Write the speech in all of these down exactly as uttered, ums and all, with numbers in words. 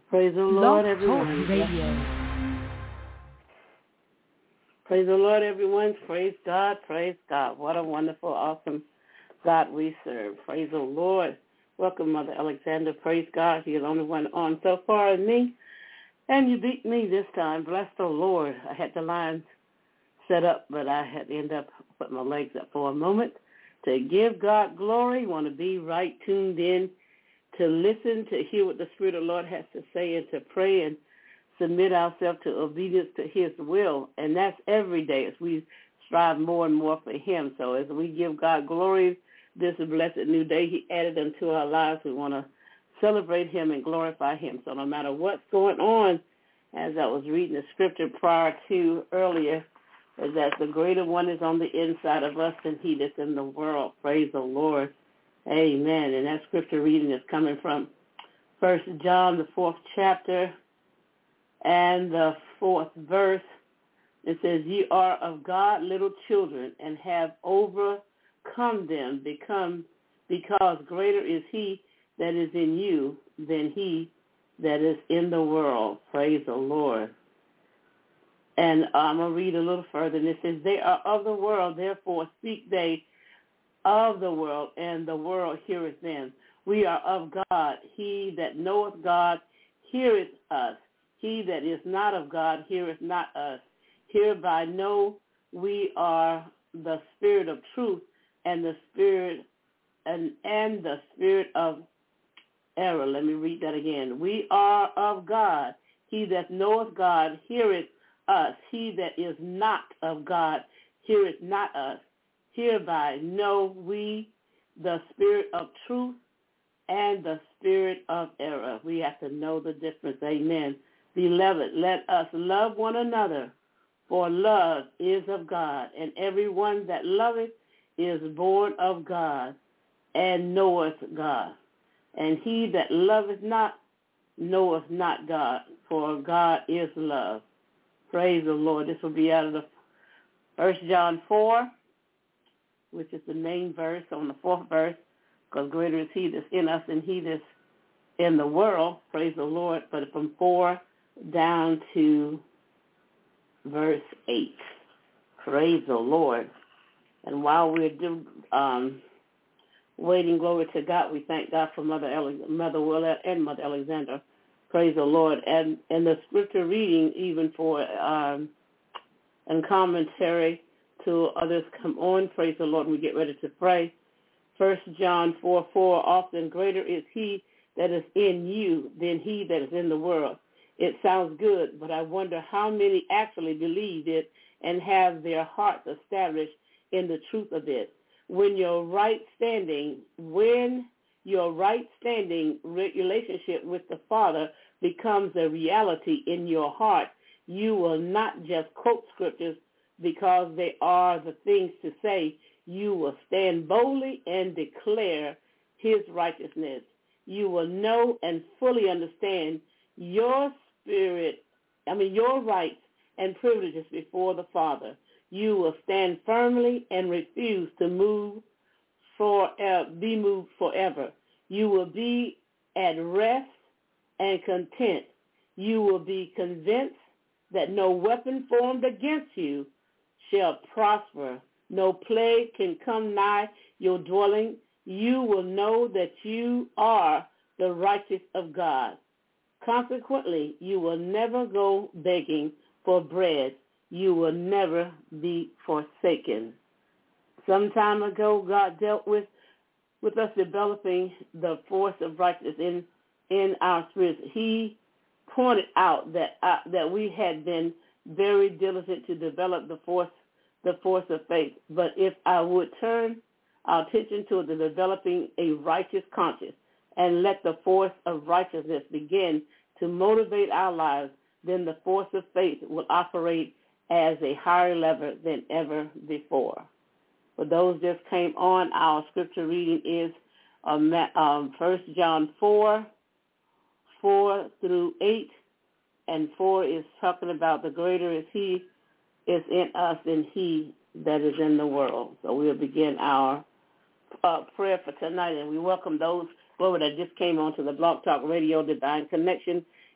Praise the Lord, everyone. Praise the Lord, everyone. Praise God. Praise God. What a wonderful, awesome God we serve. Praise the Lord. Welcome, Mother Alexander. Praise God. You're the only one on so far in me. And you beat me this time. Bless the Lord. I had the lines set up, but I had to end up putting my legs up for a moment to give God glory. Want to be right tuned in to listen, to hear what the Spirit of the Lord has to say, and to pray and submit ourselves to obedience to his will. And that's every day as we strive more and more for him. So as we give God glory this blessed new day he added unto our lives, we want to celebrate him and glorify him. So no matter what's going on, as I was reading the scripture prior to earlier, is that the greater one is on the inside of us than he that's in the world. Praise the Lord. Amen. And that scripture reading is coming from First John, the fourth chapter, and the fourth verse. It says, "Ye are of God, little children, and have overcome them, become because greater is he that is in you than he that is in the world." Praise the Lord. And I'm going to read a little further, and it says, "They are of the world, therefore speak they of the world, and the world heareth them. We are of God. He that knoweth God heareth us. He that is not of God heareth not us. Hereby know we are the spirit of truth and the spirit and, and the spirit of error." Let me read that again. "We are of God. He that knoweth God heareth us. He that is not of God heareth not us. Hereby know we the spirit of truth and the spirit of error." We have to know the difference. Amen. "Beloved, let us love one another, for love is of God, and everyone that loveth is born of God and knoweth God. And he that loveth not knoweth not God, for God is love." Praise the Lord. This will be out of the First John four, which is the main verse on the fourth verse, because greater is he that's in us than he that's in the world. Praise the Lord. But from four down to verse eight. Praise the Lord. And while we're do, um, waiting, glory to God, we thank God for Mother Ale- Mother Willette and Mother Alexander. Praise the Lord. And, and the scripture reading, even for um, and commentary to others come on. Praise the Lord. We get ready to pray. First John four four, "Often greater is he that is in you than he that is in the world." It sounds good, but I wonder how many actually believe it and have their hearts established in the truth of it. When your right standing, when your right standing relationship with the Father becomes a reality in your heart, you will not just quote scriptures because they are the things to say. You will stand boldly and declare his righteousness. You will know and fully understand your spirit, I mean your rights and privileges before the Father. You will stand firmly and refuse to move for uh, be moved forever. You will be at rest and content. You will be convinced that no weapon formed against you shall prosper. No plague can come nigh your dwelling. You will know that you are the righteous of God. Consequently, you will never go begging for bread. You will never be forsaken. Some time ago, God dealt with, with us developing the force of righteousness in, in our spirits. He pointed out that uh, that we had been very diligent to develop the force the force of faith. But if I would turn our attention to the developing a righteous conscience and let the force of righteousness begin to motivate our lives, then the force of faith will operate as a higher level than ever before. For those just came on, our scripture reading is um, um, First John four, four through eight, and four is talking about the greater is he is in us than he that is in the world. So we'll begin our uh, prayer for tonight, and we welcome those, glory, that just came onto the Blog Talk Radio Divine Connection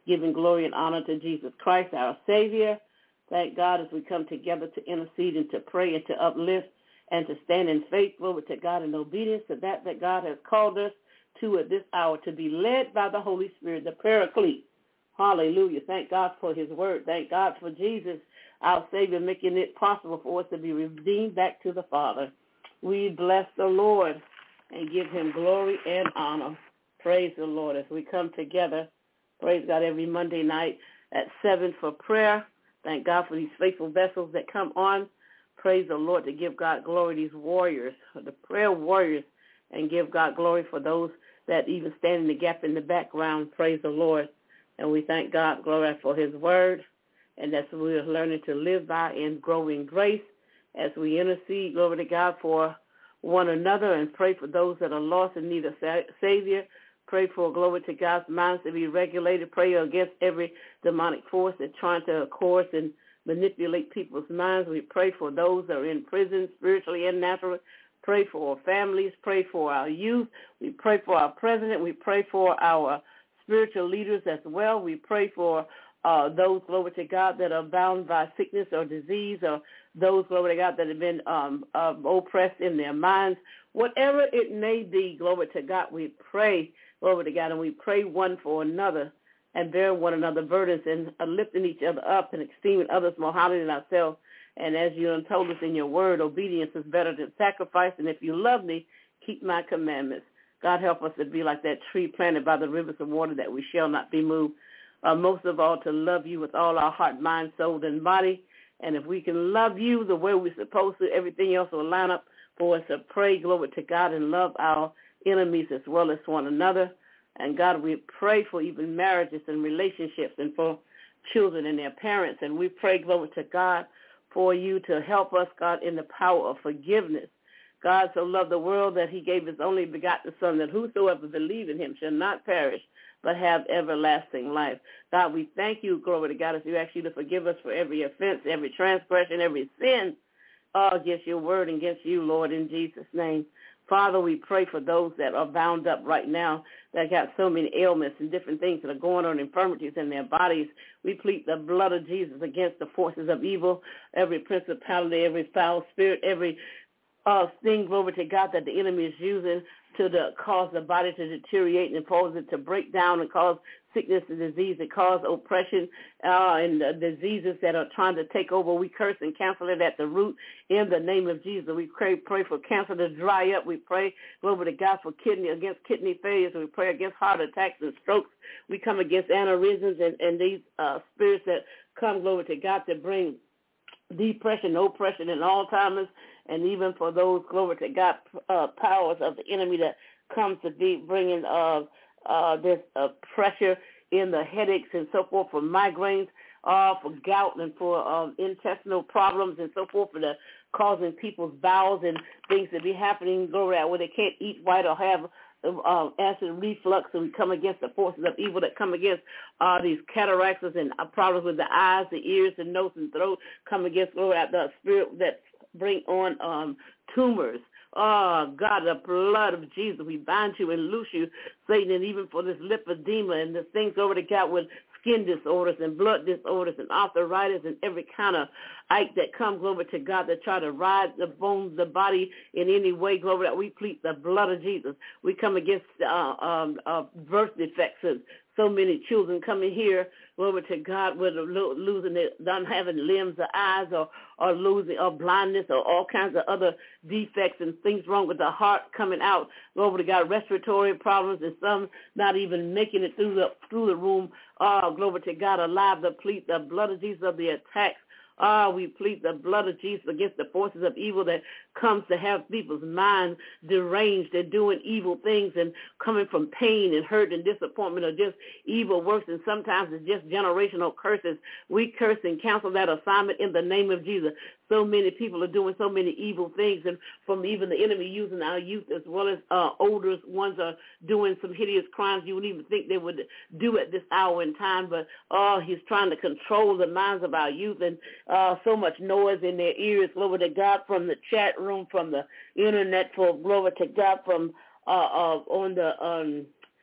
giving glory and honor to Jesus Christ, our Savior. Thank God as we come together to intercede and to pray and to uplift and to stand in faith, glory to God, in obedience to that that God has called us to at this hour, to be led by the Holy Spirit, the Paraclete. Hallelujah. Thank God for his word. Thank God for Jesus, our Savior, making it possible for us to be redeemed back to the Father. We bless the Lord and give him glory and honor. Praise the Lord as we come together. Praise God every Monday night at seven for prayer. Thank God for these faithful vessels that come on. Praise the Lord to give God glory, these warriors, the prayer warriors, and give God glory for those that even stand in the gap in the background. Praise the Lord. And we thank God, glory, for his word, and that's what we're learning to live by and grow in grace as we intercede, glory to God, for one another and pray for those that are lost and need a Savior. Pray for, glory to God's minds to be regulated. Pray against every demonic force that's trying to coerce and manipulate people's minds. We pray for those that are in prison, spiritually and naturally. Pray for our families. Pray for our youth. We pray for our president. We pray for our spiritual leaders as well. We pray for uh, those, glory to God, that are bound by sickness or disease, or those, glory to God, that have been um, uh, oppressed in their minds. Whatever it may be, glory to God, we pray, glory to God, and we pray one for another and bear one another burdens and uh, lifting each other up and esteeming others more highly than ourselves. And as you told us in your word, obedience is better than sacrifice. And if you love me, keep my commandments. God help us to be like that tree planted by the rivers of water that we shall not be moved. Uh, most of all, to love you with all our heart, mind, soul, and body. And if we can love you the way we're supposed to, everything else will line up for us to pray, glory to God, and love our enemies as well as one another. And God, we pray for even marriages and relationships and for children and their parents. And we pray, glory to God, for you to help us, God, in the power of forgiveness. God so loved the world that he gave his only begotten Son, that whosoever believe in him shall not perish, but have everlasting life. God, we thank you, glory to God, as we ask you to forgive us for every offense, every transgression, every sin uh, against your word and against you, Lord, in Jesus' name. Father, we pray for those that are bound up right now, that got so many ailments and different things that are going on, infirmities in their bodies. We plead the blood of Jesus against the forces of evil, every principality, every foul spirit, every uh, thing, glory to God, that the enemy is using to the, cause the body to deteriorate and cause it to break down and cause sickness and disease, that cause oppression uh, and uh, diseases that are trying to take over. We curse and cancel it at the root in the name of Jesus. We pray, pray for cancer to dry up. We pray, glory to God, for kidney, against kidney failures. We pray against heart attacks and strokes. We come against aneurysms and, and these uh, spirits that come, glory to God, to bring depression, oppression, and Alzheimer's, and even for those, glory to God, uh, powers of the enemy that comes to be bringing uh, uh, this uh, pressure in the headaches and so forth, for migraines, uh, for gout and for um, intestinal problems and so forth, for the causing people's bowels and things to be happening, glory out, where they can't eat right or have uh, acid reflux. And we come against the forces of evil that come against uh, these cataracts and uh, problems with the eyes, the ears, the nose and throat, come against, glory out, the spirit that bring on um, tumors. Oh, God, the blood of Jesus, we bind you and loose you, Satan, and even for this lymphedema and the things over the God with skin disorders and blood disorders and arthritis and every kind of ike that comes, glory to God, that try to ride the bones, the body in any way, glory, that we plead the blood of Jesus. We come against uh, um, uh, birth defects and so many children coming here, glory to God, with losing their, not having limbs or eyes, or, or losing, or blindness, or all kinds of other defects and things wrong with the heart coming out, glory to God, respiratory problems, and some not even making it through the through the room. Oh, glory to God, alive, the plead the blood of Jesus of the attacks. Ah, oh, we plead the blood of Jesus against the forces of evil that comes to have people's minds deranged. They're doing evil things and coming from pain and hurt and disappointment, or just evil works, and sometimes it's just generational curses. We curse and cancel that assignment in the name of Jesus. So many people are doing so many evil things, and from even the enemy using our youth as well as uh, older ones are doing some hideous crimes you wouldn't even think they would do at this hour in time. But oh, he's trying to control the minds of our youth, and uh, so much noise in their ears, glory to God, from the chat room, from the internet, for glory to God, from uh, uh, on the um,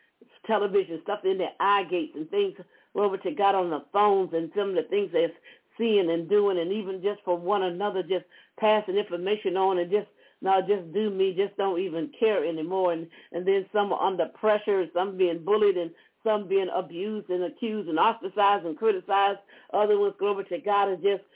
television, stuff in their eye gates and things, glory to God, on the phones and some of the things they're seeing and doing, and even just for one another, just passing information on and just, no, just do me, just don't even care anymore. And, and then some are under pressure, some being bullied, and some being abused and accused and ostracized and criticized. Other ones, glory to God, is just,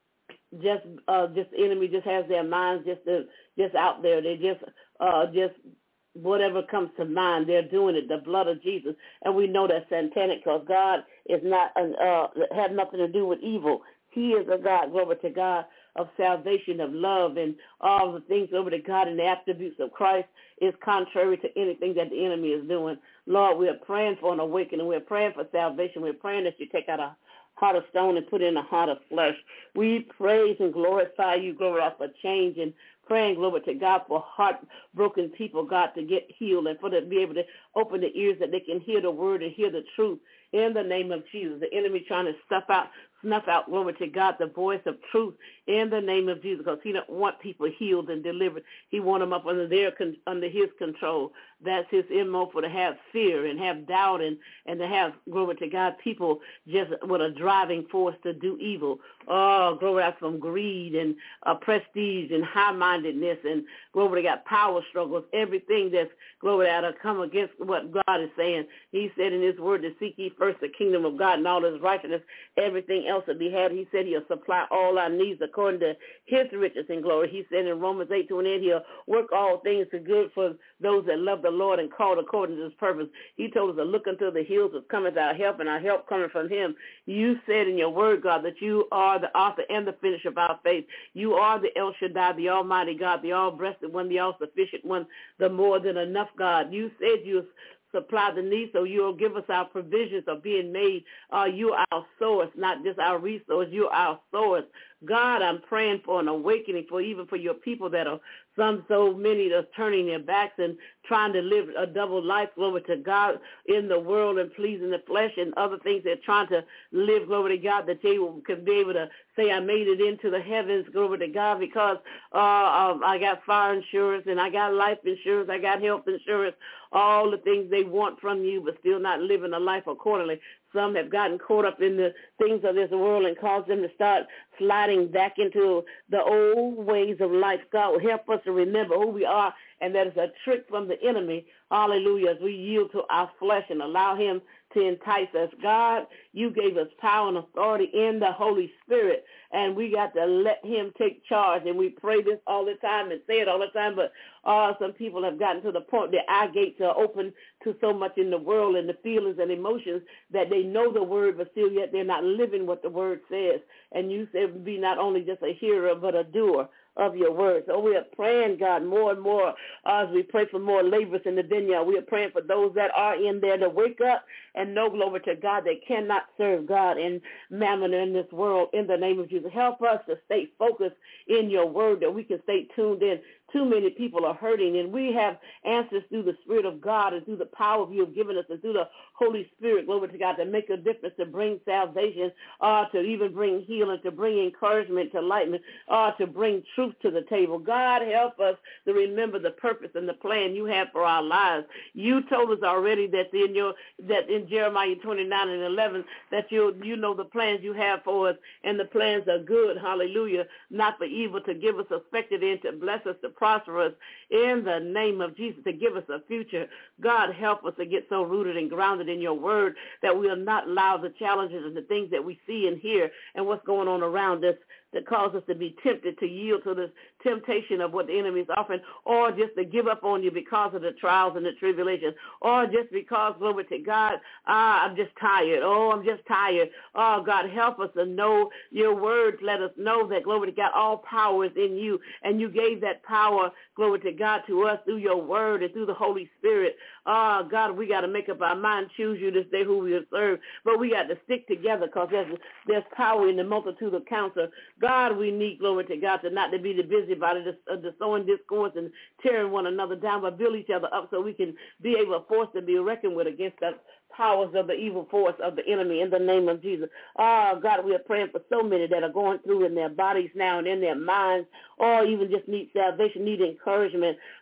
just, uh, just the enemy just has their minds just, uh, just out there. They just, uh, just whatever comes to mind, they're doing it. The blood of Jesus, and we know that's satanic because God is not, uh, have nothing to do with evil. He is a God, glory to God, of salvation, of love, and all the things over to God and the attributes of Christ is contrary to anything that the enemy is doing. Lord, we are praying for an awakening. We're praying for salvation. We're praying that you take out a heart of stone and put in a heart of flesh. We praise and glorify you, glory, for change, and praying, glory to God, for heartbroken people, God, to get healed and for them to be able to open the ears that they can hear the word and hear the truth in the name of Jesus. The enemy trying to stuff out, snuff out, glory to God, the voice of truth in the name of Jesus, because he don't want people healed and delivered. He want them up under their under his control. That's his M O, for to have fear and have doubt and, and to have, glory to God, people just with a driving force to do evil. Oh, glory out from greed and uh, prestige and high-mindedness and, glory to God, power struggles, everything that's, glory out to come against what God is saying. He said in his word to seek ye first the kingdom of God and all his righteousness, everything else will be had. He said he'll supply all our needs according to his riches and glory. He said in Romans eight twenty-eight, he'll work all things to good for those that love the Lord and called according to his purpose. He told us to look unto the hills of cometh our help, and our help coming from him. You said in your word, God, that you are the author and the finisher of our faith. You are the El Shaddai, the Almighty God, the all-breasted one, the all-sufficient one, the more than enough God. You said you supply the needs, so you'll give us our provisions of being made. Uh, you are our source, not just our resource. You're our source. God, I'm praying for an awakening for even for your people that are some so many that's turning their backs and trying to live a double life, glory to God, in the world and pleasing the flesh and other things. They're trying to live, glory to God, that they can be able to say, I made it into the heavens, glory to God, because uh, um, I got fire insurance and I got life insurance, I got health insurance, all the things they want from you, but still not living a life accordingly. Some have gotten caught up in the things of this world and caused them to start sliding back into the old ways of life. God will help us to remember who we are, and that is a trick from the enemy. Hallelujah, as we yield to our flesh and allow him to entice us. God, you gave us power and authority in the Holy Spirit, and we got to let him take charge. And we pray this all the time and say it all the time, but uh, some people have gotten to the point their eye gates are open to so much in the world and the feelings and emotions that they know the word, but still yet they're not living what the word says. And you said be not only just a hearer, but a doer of your word. So we are praying, God, more and more uh, as we pray for more laborers in the vineyard. We are praying for those that are in there to wake up and know, glory to God, they cannot serve God in mammon in this world. In the name of Jesus, help us to stay focused in your word, that we can stay tuned in. Too many people are hurting, and we have answers through the Spirit of God and through the power you have given us and through the Holy Spirit, glory to God, to make a difference, to bring salvation, uh, to even bring healing, to bring encouragement, to enlightenment, uh, to bring truth to the table. God, help us to remember the purpose and the plan you have for our lives. You told us already that in your that in Jeremiah twenty-nine and eleven that you you know the plans you have for us, and the plans are good, hallelujah, not for evil, to give us a expected end, to bless us, to prosper us in the name of Jesus, to give us a future. God, help us to get so rooted and grounded in your word that we'll not allow the challenges and the things that we see and hear and what's going on around us that cause us to be tempted to yield to this temptation of what the enemy is offering, or just to give up on you because of the trials and the tribulations, or just because, glory to God, ah, I'm just tired. Oh, I'm just tired. Oh, God, help us to know your words. Let us know that, glory to God, all power is in you, and you gave that power, glory to God, to us through your word and through the Holy Spirit. Oh, God, we got to make up our mind, choose you this day who we will serve, but we got to stick together because there's, there's power in the multitude of counsel. God, we need, glory to God, to not to be the busybody, the, the sowing discourse and tearing one another down, but build each other up so we can be able to force to be reckoned with against the powers of the evil force of the enemy in the name of Jesus. Oh, God, we are praying for so many that are going through in their bodies now and in their minds, or even just need salvation, need encouragement.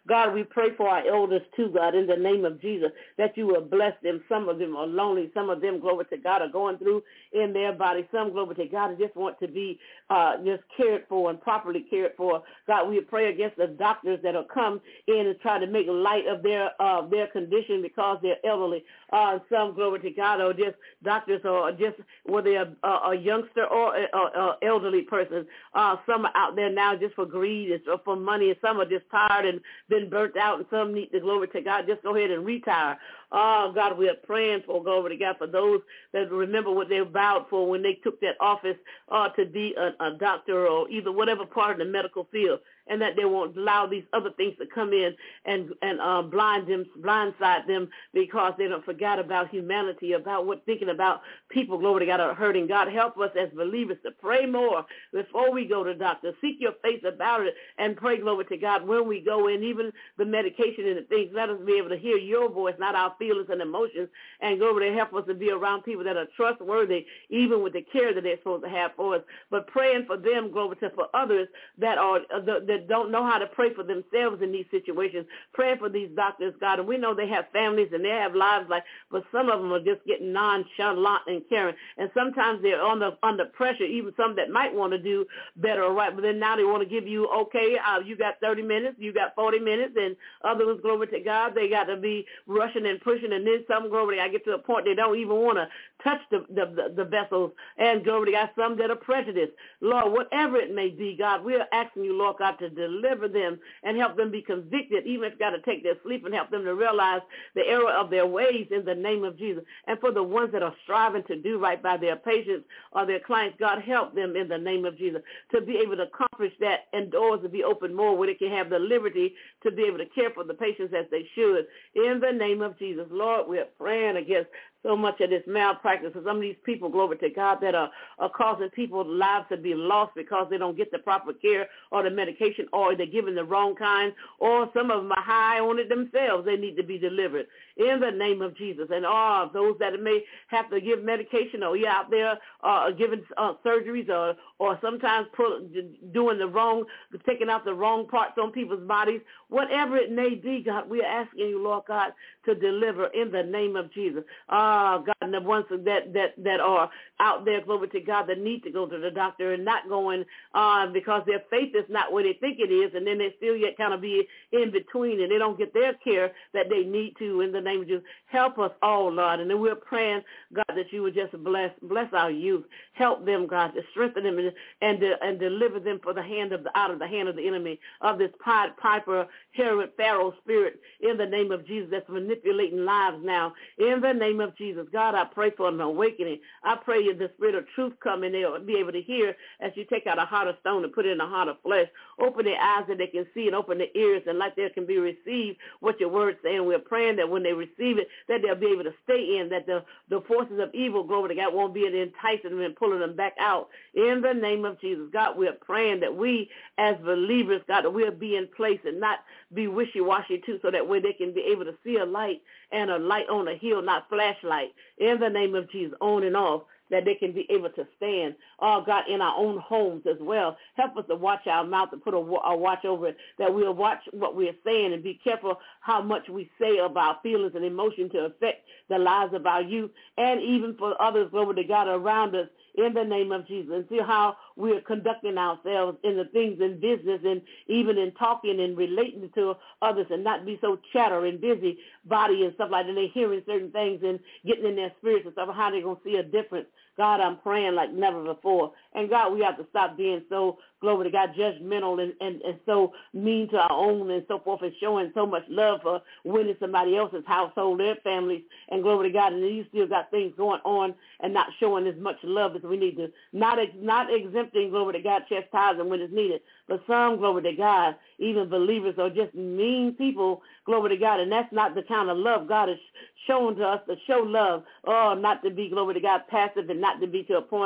God, we pray for our elders too, God, in the name of Jesus, that you will bless them. Some of them are lonely. Some of them, glory to God, are going through in their body. Some, glory to God, just want to be uh, just cared for and properly cared for. God, we pray against the doctors that will come in and try to make light of their uh, their condition because they're elderly. Uh, some, glory to God, or just doctors or just whether they're a, a youngster or an elderly person. Uh, some are out there now just for greed and for money, and some are just tired and been burnt out, and some need to, glory to God, just go ahead and retire. Oh, God, we are praying for, glory to God, for those that remember what they vowed for when they took that office uh, to be a, a doctor or either whatever part of the medical field, and that they won't allow these other things to come in and and uh, blind them, blindside them because they don't forget about humanity, about what thinking about people, glory to God, are hurting. God, help us as believers to pray more before we go to doctor. Seek your face about it and pray, glory to God, when we go in, even the medication and the things. Let us be able to hear your voice, not our feelings and emotions, and glory to help us to be around people that are trustworthy, even with the care that they're supposed to have for us. But praying for them, glory to for others that are uh, that don't know how to pray for themselves in these situations. Praying for these doctors, God, and we know they have families and they have lives, like, but some of them are just getting nonchalant and caring, and sometimes they're under under pressure. Even some that might want to do better or right, but then now they want to give you, okay, uh, you got thirty minutes, you got forty minutes, and others, glory to God, they got to be rushing and pushing, and then some, glory to God, get to a point they don't even want to touch the, the, the, the vessels, and glory to God, some that are prejudiced. Lord, whatever it may be, God, we are asking you, Lord God, to deliver them and help them be convicted, even if you got to take their sleep, and help them to realize the error of their ways in the name of Jesus. And for the ones that are striving to do right by their patients or their clients, God, help them in the name of Jesus to be able to accomplish that, and doors to be open more where they can have the liberty to be able to care for the patients as they should. In the name of Jesus, Lord, we are praying against so much of this malpractice. And some of these people, glory to God, that are, are causing people's lives to be lost because they don't get the proper care or the medication, or they're given the wrong kind, or some of them are high on it themselves. They need to be delivered in the name of Jesus. And all those that may have to give medication, or you're out there uh, giving uh, surgeries, or or sometimes pull, doing the wrong, taking out the wrong parts on people's bodies, whatever it may be, God, we are asking you, Lord God, to deliver in the name of Jesus. Ah, uh, God, and the ones that, that, that are out there, glory to God, that need to go to the doctor and not going uh, because their faith is not where they think it is, and then they still yet kind of be in between, and they don't get their care that they need to in the name of Jesus. Help us all, Lord, and then we're praying, God, that you would just bless bless our youth. Help them, God, to strengthen them and and, to, and deliver them for the hand of the, out of the hand of the enemy, of this Pied Piper, Herod, Pharaoh spirit, in the name of Jesus, that's manipulating lives now. In the name of Jesus, God, I pray for an awakening. I pray that the spirit of truth come in there and be able to hear as you take out a heart of stone and put it in a heart of flesh. Open their eyes that they can see, and open their ears, and like they can be received what your word's saying. We're praying that when they receive it, that they'll be able to stay in, that the, the forces of evil, glory to God, won't be enticing them and pulling them back out. In the name of Jesus, God, we're praying that we as believers, God, that we'll be in place and not be wishy-washy too, so that way they can be able to see a light and a light on a hill, not flashlight. In the name of Jesus, on and off, that they can be able to stand, oh God, in our own homes as well. Help us to watch our mouth and put a, a watch over it, that we'll watch what we're saying and be careful how much we say about feelings and emotion to affect the lives of our youth, and even for others, glory to God, around us, in the name of Jesus, and see how we're conducting ourselves in the things in business, and even in talking and relating to others, and not be so chatter and busy body and stuff like that. They're hearing certain things and getting in their spirits and stuff, how they're going to see a difference. God, I'm praying like never before. And God, we have to stop being so, glory to God, judgmental and, and, and so mean to our own and so forth, and showing so much love for winning somebody else's household, their families, and glory to God. And then you still got things going on and not showing as much love as we need to. Not ex- not exempting, glory to God, chastising when it's needed. But some, glory to God, even believers are just mean people, glory to God. And that's not the kind of love God has shown to us, to show love. Oh, not to be, glory to God, passive, and not to be to a point of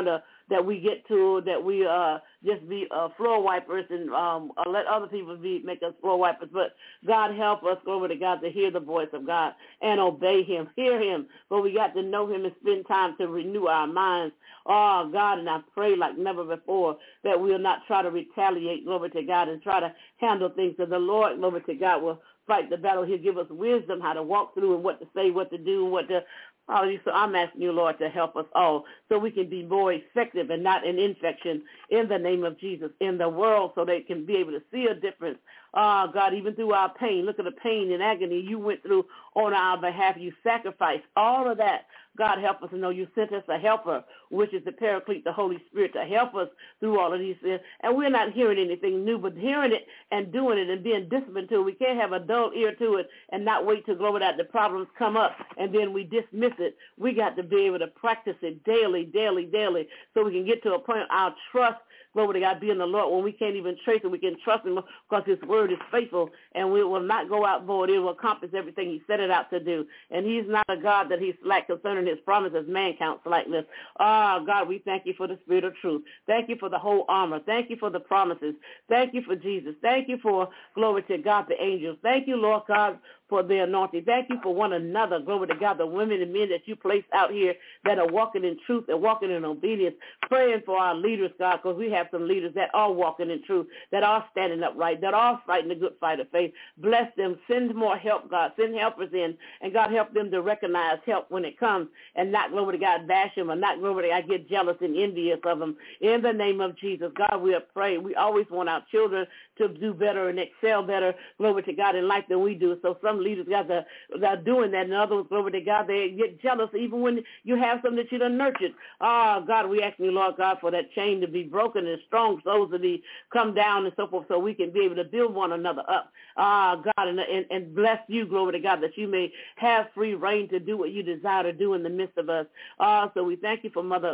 that we get to, that we uh, just be uh, floor wipers and um, uh, let other people be make us floor wipers. But God help us, glory to God, to hear the voice of God and obey him, hear him. But we got to know him and spend time to renew our minds. Oh, God, and I pray like never before that we'll not try to retaliate, glory to God, and try to handle things. So the Lord, glory to God, will fight the battle. He'll give us wisdom how to walk through and what to say, what to do, what to Oh, so I'm asking you, Lord, to help us all so we can be more effective and not an infection in the name of Jesus in the world, so they can be able to see a difference. Oh, God, even through our pain, look at the pain and agony you went through on our behalf. You sacrificed all of that. God, help us to know you sent us a helper, which is the Paraclete, the Holy Spirit, to help us through all of these things. And we're not hearing anything new, but hearing it and doing it and being disciplined to it. We can't have a dull ear to it and not wait till glory that the problems come up and then we dismiss it. We got to be able to practice it daily, daily, daily, so we can get to a point our trust, glory to God, be in the Lord. When we can't even trace it, we can trust him because his word is faithful, and we will not go out void. It will accomplish everything he set it out to do. And he's not a God that he's slack concerning his promises. Man counts slackness. Ah, oh, God, we thank you for the spirit of truth. Thank you for the whole armor. Thank you for the promises. Thank you for Jesus. Thank you for, glory to God, the angels. Thank you, Lord God, for the anointing. Thank you for one another. Glory to God, the women and men that you placed out here that are walking in truth and walking in obedience. Praying for our leaders, God, because we have some leaders that are walking in truth, that are standing upright, that are fighting the good fight of faith. Bless them. Send more help, God. Send helpers in, and God, help them to recognize help when it comes and not, glory to God, bash them or not, glory to God, get jealous and envious of them. In the name of Jesus, God, we are praying. We always want our children to do better and excel better, glory to God, in life than we do. So some leaders, God, are, are doing that, and others, glory to God, they get jealous even when you have something that you done nurtured. Ah, God, we ask you, Lord God, for that chain to be broken and strong souls to be come down and so forth, so we can be able to build one another up. Ah, God, and, and, and bless you, glory to God, that you may have free reign to do what you desire to do in the midst of us. Ah, so we thank you for Mother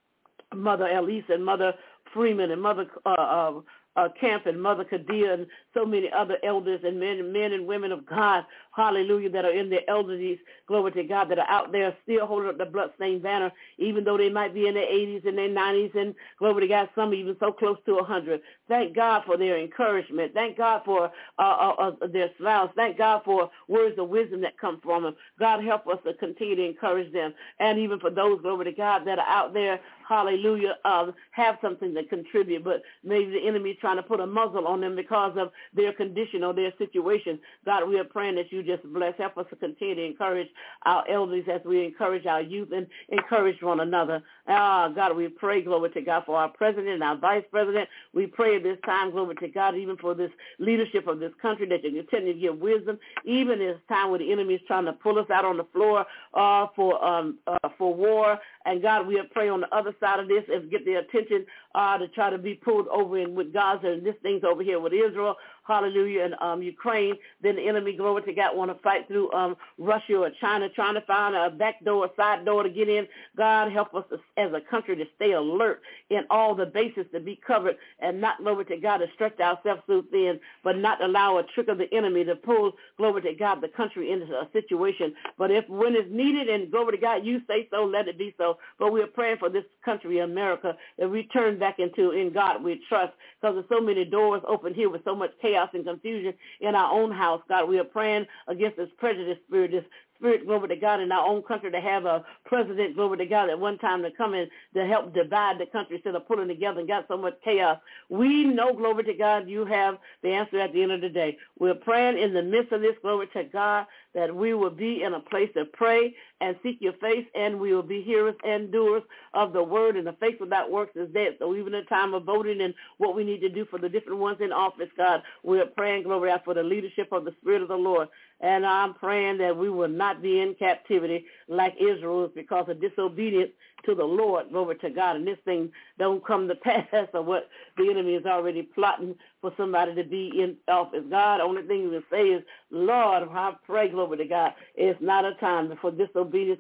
Mother Elise and Mother Freeman and Mother uh, uh, uh, Camp and Mother Kadia and so many other elders and men, men and women of God, hallelujah, that are in their elderlies, glory to God, that are out there still holding up the bloodstained banner, even though they might be in their eighties and their nineties, and glory to God, some even so close to one hundred. Thank God for their encouragement. Thank God for uh, uh, uh, their smiles. Thank God for words of wisdom that come from them. God, help us to continue to encourage them. And even for those, glory to God, that are out there, hallelujah, uh, have something to contribute, but maybe the enemy is trying to put a muzzle on them because of their condition or their situation. God, we are praying that you just bless. Help us to continue to encourage our elders as we encourage our youth and encourage one another. Ah, God, we pray, glory to God, for our president and our vice president. We pray at this time, glory to God, even for this leadership of this country, that you continue to give wisdom, even in this time where the enemy is trying to pull us out on the floor uh, for um, uh, for war. And God, we pray on the other side of this and get their attention uh, to try to be pulled over in with Gaza and this thing's over here with Israel, hallelujah, and um, Ukraine. Then the enemy, glory to God, want to fight through um, Russia or China, trying to find a back door, a side door to get in. God, help us to, as a country to stay alert in all the bases to be covered and not, glory to God, to stretch ourselves too thin, but not allow a trick of the enemy to pull, glory to God, the country into a situation. But if when it's needed and, glory to God, you say so, let it be so. But we are praying for this country, America, that we turn back into in God we trust, because there's so many doors open here with so much chaos and confusion in our own house. God, we are praying against this prejudice spirit, this spirit, glory to God, in our own country, to have a president, glory to God, at one time to come in to help divide the country instead of pulling together and got so much chaos. We know, glory to God, you have the answer at the end of the day. We're praying in the midst of this, glory to God, that we will be in a place to pray and seek your face, and we will be hearers and doers of the word, and the faith without works is dead. So even in time of voting and what we need to do for the different ones in office, God, we are praying, glory to God, for the leadership of the Spirit of the Lord. And I'm praying that we will not be in captivity like Israel is because of disobedience to the Lord, glory to God. And this thing don't come to pass of what the enemy is already plotting for somebody to be in office. God, only thing you can say is, Lord, I pray, glory to God, it's not a time for disobedience of the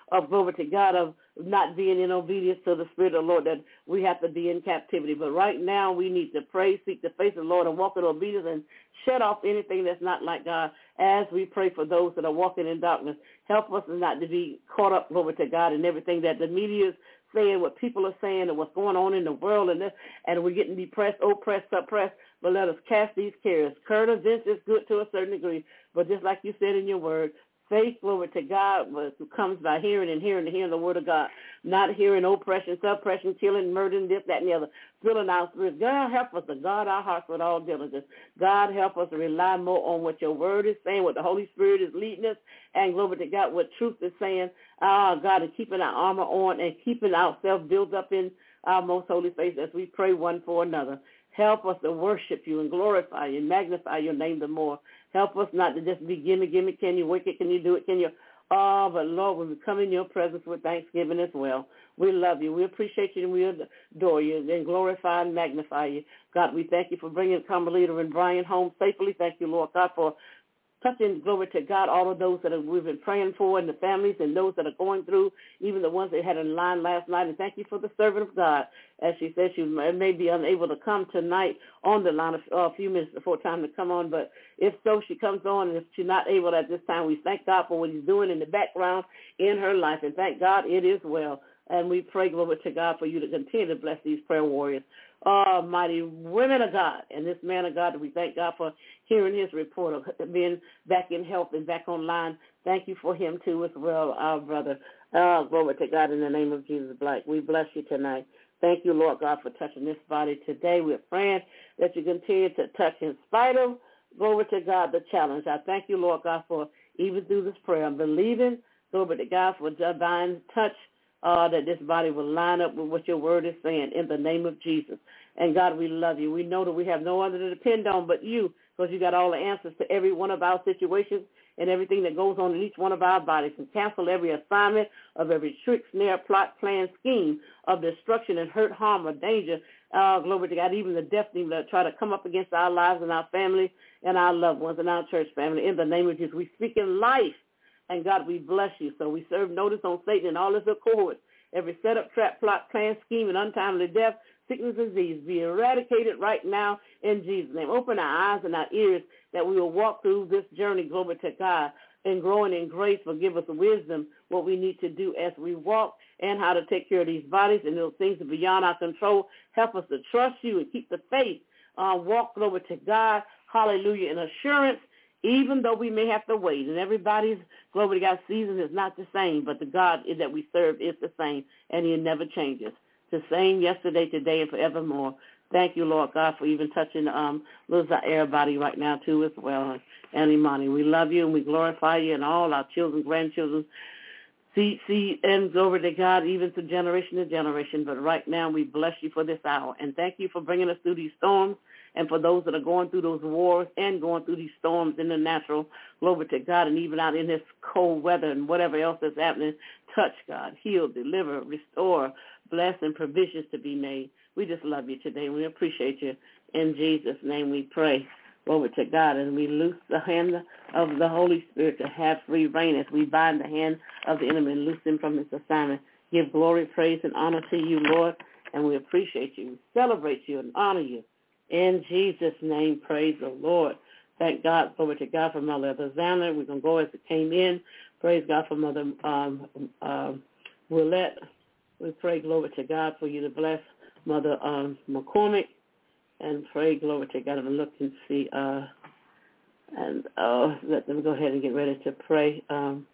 of glory to God, of not being in obedience to the Spirit of the Lord, that we have to be in captivity. But right now we need to pray, seek the face of the Lord, and walk in obedience and shut off anything that's not like God as we pray for those that are walking in darkness. Help us not to be caught up, glory to God, in everything that the media is saying, what people are saying, and what's going on in the world, and this, and we're getting depressed, oppressed, suppressed. But let us cast these cares. Current events is good to a certain degree, but just like you said in your word, faith, glory to God, comes by hearing and hearing and hearing the word of God, not hearing oppression, suppression, killing, murdering, this, that, and the other, filling our spirits. God, help us to guard our hearts with all diligence. God, help us to rely more on what your word is saying, what the Holy Spirit is leading us, and glory to God, what truth is saying. Ah, God, and keeping our armor on and keeping ourselves built up in our most holy faith as we pray one for another. Help us to worship you and glorify you and magnify your name the more. Help us not to just be gimme, gimme, can you work it, can you do it, can you? Oh, but Lord, when we come in your presence with thanksgiving as well, we love you. We appreciate you and we adore you and glorify and magnify you. God, we thank you for bringing Carmelita and Brian home safely. Thank you, Lord God, for touching, glory to God, all of those that have, we've been praying for and the families and those that are going through, even the ones that had in line last night. And thank you for the servant of God. As she said, she may be unable to come tonight on the line a, a few minutes before time to come on. But if so, she comes on. And if she's not able at this time, we thank God for what he's doing in the background in her life. And thank God it is well. And we pray, glory to God, for you to continue to bless these prayer warriors. Oh, mighty women of God, and this man of God, we thank God for hearing his report of being back in health and back online. Thank you for him, too, as well, our brother. Oh, glory to God in the name of Jesus Black. We bless you tonight. Thank you, Lord God, for touching this body today. We're praying that you continue to touch in spite of, glory to God, the challenge. I thank you, Lord God, for even through this prayer, I'm believing, glory to God, for divine touch, Uh, that this body will line up with what your word is saying in the name of Jesus. And, God, we love you. We know that we have no other to depend on but you, because you got all the answers to every one of our situations and everything that goes on in each one of our bodies. And cancel every assignment of every trick, snare, plot, plan, scheme of destruction and hurt, harm, or danger. Uh, glory to God, even the death demon that try to come up against our lives and our family and our loved ones and our church family. In the name of Jesus, we speak in life. And, God, we bless you. So we serve notice on Satan and all his cohorts. Every setup, trap, plot, plan, scheme, and untimely death, sickness, and disease be eradicated right now in Jesus' name. Open our eyes and our ears that we will walk through this journey, glory to God, and growing in grace. But give us wisdom, what we need to do as we walk and how to take care of these bodies and those things that are beyond our control. Help us to trust you and keep the faith. Uh, walk, glory to God, hallelujah, in assurance, even though we may have to wait. And everybody's, glory to God, season is not the same, but the God that we serve is the same, and he never changes. The same yesterday, today, and forevermore. Thank you, Lord God, for even touching um, little Zaire body right now, too, as well. And Imani, we love you, and we glorify you, and all our children, grandchildren, see, see, and glory to God, even to generation to generation. But right now, we bless you for this hour, and thank you for bringing us through these storms. And for those that are going through those wars and going through these storms in the natural, glory to God, and even out in this cold weather and whatever else is happening, touch, God, heal, deliver, restore, bless, and provisions to be made. We just love you today. We appreciate you. In Jesus' name we pray. Glory to God. And we loose the hand of the Holy Spirit to have free reign as we bind the hand of the enemy and loose him from his assignment. Give glory, praise, and honor to you, Lord, and we appreciate you. We celebrate you and honor you. In Jesus' name, praise the Lord. Thank God, glory to God for Mother Zandler. We're going to go as it came in. Praise God for Mother um, uh, Willette. We pray, glory to God, for you to bless Mother um, McCormick. And pray, glory to God, and look and see. Uh, and uh, let them go ahead and get ready to pray. Um,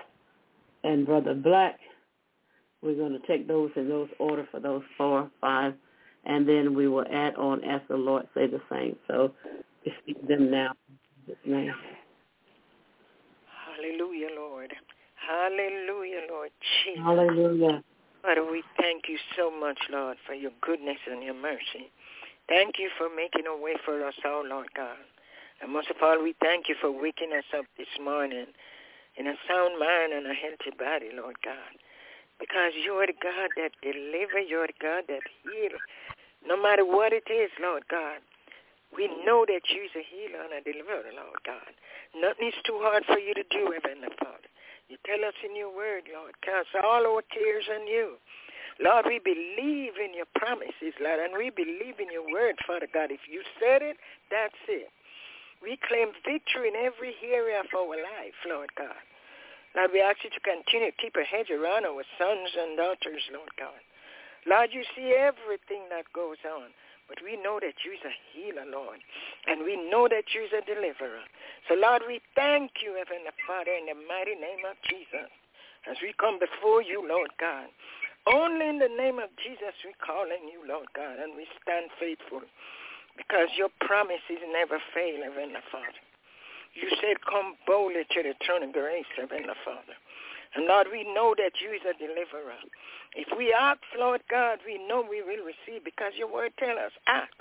and Brother Black, we're going to take those in those order for those four, five. And then we will add on as the Lord say the same. So receive them now in His name. Hallelujah, Lord. Hallelujah, Lord Jesus. Hallelujah. Father, we thank you so much, Lord, for your goodness and your mercy. Thank you for making a way for us all, Lord God. And most of all, we thank you for waking us up this morning in a sound mind and a healthy body, Lord God. Because you are the God that delivers, you are the God that heals. No matter what it is, Lord God, we know that you is a healer and a deliverer, Lord God. Nothing is too hard for you to do, Heavenly Father. You tell us in your word, Lord, cast all our cares on you. Lord, we believe in your promises, Lord, and we believe in your word, Father God. If you said it, that's it. We claim victory in every area of our life, Lord God. Lord, we ask you to continue to keep a hedge around our sons and daughters, Lord God. Lord, you see everything that goes on, but we know that you is a healer, Lord, and we know that you is a deliverer. So, Lord, we thank you, Heavenly Father, in the mighty name of Jesus, as we come before you, Lord God. Only in the name of Jesus we call on you, Lord God, and we stand faithful, because your promises never fail, Heavenly Father. You said, come boldly to the throne of grace, Heavenly Father. And, Lord, we know that you is a deliverer. If we ask, Lord God, we know we will receive, because your word tells us, ask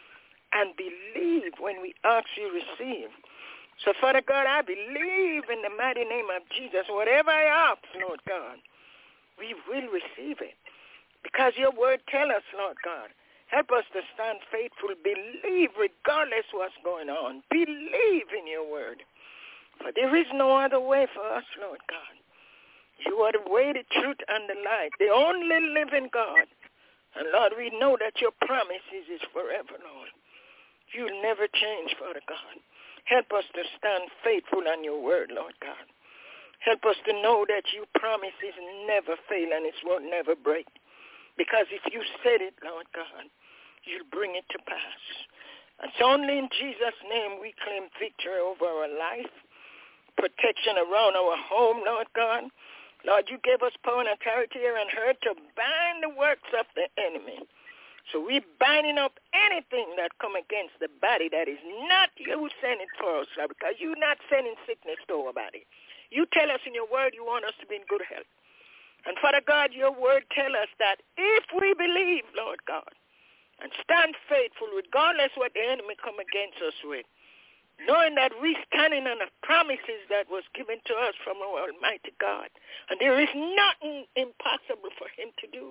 and believe. When we ask, you receive. So, Father God, I believe in the mighty name of Jesus. Whatever I ask, Lord God, we will receive it, because your word tells us, Lord God. Help us to stand faithful, believe regardless what's going on. Believe in your word. For there is no other way for us, Lord God. You are the way, the truth, and the light, the only living God. And, Lord, we know that your promises is forever, Lord. You'll never change, Father God. Help us to stand faithful on your word, Lord God. Help us to know that your promises never fail and it will never break. Because if you said it, Lord God, you'll bring it to pass. It's only in Jesus' name we claim victory over our life, protection around our home, Lord God. Lord, you gave us power and authority here on earth to bind the works of the enemy. So we're binding up anything that come against the body that is not you sending for us, Lord, because you're not sending sickness to our body. You tell us in your word you want us to be in good health. And, Father God, your word tell us that if we believe, Lord God, and stand faithful regardless what the enemy come against us with, knowing that we standing on the promises that was given to us from our Almighty God, and there is nothing impossible for him to do.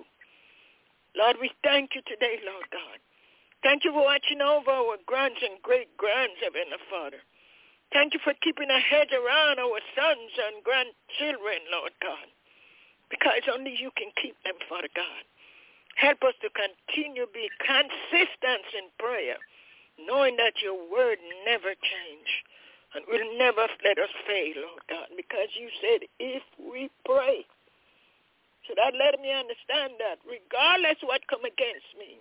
Lord, we thank you today, Lord God. Thank you for watching over our grands and great-grands, Heavenly Father. Thank you for keeping a hedge around our sons and grandchildren, Lord God, because only you can keep them, Father God. Help us to continue to be consistent in prayer, knowing that your word never change and will never let us fail, Lord God, because you said if we pray. So that let me understand that regardless what come against me,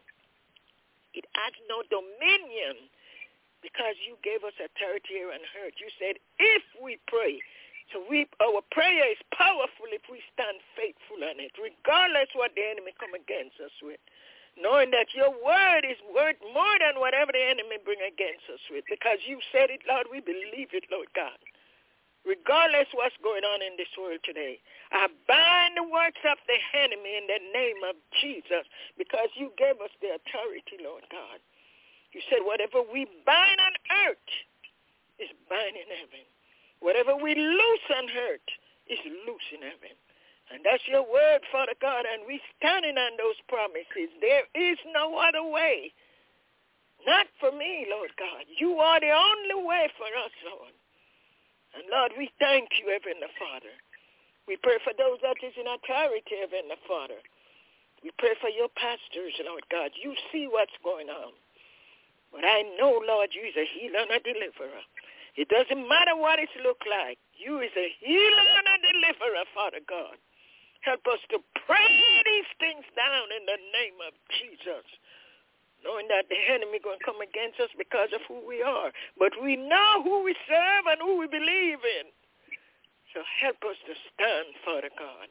it has no dominion, because you gave us authority here on earth. You said if we pray. So we, our prayer is powerful if we stand faithful on it, regardless what the enemy come against us with, knowing that your word is worth more than whatever the enemy bring against us with, because you said it, Lord, we believe it, Lord God. Regardless what's going on in this world today, I bind the works of the enemy in the name of Jesus, because you gave us the authority, Lord God. You said whatever we bind on earth is bind in heaven. Whatever we loose on earth is loose in heaven. And that's your word, Father God, and we standing on those promises. There is no other way. Not for me, Lord God. You are the only way for us, Lord. And, Lord, we thank you, Heavenly Father. We pray for those that is in authority, Heavenly Father. We pray for your pastors, Lord God. You see what's going on. But I know, Lord, you is a healer and a deliverer. It doesn't matter what it look like. You is a healer and a deliverer, Father God. Help us to pray these things down in the name of Jesus, knowing that the enemy going to come against us because of who we are. But we know who we serve and who we believe in. So help us to stand, Father God.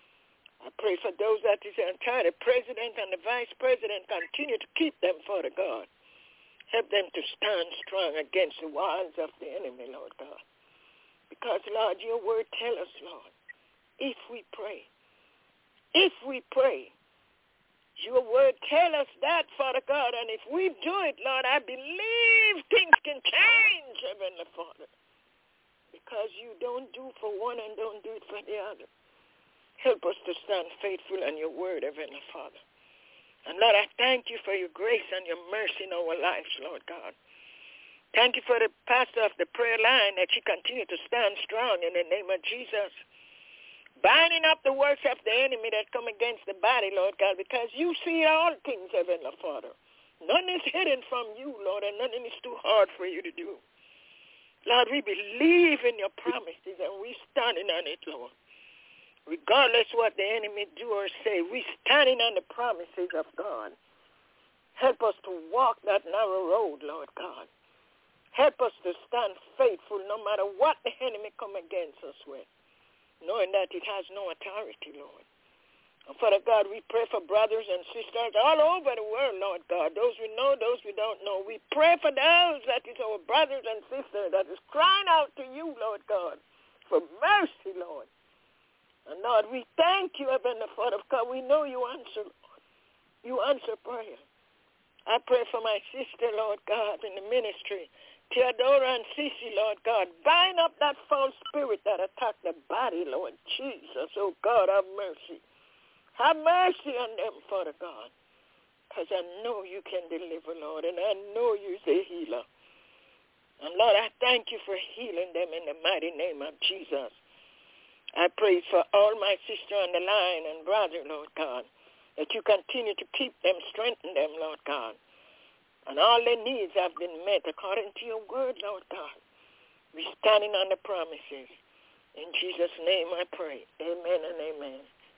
I pray for those that is entire, the president and the vice president, continue to keep them, Father God. Help them to stand strong against the wiles of the enemy, Lord God. Because, Lord, your word tell us, Lord, if we pray, if we pray, your word tell us that, Father God, and if we do it, Lord, I believe things can change, Heavenly Father, because you don't do for one and don't do it for the other. Help us to stand faithful on your word, Heavenly Father. And, Lord, I thank you for your grace and your mercy in our lives, Lord God. Thank you for the pastor of the prayer line, that she continue to stand strong in the name of Jesus. binding up the works of the enemy that come against the body, Lord God, because you see all things, Heavenly Father. None is hidden from you, Lord, and nothing is too hard for you to do. Lord, we believe in your promises, and we standing on it, Lord. Regardless what the enemy do or say, we standing on the promises of God. Help us to walk that narrow road, Lord God. Help us to stand faithful no matter what the enemy come against us with, knowing that it has no authority, Lord. And Father God, we pray for brothers and sisters all over the world, Lord God, those we know, those we don't know. We pray for those that is our brothers and sisters that is crying out to you, Lord God, for mercy, Lord. And Lord, we thank you, Heavenly Father, because we know you answer, Lord. You answer prayer. I pray for my sister, Lord God, in the ministry, Theodora and Sissy, Lord God. Bind up that false spirit that attacked the body, Lord Jesus. Oh, God, have mercy. Have mercy on them, Father God, because I know you can deliver, Lord, and I know you're the healer. And, Lord, I thank you for healing them in the mighty name of Jesus. I pray for all my sister on the line and brother, Lord God, that you continue to keep them, strengthen them, Lord God. And all their needs have been met according to your word, Lord God. We're standing on the promises. In Jesus' name I pray. Amen and amen.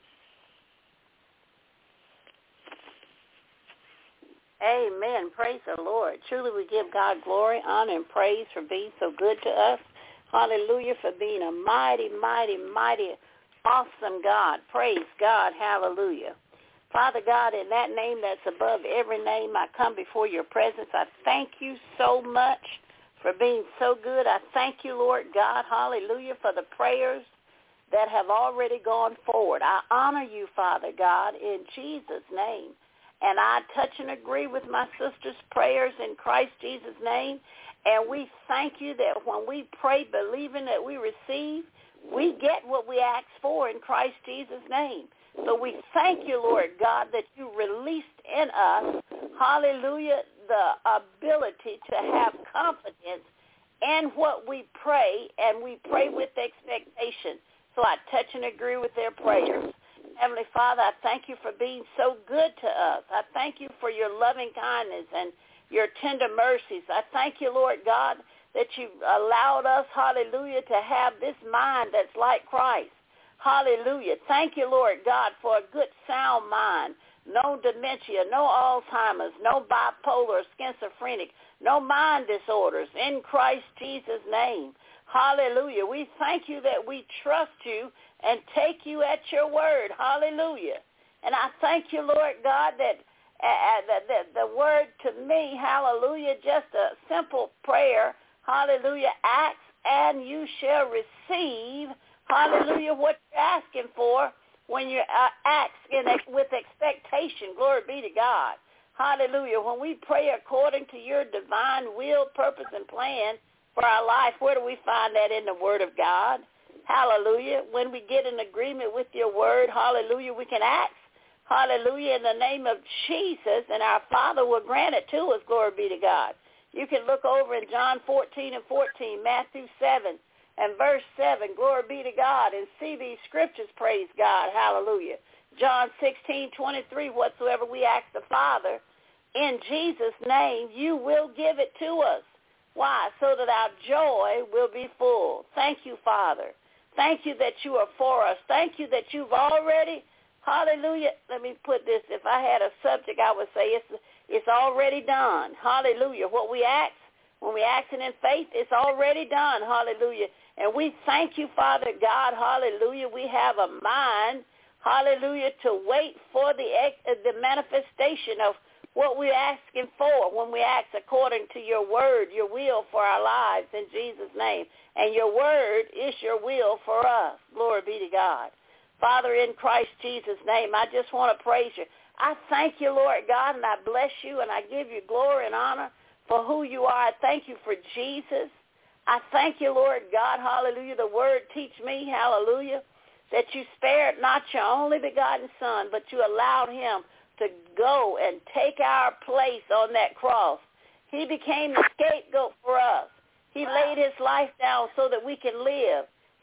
Amen. Praise the Lord. Truly we give God glory, honor, and praise for being so good to us. Hallelujah, for being a mighty, mighty, mighty, awesome God. Praise God. Hallelujah. Father God, in that name that's above every name, I come before your presence. I thank you so much for being so good. I thank you, Lord God, hallelujah, for the prayers that have already gone forward. I honor you, Father God, in Jesus' name. And I touch and agree with my sister's prayers in Christ Jesus' name. And we thank you that when we pray believing that we receive, we get what we ask for in Christ Jesus' name. So we thank you, Lord God, that you released in us, hallelujah, the ability to have confidence in what we pray, and we pray with expectation. So I touch and agree with their prayers. Heavenly Father, I thank you for being so good to us. I thank you for your loving kindness and your tender mercies. I thank you, Lord God, that you allowed us, hallelujah, to have this mind that's like Christ. Hallelujah. Thank you, Lord God, for a good sound mind. No dementia, no Alzheimer's, no bipolar, schizophrenic, no mind disorders in Christ Jesus' name. Hallelujah. We thank you that we trust you and take you at your word. Hallelujah. And I thank you, Lord God, that uh, the, the, the word to me, hallelujah, just a simple prayer, hallelujah, ask and you shall receive, hallelujah, what you're asking for when you're uh, asking with expectation. Glory be to God. Hallelujah. When we pray according to your divine will, purpose, and plan for our life, where do we find that? In the word of God. Hallelujah. When we get in agreement with your word, hallelujah, we can ask, hallelujah, in the name of Jesus, and our Father will grant it to us. Glory be to God. You can look over in John fourteen and fourteen, Matthew seven and verse seven, glory be to God, and see these scriptures, praise God, hallelujah. John sixteen twenty-three, whatsoever we ask the Father, in Jesus' name, you will give it to us. Why? So that our joy will be full. Thank you, Father. Thank you that you are for us. Thank you that you've already, hallelujah, let me put this, if I had a subject, I would say it's it's already done. Hallelujah. What we ask, when we ask it in faith, it's already done. Hallelujah. And we thank you, Father God, hallelujah. We have a mind, hallelujah, to wait for the the manifestation of what we're asking for when we ask according to your word, your will for our lives in Jesus' name. And your word is your will for us. Glory be to God. Father, in Christ Jesus' name, I just want to praise you. I thank you, Lord God, and I bless you, and I give you glory and honor for who you are. I thank you for Jesus. I thank you, Lord God, hallelujah. The word teach me, hallelujah, that you spared not your only begotten Son, but you allowed him to go and take our place on that cross. He became the scapegoat for us. He laid his life down so that we can live.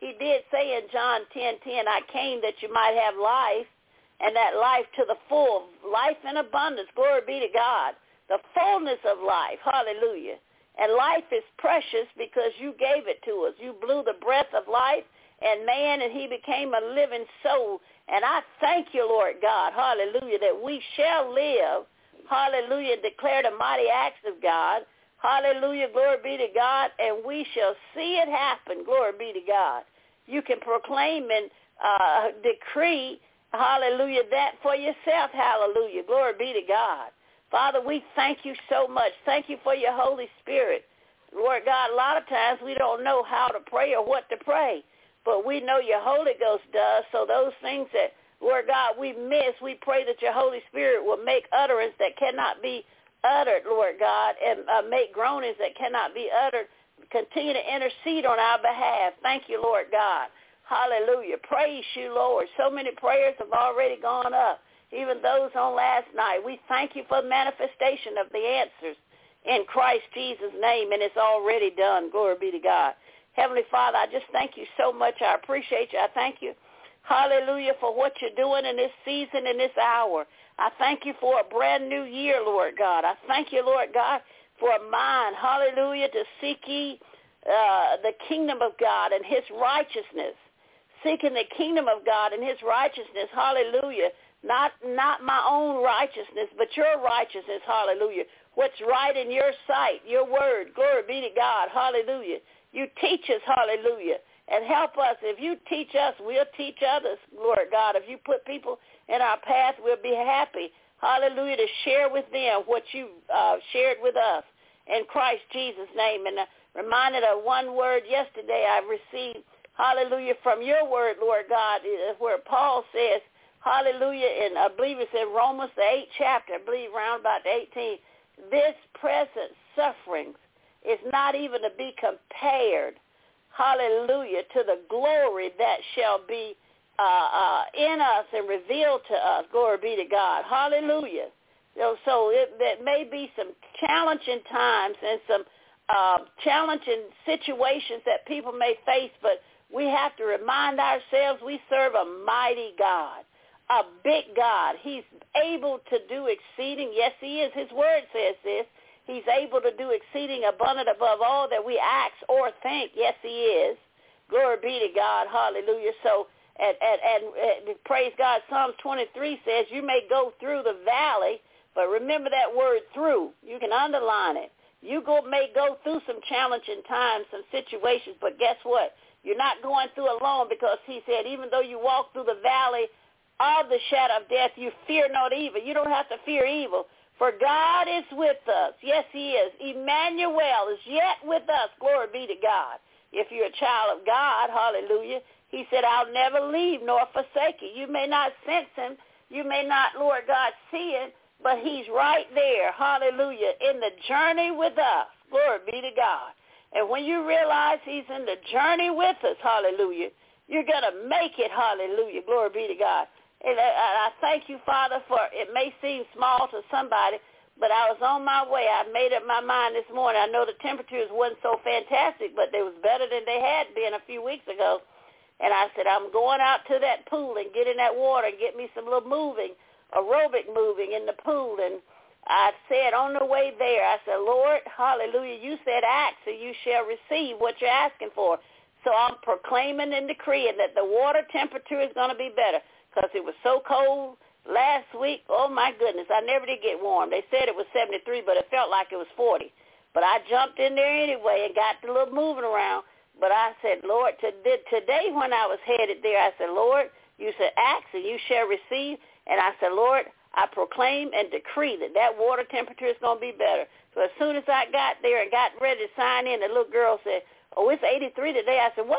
he did say in John ten ten, I came that you might have life, and that life to the full, life in abundance. Glory be to God. The fullness of life. Hallelujah. And life is precious because you gave it to us. You blew the breath of life and man, and he became a living soul. And I thank you, Lord God, hallelujah, that we shall live, hallelujah, declare the mighty acts of God. Hallelujah, glory be to God, and we shall see it happen. Glory be to God. You can proclaim and uh, decree, hallelujah, that for yourself. Hallelujah, glory be to God. Father, we thank you so much. Thank you for your Holy Spirit. Lord God, a lot of times we don't know how to pray or what to pray, but we know your Holy Ghost does. So those things that, Lord God, we miss, we pray that your Holy Spirit will make utterance that cannot be uttered, Lord God, and uh, make groanings that cannot be uttered. Continue to intercede on our behalf. Thank you, Lord God. Hallelujah. Praise you, Lord. So many prayers have already gone up, even those on last night. We thank you for the manifestation of the answers in Christ Jesus' name, and it's already done. Glory be to God. Heavenly Father, I just thank you so much. I appreciate you. I thank you, hallelujah, for what you're doing in this season, in this hour. I thank you for a brand new year, Lord God. I thank you, Lord God, for a mind, hallelujah, to seek ye uh, the kingdom of God and his righteousness. Seeking the kingdom of God and his righteousness, hallelujah. Not not my own righteousness, but your righteousness, hallelujah. What's right in your sight, your word, glory be to God, hallelujah. You teach us, hallelujah, and help us. If you teach us, we'll teach others, Lord God. If you put people in our path, we'll be happy, hallelujah, to share with them what you uh, shared with us in Christ Jesus' name. And uh, reminded of one word yesterday I received, hallelujah, from your word, Lord God, where Paul says, hallelujah, and I believe it's in Romans, the eighth chapter, I believe around about the eighteenth, this present sufferings is not even to be compared, hallelujah, to the glory that shall be uh, uh, in us and revealed to us. Glory be to God. Hallelujah. So, so it, there may be some challenging times and some uh, challenging situations that people may face, but we have to remind ourselves we serve a mighty God, a big God. He's able to do exceeding. Yes, he is. His word says this. He's able to do exceeding abundant above all that we ask or think. Yes, he is. Glory be to God. Hallelujah. So, and, and, and, and praise God, Psalms twenty-three says you may go through the valley, but remember that word through. You can underline it. You go, may go through some challenging times, some situations, but guess what? You're not going through alone, because he said, even though you walk through the valley of the shadow of death, you fear not evil. You don't have to fear evil, for God is with us. Yes, he is. Emmanuel is yet with us. Glory be to God. If you're a child of God, hallelujah, he said, I'll never leave nor forsake you. You may not sense him. You may not, Lord God, see him, but he's right there, hallelujah, in the journey with us. Glory be to God. And when you realize he's in the journey with us, hallelujah, you're going to make it, hallelujah. Glory be to God. And I thank you, Father, for it may seem small to somebody, but I was on my way. I made up my mind this morning. I know the temperatures wasn't so fantastic, but they was better than they had been a few weeks ago. And I said, I'm going out to that pool and get in that water and get me some little moving, aerobic moving in the pool. And I said on the way there, I said, Lord, hallelujah, you said ask and you shall receive what you're asking for. So I'm proclaiming and decreeing that the water temperature is going to be better, because it was so cold last week. Oh, my goodness, I never did get warm. They said it was seventy-three, but it felt like it was forty. But I jumped in there anyway and got the little moving around. But I said, Lord, today when I was headed there, I said, Lord, you said ask and you shall receive. And I said, Lord, I proclaim and decree that that water temperature is going to be better. So as soon as I got there and got ready to sign in, the little girl said, oh, it's eighty-three today. I said, what?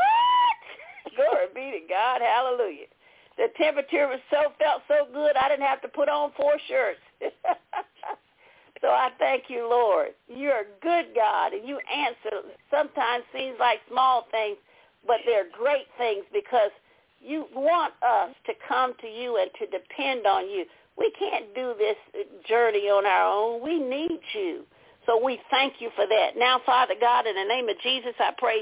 Glory be to God. Hallelujah. The temperature was so felt so good, I didn't have to put on four shirts. So I thank you, Lord. You're a good God, and you answer sometimes seems like small things, but they're great things, because you want us to come to you and to depend on you. We can't do this journey on our own. We need you. So we thank you for that. Now, Father God, in the name of Jesus, I pray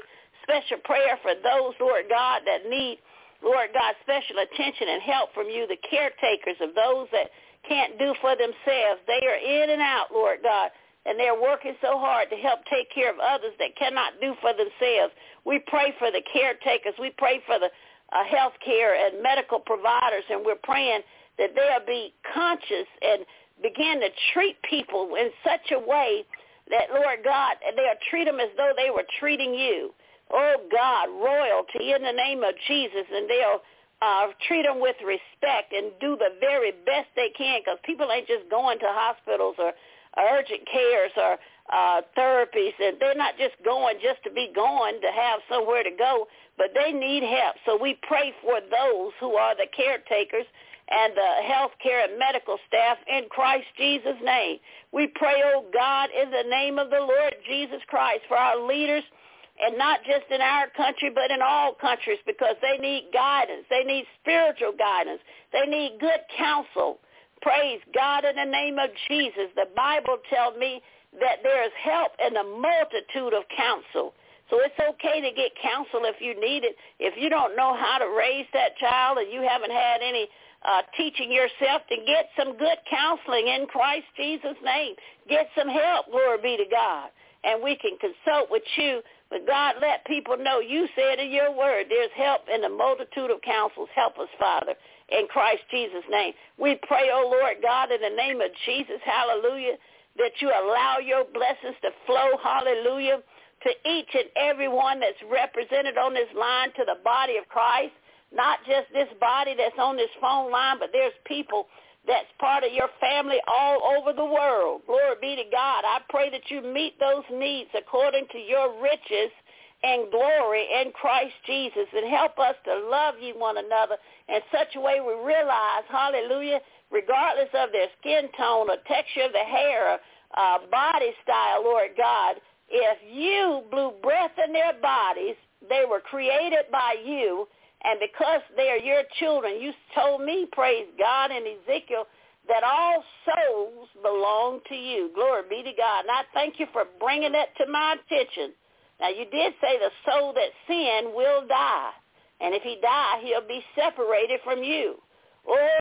special prayer for those, Lord God, that need, Lord God, special attention and help from you, the caretakers of those that can't do for themselves. They are in and out, Lord God, and they're working so hard to help take care of others that cannot do for themselves. We pray for the caretakers. We pray for the uh, health care and medical providers, and we're praying that they'll be conscious and begin to treat people in such a way that, Lord God, they'll treat them as though they were treating you. Oh, God, royalty in the name of Jesus, and they'll uh, treat them with respect and do the very best they can, because people ain't just going to hospitals or urgent cares or uh, therapies, and they're not just going just to be going to have somewhere to go, but they need help. So we pray for those who are the caretakers and the health care and medical staff in Christ Jesus' name. We pray, oh God, in the name of the Lord Jesus Christ, for our leaders, and not just in our country, but in all countries, because they need guidance. They need spiritual guidance. They need good counsel. Praise God in the name of Jesus. The Bible tells me that there is help in a multitude of counsel. So it's okay to get counsel if you need it. If you don't know how to raise that child and you haven't had any uh, teaching yourself, to get some good counseling in Christ Jesus' name. Get some help, glory be to God. And we can consult with you. But God, let people know you said in your word there's help in the multitude of counsels. Help us, Father, in Christ Jesus' name. We pray, oh Lord God, in the name of Jesus, hallelujah, that you allow your blessings to flow, hallelujah, to each and every one that's represented on this line, to the body of Christ. Not just this body that's on this phone line, but there's people that's part of your family all over the world. Glory be to God. I pray that you meet those needs according to your riches and glory in Christ Jesus, and help us to love you one another in such a way we realize, hallelujah, regardless of their skin tone or texture of the hair or uh, body style, Lord God, if you blew breath in their bodies, they were created by you. And because they are your children, you told me, praise God, in Ezekiel, that all souls belong to you. Glory be to God. And I thank you for bringing that to my attention. Now, you did say the soul that sin will die. And if he die, he'll be separated from you. Oh,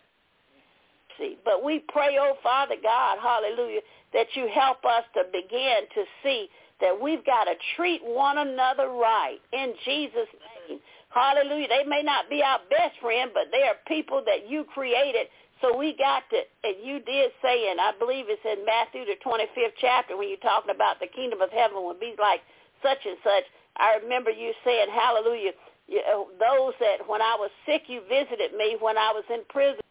see. But we pray, oh, Father God, hallelujah, that you help us to begin to see that we've got to treat one another right in Jesus' name. Hallelujah. They may not be our best friend, but they are people that you created. So we got to, and you did say, and I believe it's in Matthew, the twenty-fifth chapter, when you're talking about the kingdom of heaven will be like such and such. I remember you saying, hallelujah, you know, those that when I was sick, you visited me. When I was in prison,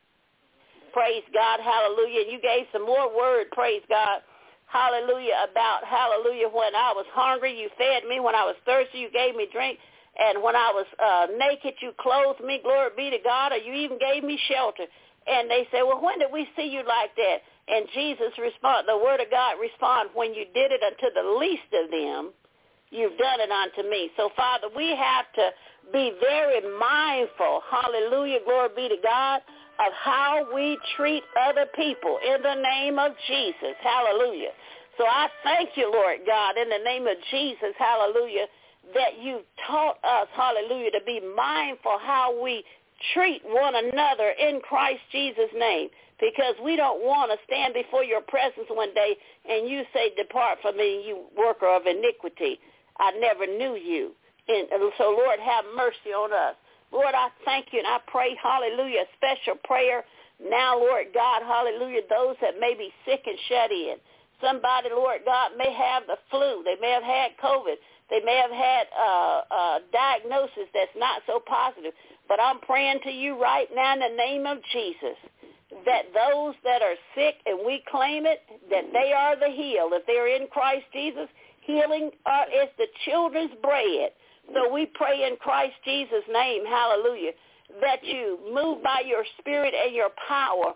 praise God, hallelujah. And you gave some more word, praise God, hallelujah, about, hallelujah, when I was hungry, you fed me. When I was thirsty, you gave me drink. And when I was uh, naked, you clothed me, glory be to God, or you even gave me shelter. And they say, well, when did we see you like that? And Jesus respond, the word of God respond, when you did it unto the least of them, you've done it unto me. So, Father, we have to be very mindful, hallelujah, glory be to God, of how we treat other people in the name of Jesus, hallelujah. So I thank you, Lord God, in the name of Jesus, hallelujah, that you taught us, hallelujah, to be mindful how we treat one another in Christ Jesus' name, because we don't want to stand before your presence one day and you say, depart from me, you worker of iniquity. I never knew you. And so, Lord, have mercy on us. Lord, I thank you, and I pray, hallelujah, a special prayer now, Lord God, hallelujah, those that may be sick and shut in. Somebody, Lord God, may have the flu. They may have had COVID. They may have had uh, a diagnosis that's not so positive. But I'm praying to you right now in the name of Jesus that those that are sick, and we claim it, that they are the healed. If they're in Christ Jesus, healing uh, is the children's bread. So we pray in Christ Jesus' name, hallelujah, that you move by your spirit and your power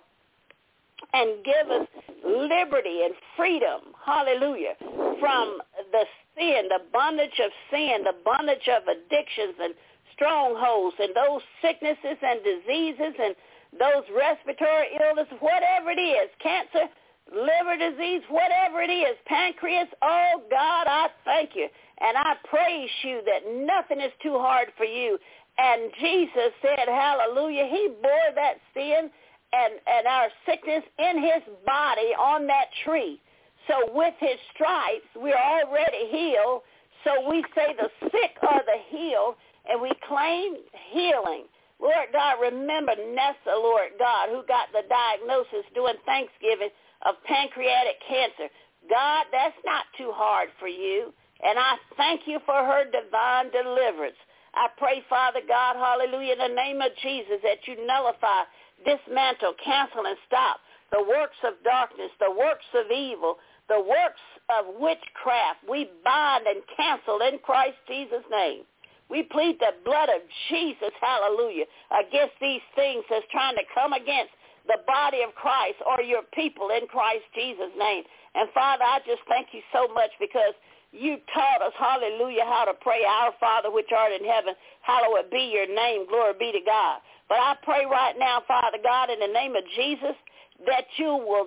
and give us liberty and freedom, hallelujah, from the sin, the bondage of sin, the bondage of addictions and strongholds and those sicknesses and diseases and those respiratory illnesses, whatever it is, cancer, liver disease, whatever it is, pancreas, oh, God, I thank you. And I praise you that nothing is too hard for you. And Jesus said, hallelujah, he bore that sin and, and our sickness in his body on that tree. So with his stripes, we're already healed. So we say the sick are the healed, and we claim healing. Lord God, remember Nessa, Lord God, who got the diagnosis during Thanksgiving of pancreatic cancer. God, that's not too hard for you. And I thank you for her divine deliverance. I pray, Father God, hallelujah, in the name of Jesus, that you nullify, dismantle, cancel, and stop the works of darkness, the works of evil, the works of witchcraft. We bind and cancel in Christ Jesus' name. We plead the blood of Jesus, hallelujah, against these things that's trying to come against the body of Christ or your people in Christ Jesus' name. And, Father, I just thank you so much because you taught us, hallelujah, how to pray, our Father which art in heaven, hallowed be your name, glory be to God. But I pray right now, Father God, in the name of Jesus, that you will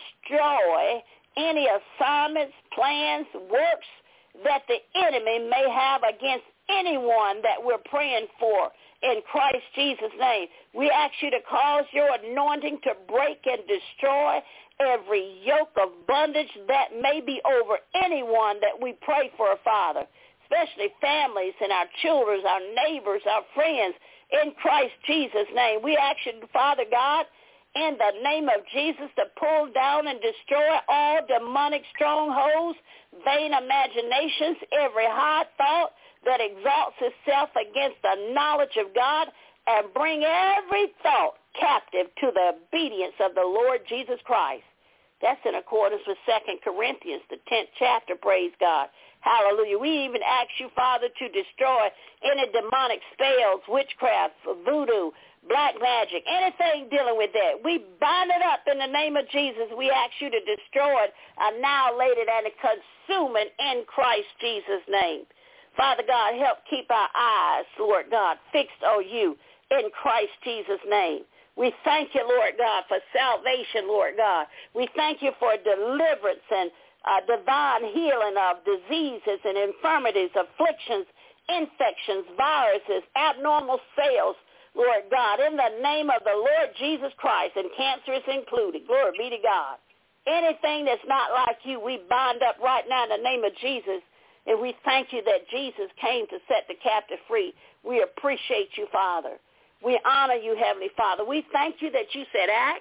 destroy any assignments, plans, works that the enemy may have against anyone that we're praying for in Christ Jesus' name. We ask you to cause your anointing to break and destroy every yoke of bondage that may be over anyone that we pray for, Father, especially families and our children, our neighbors, our friends, in Christ Jesus' name. We ask you, Father God, in the name of Jesus, to pull down and destroy all demonic strongholds, vain imaginations, every high thought that exalts itself against the knowledge of God, and bring every thought captive to the obedience of the Lord Jesus Christ. That's in accordance with Second Corinthians, the tenth chapter, praise God. Hallelujah. We even ask you, Father, to destroy any demonic spells, witchcraft, voodoo, black magic, anything dealing with that. We bind it up in the name of Jesus. We ask you to destroy it, annihilate it, and consume it in Christ Jesus' name. Father God, help keep our eyes, Lord God, fixed on you in Christ Jesus' name. We thank you, Lord God, for salvation, Lord God. We thank you for deliverance and uh, divine healing of diseases and infirmities, afflictions, infections, viruses, abnormal cells, Lord God, in the name of the Lord Jesus Christ, and cancer is included. Glory be to God. Anything that's not like you, we bind up right now in the name of Jesus, and we thank you that Jesus came to set the captive free. We appreciate you, Father. We honor you, Heavenly Father. We thank you that you said, ask,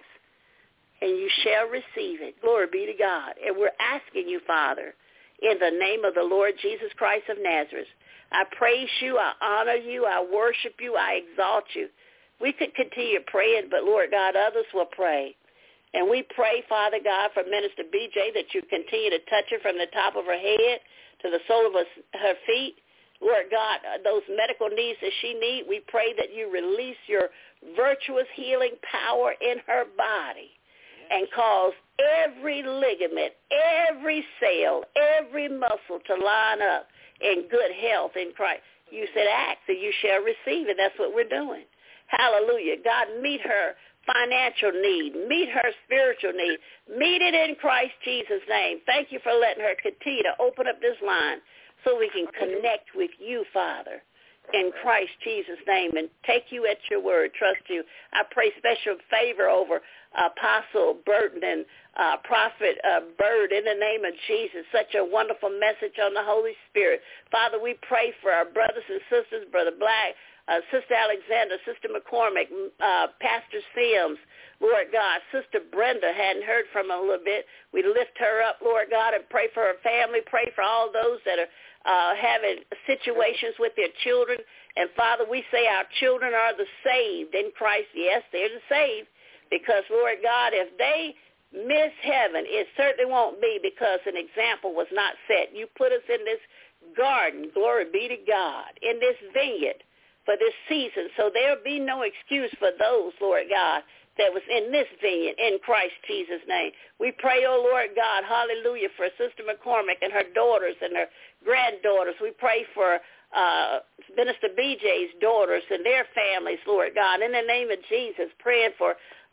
and you shall receive it. Glory be to God. And we're asking you, Father, in the name of the Lord Jesus Christ of Nazareth. I praise you, I honor you, I worship you, I exalt you. We could continue praying, but, Lord God, others will pray. And we pray, Father God, for Minister B J, that you continue to touch her from the top of her head to the sole of her, her feet. Lord God, those medical needs that she needs, we pray that you release your virtuous healing power in her body and cause every ligament, every cell, every muscle to line up in good health in Christ. You said ask and you shall receive, and that's what we're doing. Hallelujah. God, meet her financial need, meet her spiritual need, meet it in Christ Jesus' name. Thank you for letting her continue to open up this line so we can connect with you, Father, in Christ Jesus' name, and take you at your word, trust you. I pray special favor over Apostle Burton and uh, Prophet uh, Bird in the name of Jesus. Such a wonderful message on the Holy Spirit. Father, we pray for our brothers and sisters, Brother Black, uh, Sister Alexander, Sister McCormick, uh, Pastor Sims, Lord God. Sister Brenda, hadn't heard from her a little bit. We lift her up, Lord God, and pray for her family. Pray for all those that are uh, having situations with their children. And, Father, we say our children are the saved in Christ. Yes, they're the saved because, Lord God, if they miss heaven, it certainly won't be because an example was not set. You put us in this garden, glory be to God, in this vineyard for this season. So there'll be no excuse for those, Lord God, that was in this vineyard in Christ Jesus' name. We pray, oh Lord God, hallelujah, for Sister McCormick and her daughters and her granddaughters. We pray for uh, Minister B J's daughters and their families, Lord God, in the name of Jesus, praying for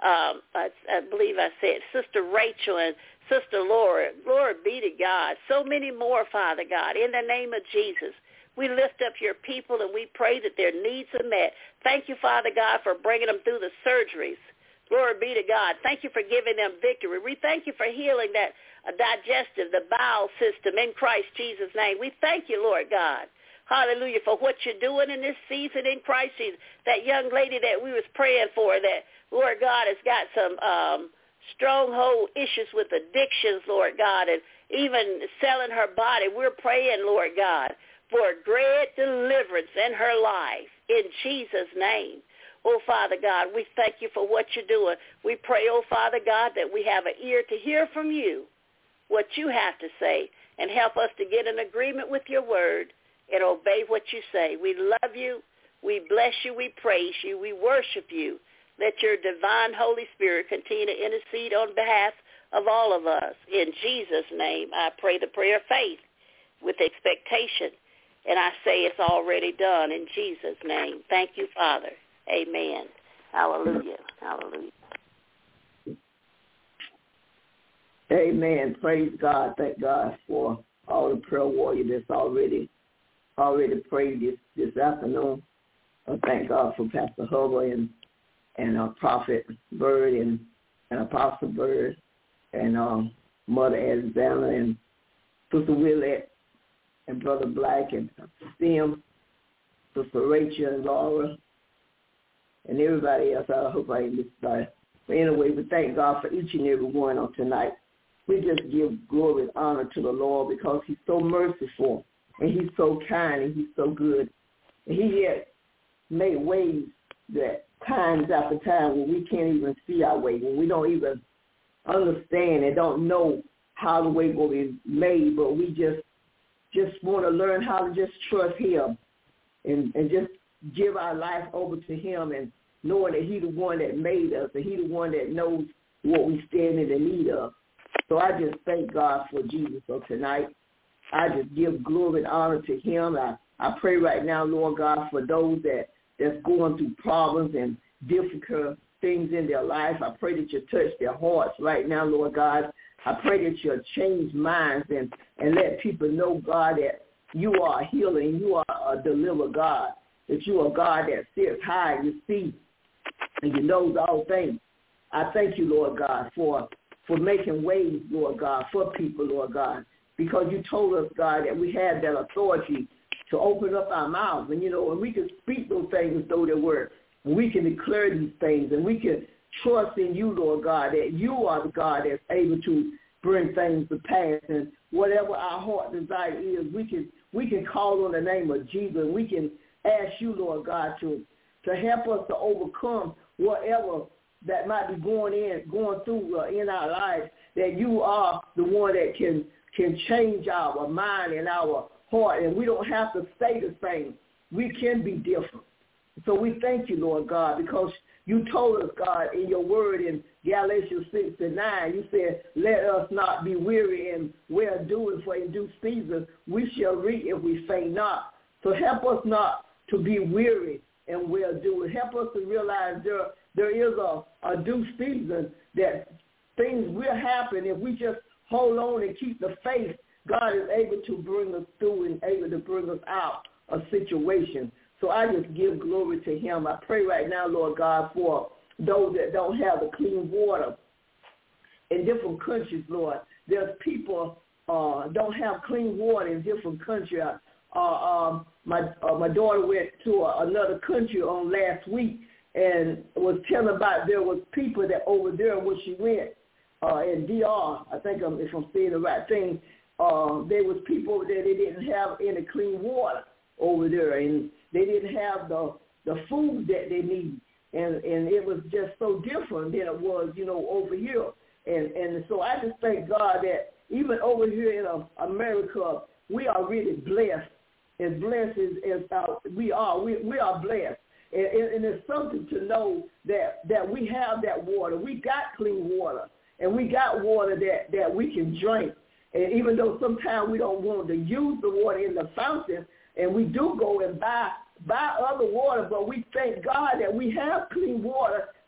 um, I, I believe I said Sister Rachel and Sister Laura. Glory be to God. So many more, Father God, in the name of Jesus. We lift up your people and we pray that their needs are met. Thank you, Father God, for bringing them through the surgeries. Glory be to God. Thank you for giving them victory. We thank you for healing that uh, digestive, the bowel system in Christ Jesus' name. We thank you, Lord God. Hallelujah, for what you're doing in this season in Christ Jesus. That young lady that we was praying for, that, Lord God, has got some um, stronghold issues with addictions, Lord God, and even selling her body. We're praying, Lord God, for great deliverance in her life in Jesus' name. Oh, Father God, we thank you for what you're doing. We pray, oh, Father God, that we have an ear to hear from you what you have to say and help us to get in agreement with your word and obey what you say. We love you. We bless you. We praise you. We worship you. Let your divine Holy Spirit continue to intercede on behalf of all of us. In Jesus' name, I pray the prayer of faith with expectation. And I say it's already done in Jesus' name. Thank you, Father. Amen. Hallelujah. Hallelujah. Amen. Praise God. Thank God for all the prayer warriors that's already already prayed this, this afternoon. I thank God for Pastor Hubbard and and uh, Prophet Bird and, and Apostle Bird and um, Mother Alexander and Sister Willette and Brother Black and Stem, Sister Rachel and Laura, and everybody else. I hope I ain't missed by. But anyway, we thank God for each and every one on tonight. We just give glory and honor to the Lord because he's so merciful and he's so kind and he's so good. And he has made ways that times after time when we can't even see our way, when we don't even understand and don't know how the way will be made, but we just just want to learn how to just trust him and, and just give our life over to him and knowing that he's the one that made us and he's the one that knows what we stand in the need of. So I just thank God for Jesus. So tonight, I just give glory and honor to him. I, I pray right now, Lord God, for those that, that's going through problems and difficult things in their life. I pray that you touch their hearts right now, Lord God. I pray that you'll change minds and, and let people know, God, that you are a healer and you are a deliverer, God, that you are God that sits high, you see, and you knows all things. I thank you, Lord God, for for making ways, Lord God, for people, Lord God, because you told us, God, that we have that authority to open up our mouths. And, you know, and we can speak those things as though they were. And we can declare these things. And we can trust in you, Lord God, that you are the God that's able to bring things to pass. And whatever our heart desire is, we can we can call on the name of Jesus. And we can ask you, Lord God, to, to help us to overcome whatever that might be going in, going through uh, in our lives, that you are the one that can can change our mind and our heart, and we don't have to stay the same. We can be different. So we thank you, Lord God, because you told us, God, in your word in Galatians six and nine, you said, let us not be weary in well-doing, for in due season we shall reap if we faint not. So help us not to be weary in well-doing. Help us to realize there there is a, a due season that things will happen if we just hold on and keep the faith. God is able to bring us through and able to bring us out of situations. So I just give glory to him. I pray right now, Lord God, for those that don't have the clean water in different countries, Lord. There's people uh, don't have clean water in different countries. Uh, um, my uh, my daughter went to a, another country on last week and was telling about there was people that over there when she went uh, in D R, I think I'm, if I'm saying the right thing, uh, there was people over there that didn't have any clean water over there, and they didn't have the the food that they need, and and it was just so different than it was, you know, over here. And and so I just thank God that even over here in uh, America, we are really blessed, as blessed as, as uh, we are. We we are blessed. And, and it's something to know that, that we have that water. We got clean water, and we got water that, that we can drink. And even though sometimes we don't want to use the water in the fountain, and we do go and buy buy other water, but we thank God that we have clean water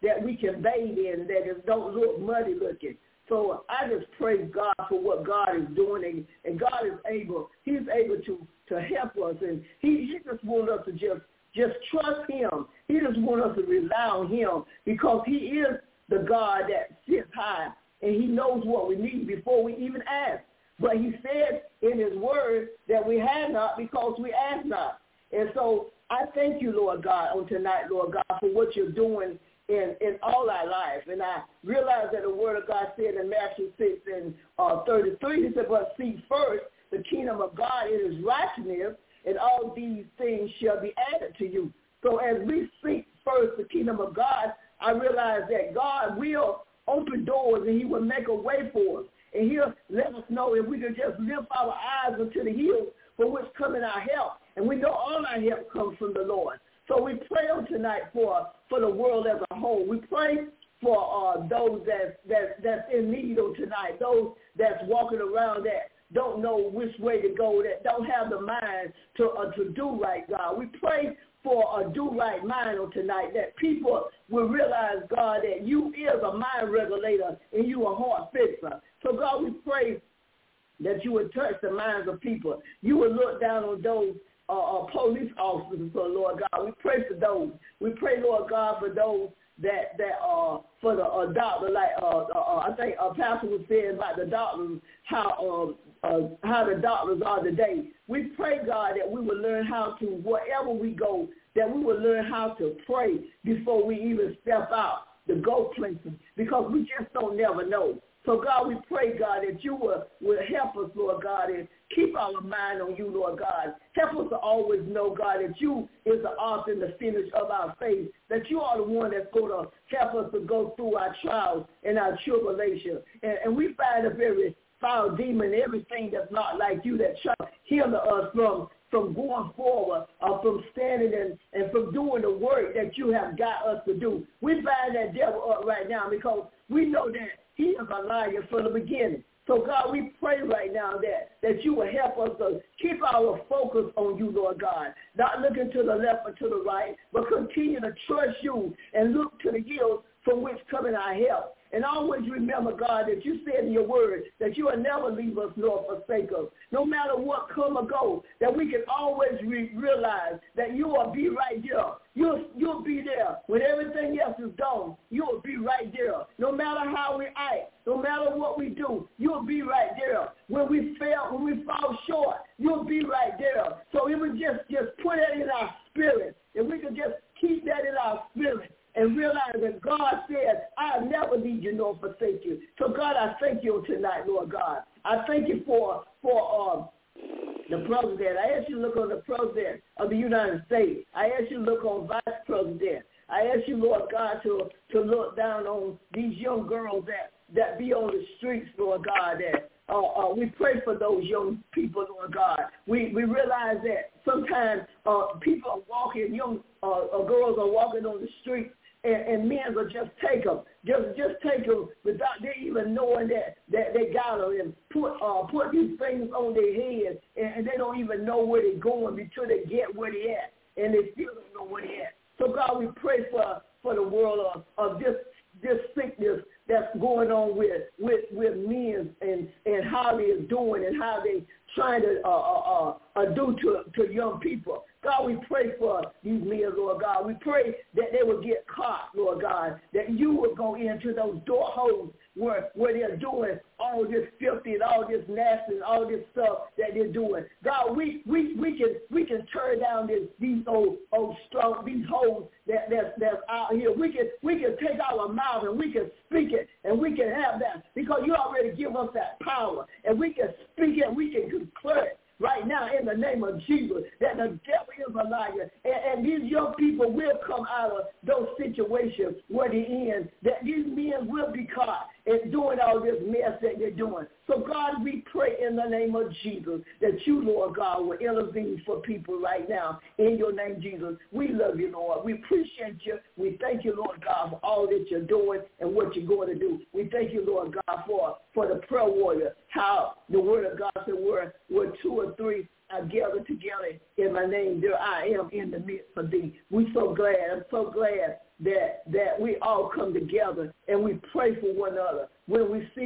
that we can bathe in, that it don't look muddy looking. So I just praise God for what God is doing, and, and God is able, he's able to, to help us, and he, he just wants us to just, just trust him. He just wants us to rely on him because he is the God that sits high, and he knows what we need before we even ask. But he said in his word that we have not because we ask not. And so I thank you, Lord God, on tonight, Lord God, for what you're doing in, in all our life. And I realize that the word of God said in Matthew six and uh, thirty-three, he said, but seek first the kingdom of God and his righteousness, and all these things shall be added to you. So as we seek first the kingdom of God, I realize that God will open doors and he will make a way for us. And he'll let us know if we can just lift our eyes unto the hills for which coming our help. And we know all our help comes from the Lord. So we pray on tonight for, for the world as a whole. We pray for uh, those that, that, that's in need on tonight, those that's walking around that don't know which way to go, that don't have the mind to, uh, to do right, God. We pray for a do-right mind on tonight, that people will realize, God, that you is a mind regulator and you a heart fixer. So, God, we pray that you would touch the minds of people. You would look down on those uh, uh, police officers, so Lord God. We pray for those. We pray, Lord God, for those that that uh for the uh, doctor, like uh, uh I think a uh, pastor was saying about the doctors, how um uh, how the doctors are today. We pray, God, that we will learn how to, wherever we go, that we will learn how to pray before we even step out to go places, because we just don't never know. So, God, we pray, God, that you will, will help us, Lord God, and keep our mind on you, Lord God. Help us to always know, God, that you is the author and the finish of our faith, that you are the one that's going to help us to go through our trials and our tribulation. And, and we find a very foul demon, everything that's not like you, that try to hinder us from, from going forward, or from standing and, and from doing the work that you have got us to do. We bind that devil up right now because we know that he is a liar from the beginning. So, God, we pray right now that, that you will help us to keep our focus on you, Lord God, not looking to the left or to the right, but continue to trust you and look to the hills from which coming our help. And always remember, God, that you said in your word that you will never leave us nor forsake us. No matter what come or go, that we can always re- realize that you will be right there. You'll, you'll be there. When everything else is gone, you'll be right there. No matter how we act, no matter what we do, you'll be right there. When we fail, when we fall short, you'll be right there. So if we just, just put it in our spirit, if we could just keep that in our spirit, and realize that God says, I'll never leave you nor forsake you. So, God, I thank you tonight, Lord God. I thank you for for um, the president. I ask you to look on the president of the United States. I ask you to look on vice president. I ask you, Lord God, to, to look down on these young girls that, that be on the streets, Lord God, that uh, uh, we pray for those young people, Lord God. We we realize that sometimes uh, people are walking, young uh, uh, girls are walking on the street, And, and men will just take them, just just take them without they even knowing that, that they got them, and put uh, put these things on their head, and, and they don't even know where they're going until they get where they at, and they still don't know where they at. So, God, we pray for for the world of, of this this sickness that's going on with with with men, and and how they're doing and how they trying to uh, uh, uh, do to to young people. God, we pray for these men, Lord God. We pray that they will get caught, Lord God, that you will go into those door holes where, where they're doing all this filthy and all this nasty and all this stuff that they're doing. God, we we, we can we can turn down this, these old old strong these holes that that's, that's out here. We can we can take our mouth and we can speak it, and we can have that because you already give us that power, and we can speak it, we can declare it right now in the name of Jesus, that the devil is a liar, and, and these young people will come out of those situations where they're in, that these men will be caught in doing all this mess that they're doing. So, God, we pray in the name of Jesus that you, Lord God, will intervene for people right now. In your name, Jesus, we love you, Lord. We appreciate you. We thank you, Lord God, for all that you're doing and what you're going to do. We thank you, Lord God, for, for the prayer warrior, how the word of God said, where, where two or three are gathered together in my name, there I am in the midst of thee. We're so glad. I'm so glad that that we all come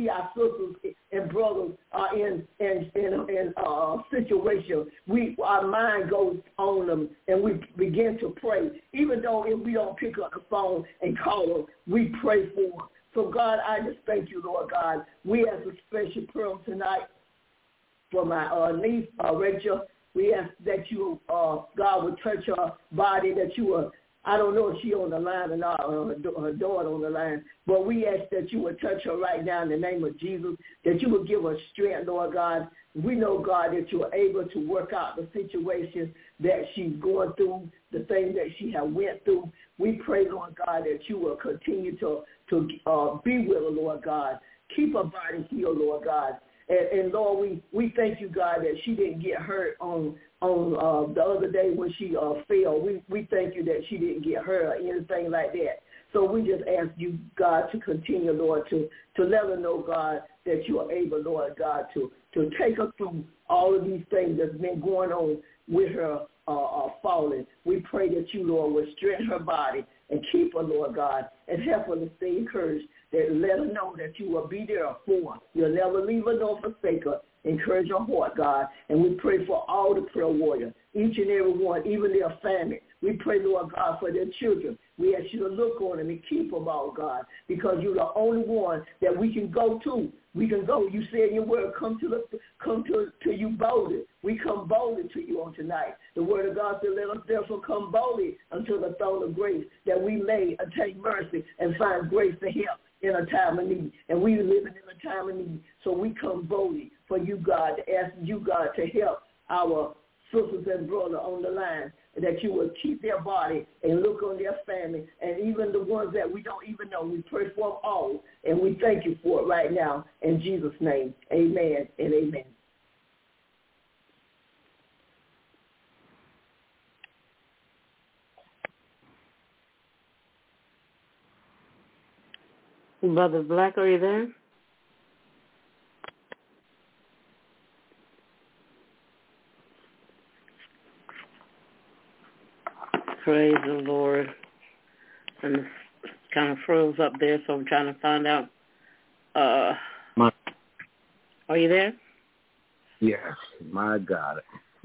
see our sisters and brothers are in in in, in uh, situation, we our mind goes on them and we begin to pray. Even though if we don't pick up the phone and call them, we pray for them. So God, I just thank you, Lord God. We ask a special prayer tonight for my uh, niece, uh, Rachel. We ask that you, uh, God, would touch her body, that you will. I don't know if she on the line or not, or her daughter on the line, but we ask that you would touch her right now in the name of Jesus, that you would give her strength, Lord God. We know, God, that you are able to work out the situation that she's going through, the things that she has went through. We pray, Lord God, that you will continue to, to uh, be with her, Lord God. Keep her body healed, Lord God. And, and Lord, we, we thank you, God, that she didn't get hurt on on uh, the other day when she uh, fell. We, we thank you that she didn't get hurt or anything like that. So we just ask you, God, to continue, Lord, to, to let her know, God, that you are able, Lord God, to, to take her through all of these things that's been going on with her uh, uh, falling. We pray that you, Lord, will strengthen her body and keep her, Lord God, and help her to stay encouraged. That let her know that you will be there for her. You'll never leave her nor forsake her. Encourage her heart, God. And we pray for all the prayer warriors, each and every one, even their family. We pray, Lord God, for their children. We ask you to look on them and keep them all, God, because you're the only one that we can go to. We can go. You said in your word, come to the, come to, to you boldly. We come boldly to you on tonight. The word of God said, let us therefore come boldly unto the throne of grace, that we may attain mercy and find grace to help in a time of need. And we living in a time of need. So we come boldly for you, God, to ask you, God, to help our sisters and brothers on the line, that you will keep their body and look on their family, and even the ones that we don't even know. We pray for them all, and we thank you for it right now. In Jesus' name, amen and amen. Brother Black, are you there? Praise the Lord. And it kind of froze up there, so I'm trying to find out. Uh, my, are you there? Yes, my God.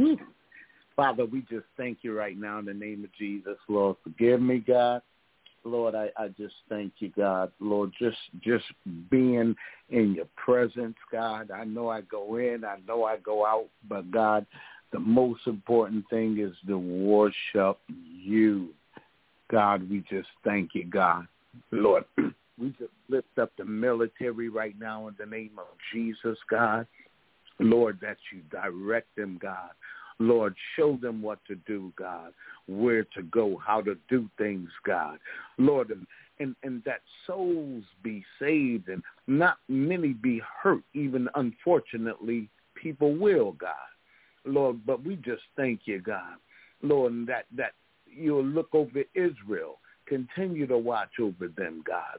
Father, we just thank you right now in the name of Jesus. Lord, forgive me, God. Lord, I, I just thank you, God. Lord, just just being in your presence, God. I know I go in, I know I go out, but God, the most important thing is to worship you. God, we just thank you, God. Lord, we just lift up the military right now in the name of Jesus, God. Lord, that you direct them, God. Lord, show them what to do, God, where to go, how to do things, God. Lord, and, and, and that souls be saved and not many be hurt, even unfortunately, people will, God. Lord, but we just thank you, God. Lord, and that, that you'll look over Israel. Continue to watch over them, God.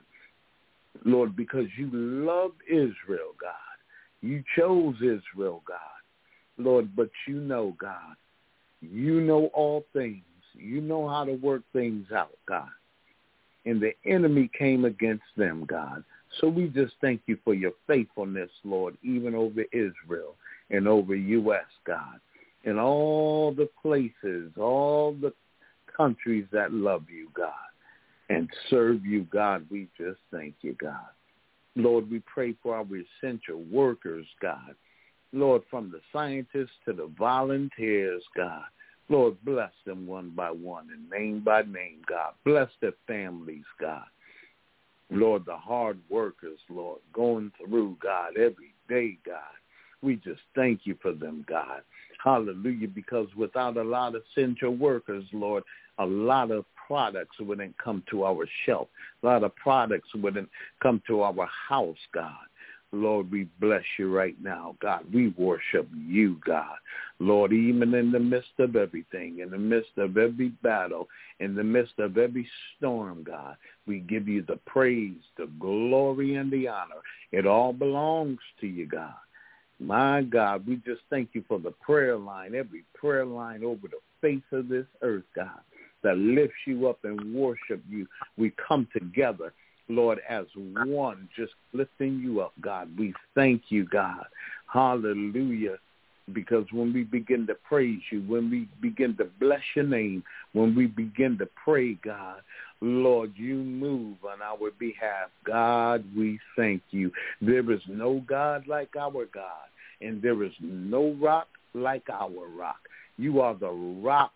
Lord, because you love Israel, God. You chose Israel, God. Lord, but you know, God, you know all things. You know how to work things out, God. And the enemy came against them, God. So we just thank you for your faithfulness, Lord, even over Israel and over U S, God, and all the places, all the countries that love you, God, and serve you, God. We just thank you, God. Lord, we pray for our essential workers, God. Lord, from the scientists to the volunteers, God. Lord, bless them one by one and name by name, God. Bless their families, God. Lord, the hard workers, Lord, going through, God, every day, God. We just thank you for them, God. Hallelujah, because without a lot of essential workers, Lord, a lot of products wouldn't come to our shelf. A lot of products wouldn't come to our house, God. Lord, we bless you right now, God. We worship you, God. Lord, even in the midst of everything, in the midst of every battle, in the midst of every storm, God, we give you the praise, the glory, and the honor. It all belongs to you, God. My God, we just thank you for the prayer line, every prayer line over the face of this earth, God, that lifts you up and worship you. We come together Lord, as one, just lifting you up, God. We thank you, God. Hallelujah. Because when we begin to praise you, when we begin to bless your name, when we begin to pray, God, Lord, you move on our behalf. God, we thank you. There is no God like our God, and there is no rock like our rock. You are the rock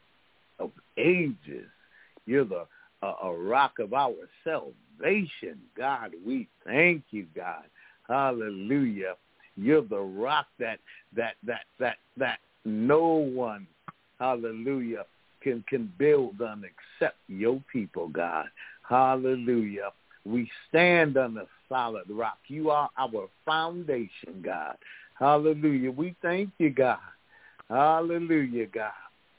of ages. You're the uh, a rock of our salvation. God, we thank you, God. Hallelujah. You're the rock that that that that that no one, hallelujah, can can build on except your people, God. Hallelujah. We stand on a solid rock. You are our foundation, God. Hallelujah. We thank you, God. Hallelujah, God.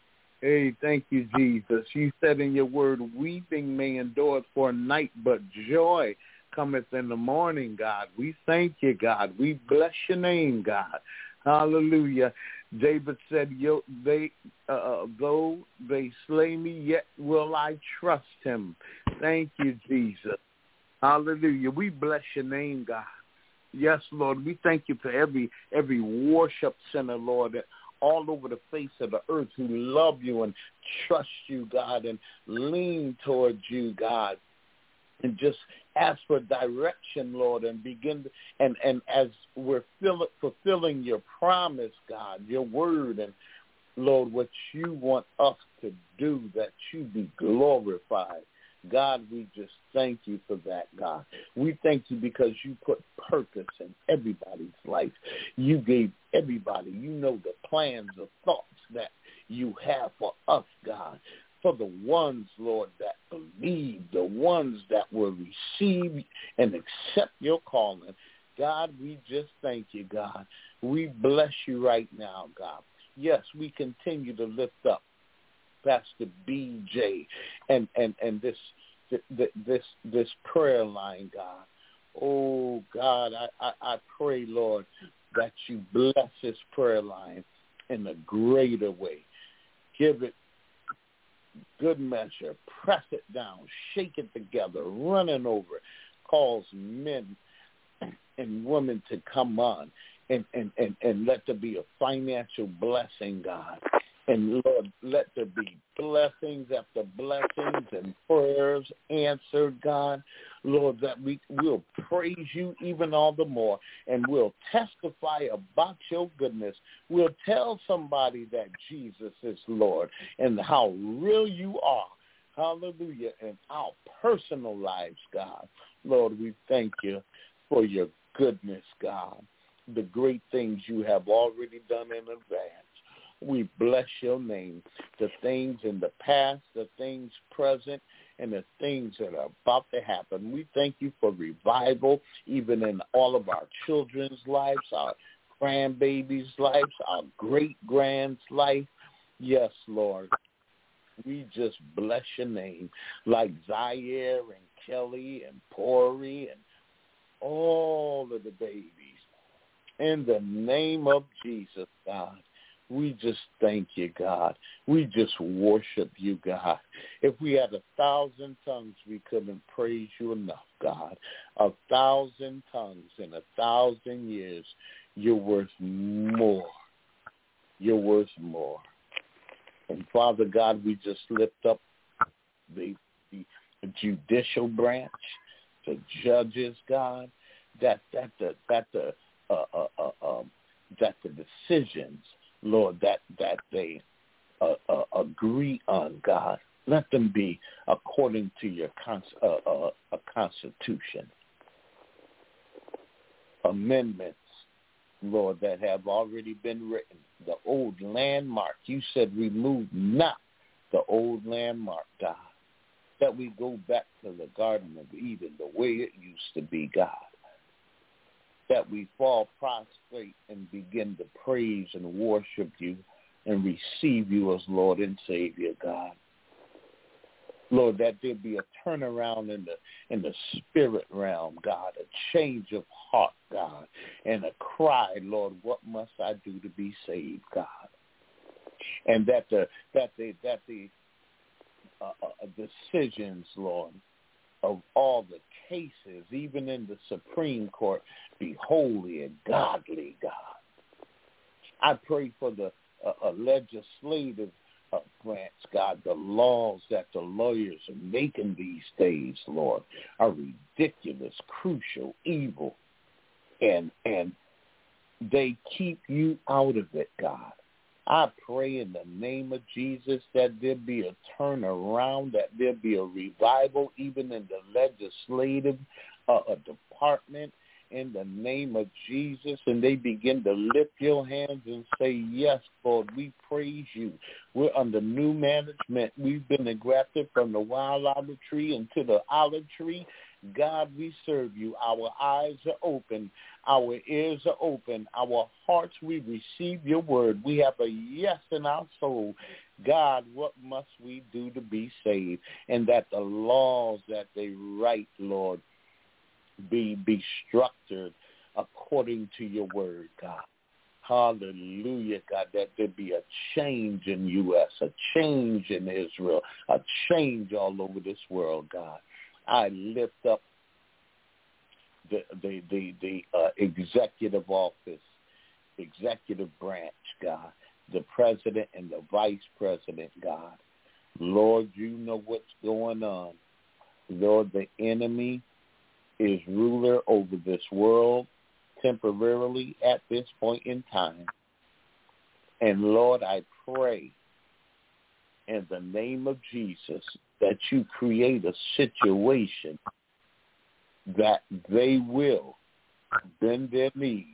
Hey, thank you, Jesus. You said in your word, weeping may endure for a night, but joy cometh in the morning, God. We thank you, God. We bless your name, God. Hallelujah. David said, Yo, they, uh, though they slay me, yet will I trust him. Thank you, Jesus. Hallelujah. We bless your name, God. Yes, Lord. We thank you for every every worship center, Lord, that all over the face of the earth who love you and trust you, God, and lean towards you, God. And just ask for direction, Lord, and begin, to, and, and as we're fill, fulfilling your promise, God, your word, and, Lord, what you want us to do, that you be glorified. God, we just thank you for that, God. We thank you because you put purpose in everybody's life. You gave everybody, you know the plans, the thoughts that you have for us, God. For the ones, Lord, that believe, the ones that will receive and accept your calling. God, we just thank you, God. We bless you right now, God. Yes, we continue to lift up Pastor B J and, and, and this this this prayer line, God. Oh, God, I, I, I pray, Lord, that you bless this prayer line in a greater way. Give it good measure, press it down, shake it together, running over it, cause men and women to come on and, and, and, and let there be a financial blessing, God. And, Lord, let there be blessings after blessings and prayers answered, God. Lord, that we will praise you even all the more, and we'll testify about your goodness. We'll tell somebody that Jesus is Lord and how real you are. Hallelujah. In our personal lives, God. Lord, we thank you for your goodness, God, the great things you have already done in advance. We bless your name. The things in the past, the things present, and the things that are about to happen. We thank you for revival, even in all of our children's lives, our grandbabies' lives, our great-grands' life. Yes, Lord. We just bless your name, like Zaire and Kelly and Pori and all of the babies. In the name of Jesus, God. We just thank you, God. We just worship you, God. If we had a thousand tongues, we couldn't praise you enough, God. A thousand tongues in a thousand years, you're worth more. You're worth more. And Father God, we just lift up the, the judicial branch, the judges, God, that that the that the uh, uh, uh, um, that the decisions, Lord, that, that they uh, uh, agree on, God. Let them be according to your cons- uh, uh, a constitution. Amendments, Lord, that have already been written. The old landmark, you said remove not the old landmark, God. That we go back to the Garden of Eden the way it used to be, God. That we fall prostrate and begin to praise and worship you and receive you as Lord and Savior, God. Lord, that there be a turnaround in the in the spirit realm, God, a change of heart, God, and a cry, Lord, what must I do to be saved, God? And that the that the that the uh, uh, decisions, Lord, of all the cases, even in the Supreme Court, be holy and godly, God. I pray for the uh, uh, legislative uh, branch, God. The laws that the lawyers are making these days, Lord, are ridiculous, crucial, evil, and and they keep you out of it, God. I pray in the name of Jesus that there be a turnaround, that there be a revival even in the legislative uh, uh, department in the name of Jesus, and they begin to lift your hands and say, yes, Lord, we praise you. We're under new management. We've been engrafted from the wild olive tree into the olive tree. God, we serve you. Our eyes are open. Our ears are open. Our hearts, we receive your word. We have a yes in our soul. God, what must we do to be saved? And that the laws that they write, Lord, be, be structured according to your word, God. Hallelujah, God, that there be a change in U S, a change in Israel, a change all over this world, God. I lift up the the the, the uh, executive office, executive branch, God, the president and the vice president, God. Lord, you know what's going on. Lord, the enemy is ruler over this world temporarily at this point in time. And Lord, I pray in the name of Jesus that you create a situation that they will bend their knees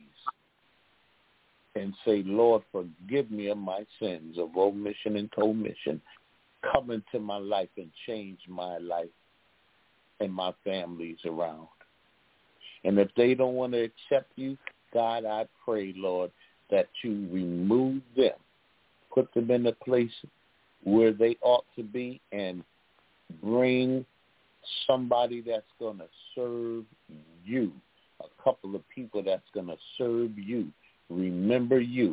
and say, Lord, forgive me of my sins of omission and commission. Come into my life and change my life and my families around. And if they don't want to accept you, God, I pray, Lord, that you remove them, put them in a place where they ought to be, and bring somebody that's going to serve you, a couple of people that's going to serve you, remember you,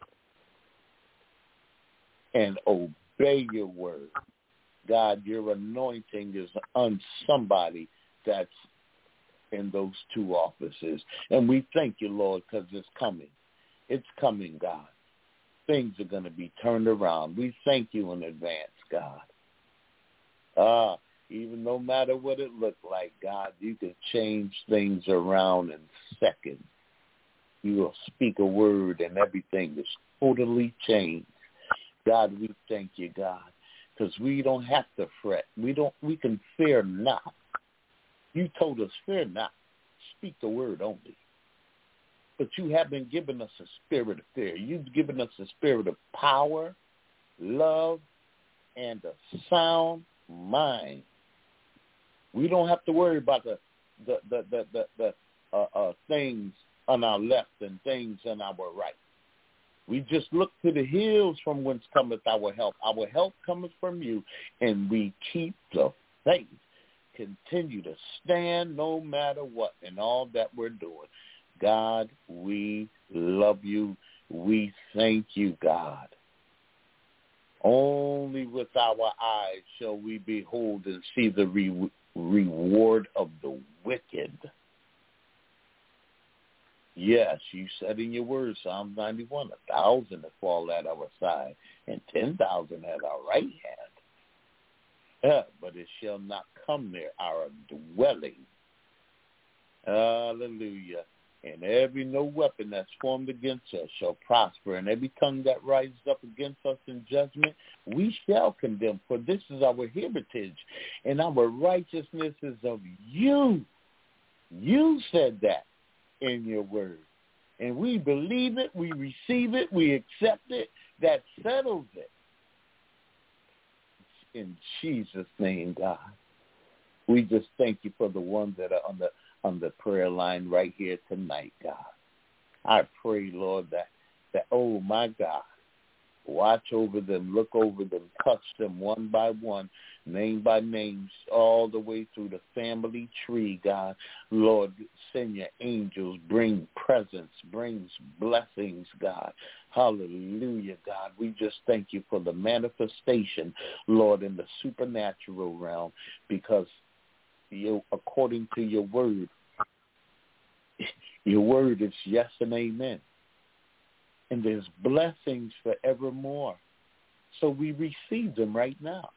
and obey your word. God, your anointing is on somebody that's in those two offices. And we thank you, Lord, because it's coming. It's coming, God. Things are going to be turned around. We thank you in advance, God. Ah, even no matter what it looked like, God, you can change things around in seconds. You will speak a word and everything is totally changed. God, we thank you, God, because we don't have to fret. We don't. We can fear not. You told us, fear not, speak the word only. But you haven't given us a spirit of fear. You've given us a spirit of power, love, and a sound mind. We don't have to worry about the the the the, the, the uh, uh, things on our left and things on our right. We just look to the hills from whence cometh our help. Our help cometh from you, and we keep the faith. Continue to stand no matter what in all that we're doing. God, we love you. We thank you, God. Only with our eyes shall we behold and see the re- reward of the wicked. Yes, you said in your word, Psalm ninety-one, a thousand will fall at our side and ten thousand at our right hand. Uh, but it shall not come near our dwelling. Hallelujah. And every no weapon that's formed against us shall prosper, and every tongue that rises up against us in judgment, we shall condemn. For this is our heritage, and our righteousness is of you. You said that in your word. And we believe it, we receive it, we accept it. That settles it. In Jesus' name, God. We just thank you for the ones that are on the on the prayer line right here tonight, God. I pray, Lord, that, that oh, my God, watch over them, look over them, touch them one by one, name by name, all the way through the family tree, God. Lord, send your angels, bring presence, brings blessings, God. Hallelujah, God. We just thank you for the manifestation, Lord, in the supernatural realm, because you according to your word. Your word is yes and amen. And there's blessings forevermore. So we receive them right now.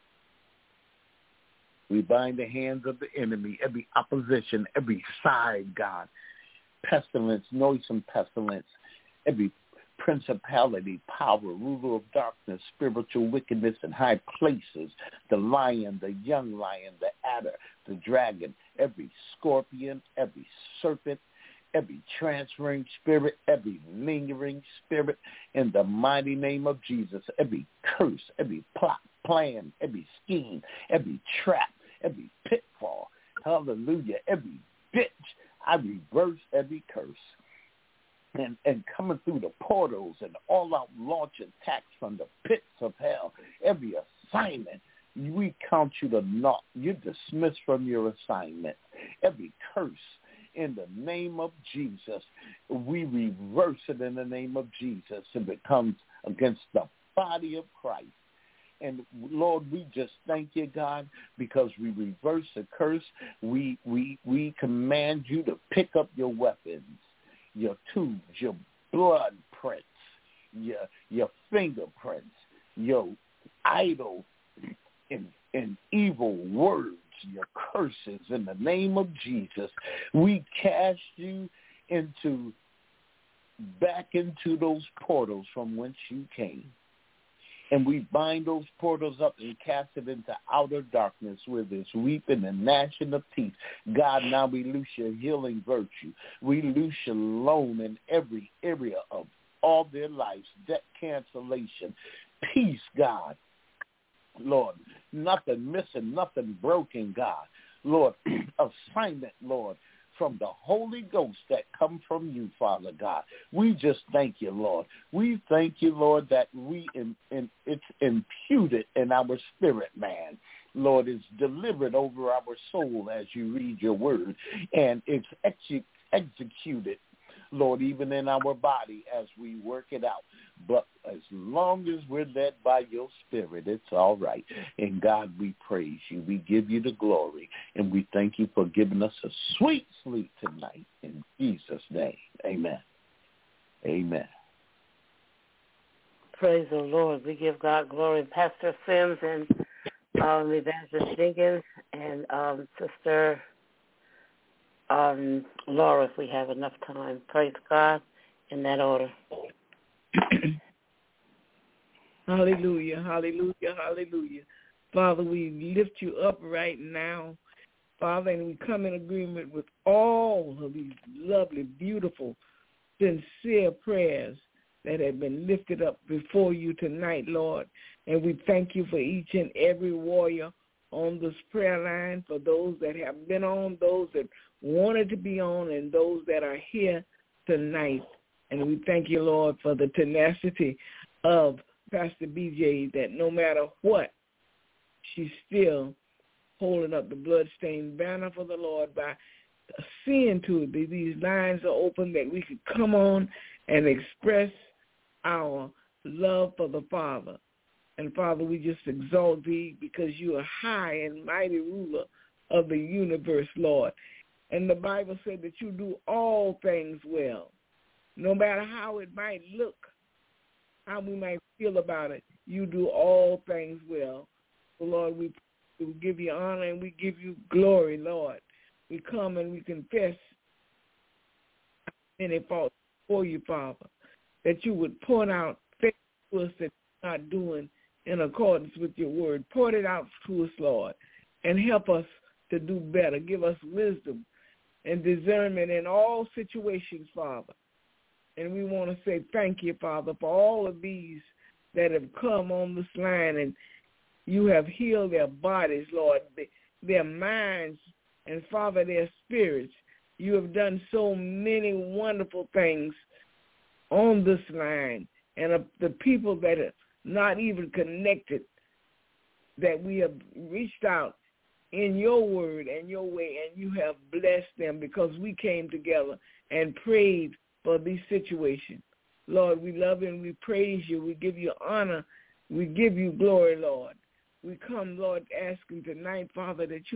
We bind the hands of the enemy, every opposition, every side, God, pestilence, noisome pestilence, every principality, power, ruler of darkness, spiritual wickedness in high places, the lion, the young lion, the adder, the dragon, every scorpion, every serpent, every transferring spirit, every lingering spirit, in the mighty name of Jesus, every curse, every plot, plan, every scheme, every trap, every pitfall, hallelujah, every ditch, I reverse every curse. And, and coming through the portals and all-out launch attacks from the pits of hell, every assignment, we count you to naught. You're dismissed from your assignment. Every curse, in the name of Jesus, we reverse it in the name of Jesus. It becomes against the body of Christ. And Lord, we just thank you, God, because we reverse the curse. We we we command you to pick up your weapons, your tubes, your blood prints, your your fingerprints, your idol and, and evil words, your curses in the name of Jesus. We cast you into back into those portals from whence you came. And we bind those portals up and cast it into outer darkness where there's weeping and gnashing of teeth. God, now we loose your healing virtue. We loose shalom in every area of all their lives, debt cancellation, peace, God. Lord, nothing missing, nothing broken, God. Lord, assignment, Lord, from the Holy Ghost that come from you, Father God. We just thank you, Lord. We thank you, Lord, that we in, in, it's imputed in our spirit, man. Lord, it's delivered over our soul as you read your word, and it's exe- executed, Lord, even in our body as we work it out. But as long as we're led by your spirit, it's all right. And God, we praise you. We give you the glory. And we thank you for giving us a sweet sleep tonight. In Jesus' name, amen. Amen. Praise the Lord. We give God glory. Pastor Sims and um, Evangelist Jenkins and um, Sister um, Laura, if we have enough time. Praise God in that order. Hallelujah, hallelujah, hallelujah. Father, we lift you up right now, Father, and we come in agreement with all of these lovely, beautiful, sincere prayers that have been lifted up before you tonight, Lord. And we thank you for each and every warrior on this prayer line, for those that have been on, those that wanted to be on, and those that are here tonight. And we thank you, Lord, for the tenacity of Pastor B J, that no matter what, she's still holding up the bloodstained banner for the Lord by seeing to it that these lines are open, that we could come on and express our love for the Father. And, Father, we just exalt thee because you are high and mighty ruler of the universe, Lord. And the Bible said that you do all things well. No matter how it might look, how we might feel about it, you do all things well. So, Lord, we, we give you honor and we give you glory, Lord. We come and we confess any faults for you, Father, that you would point out things to us that we're not doing in accordance with your word. Point it out to us, Lord, and help us to do better. Give us wisdom and discernment in all situations, Father. And we want to say thank you, Father, for all of these that have come on this line, and you have healed their bodies, Lord, their minds, and, Father, their spirits. You have done so many wonderful things on this line, and uh, the people that are not even connected, that we have reached out in your word and your way, and you have blessed them because we came together and prayed for these situations. Lord, we love you and we praise you. We give you honor. We give you glory, Lord. We come, Lord, asking tonight, Father, that you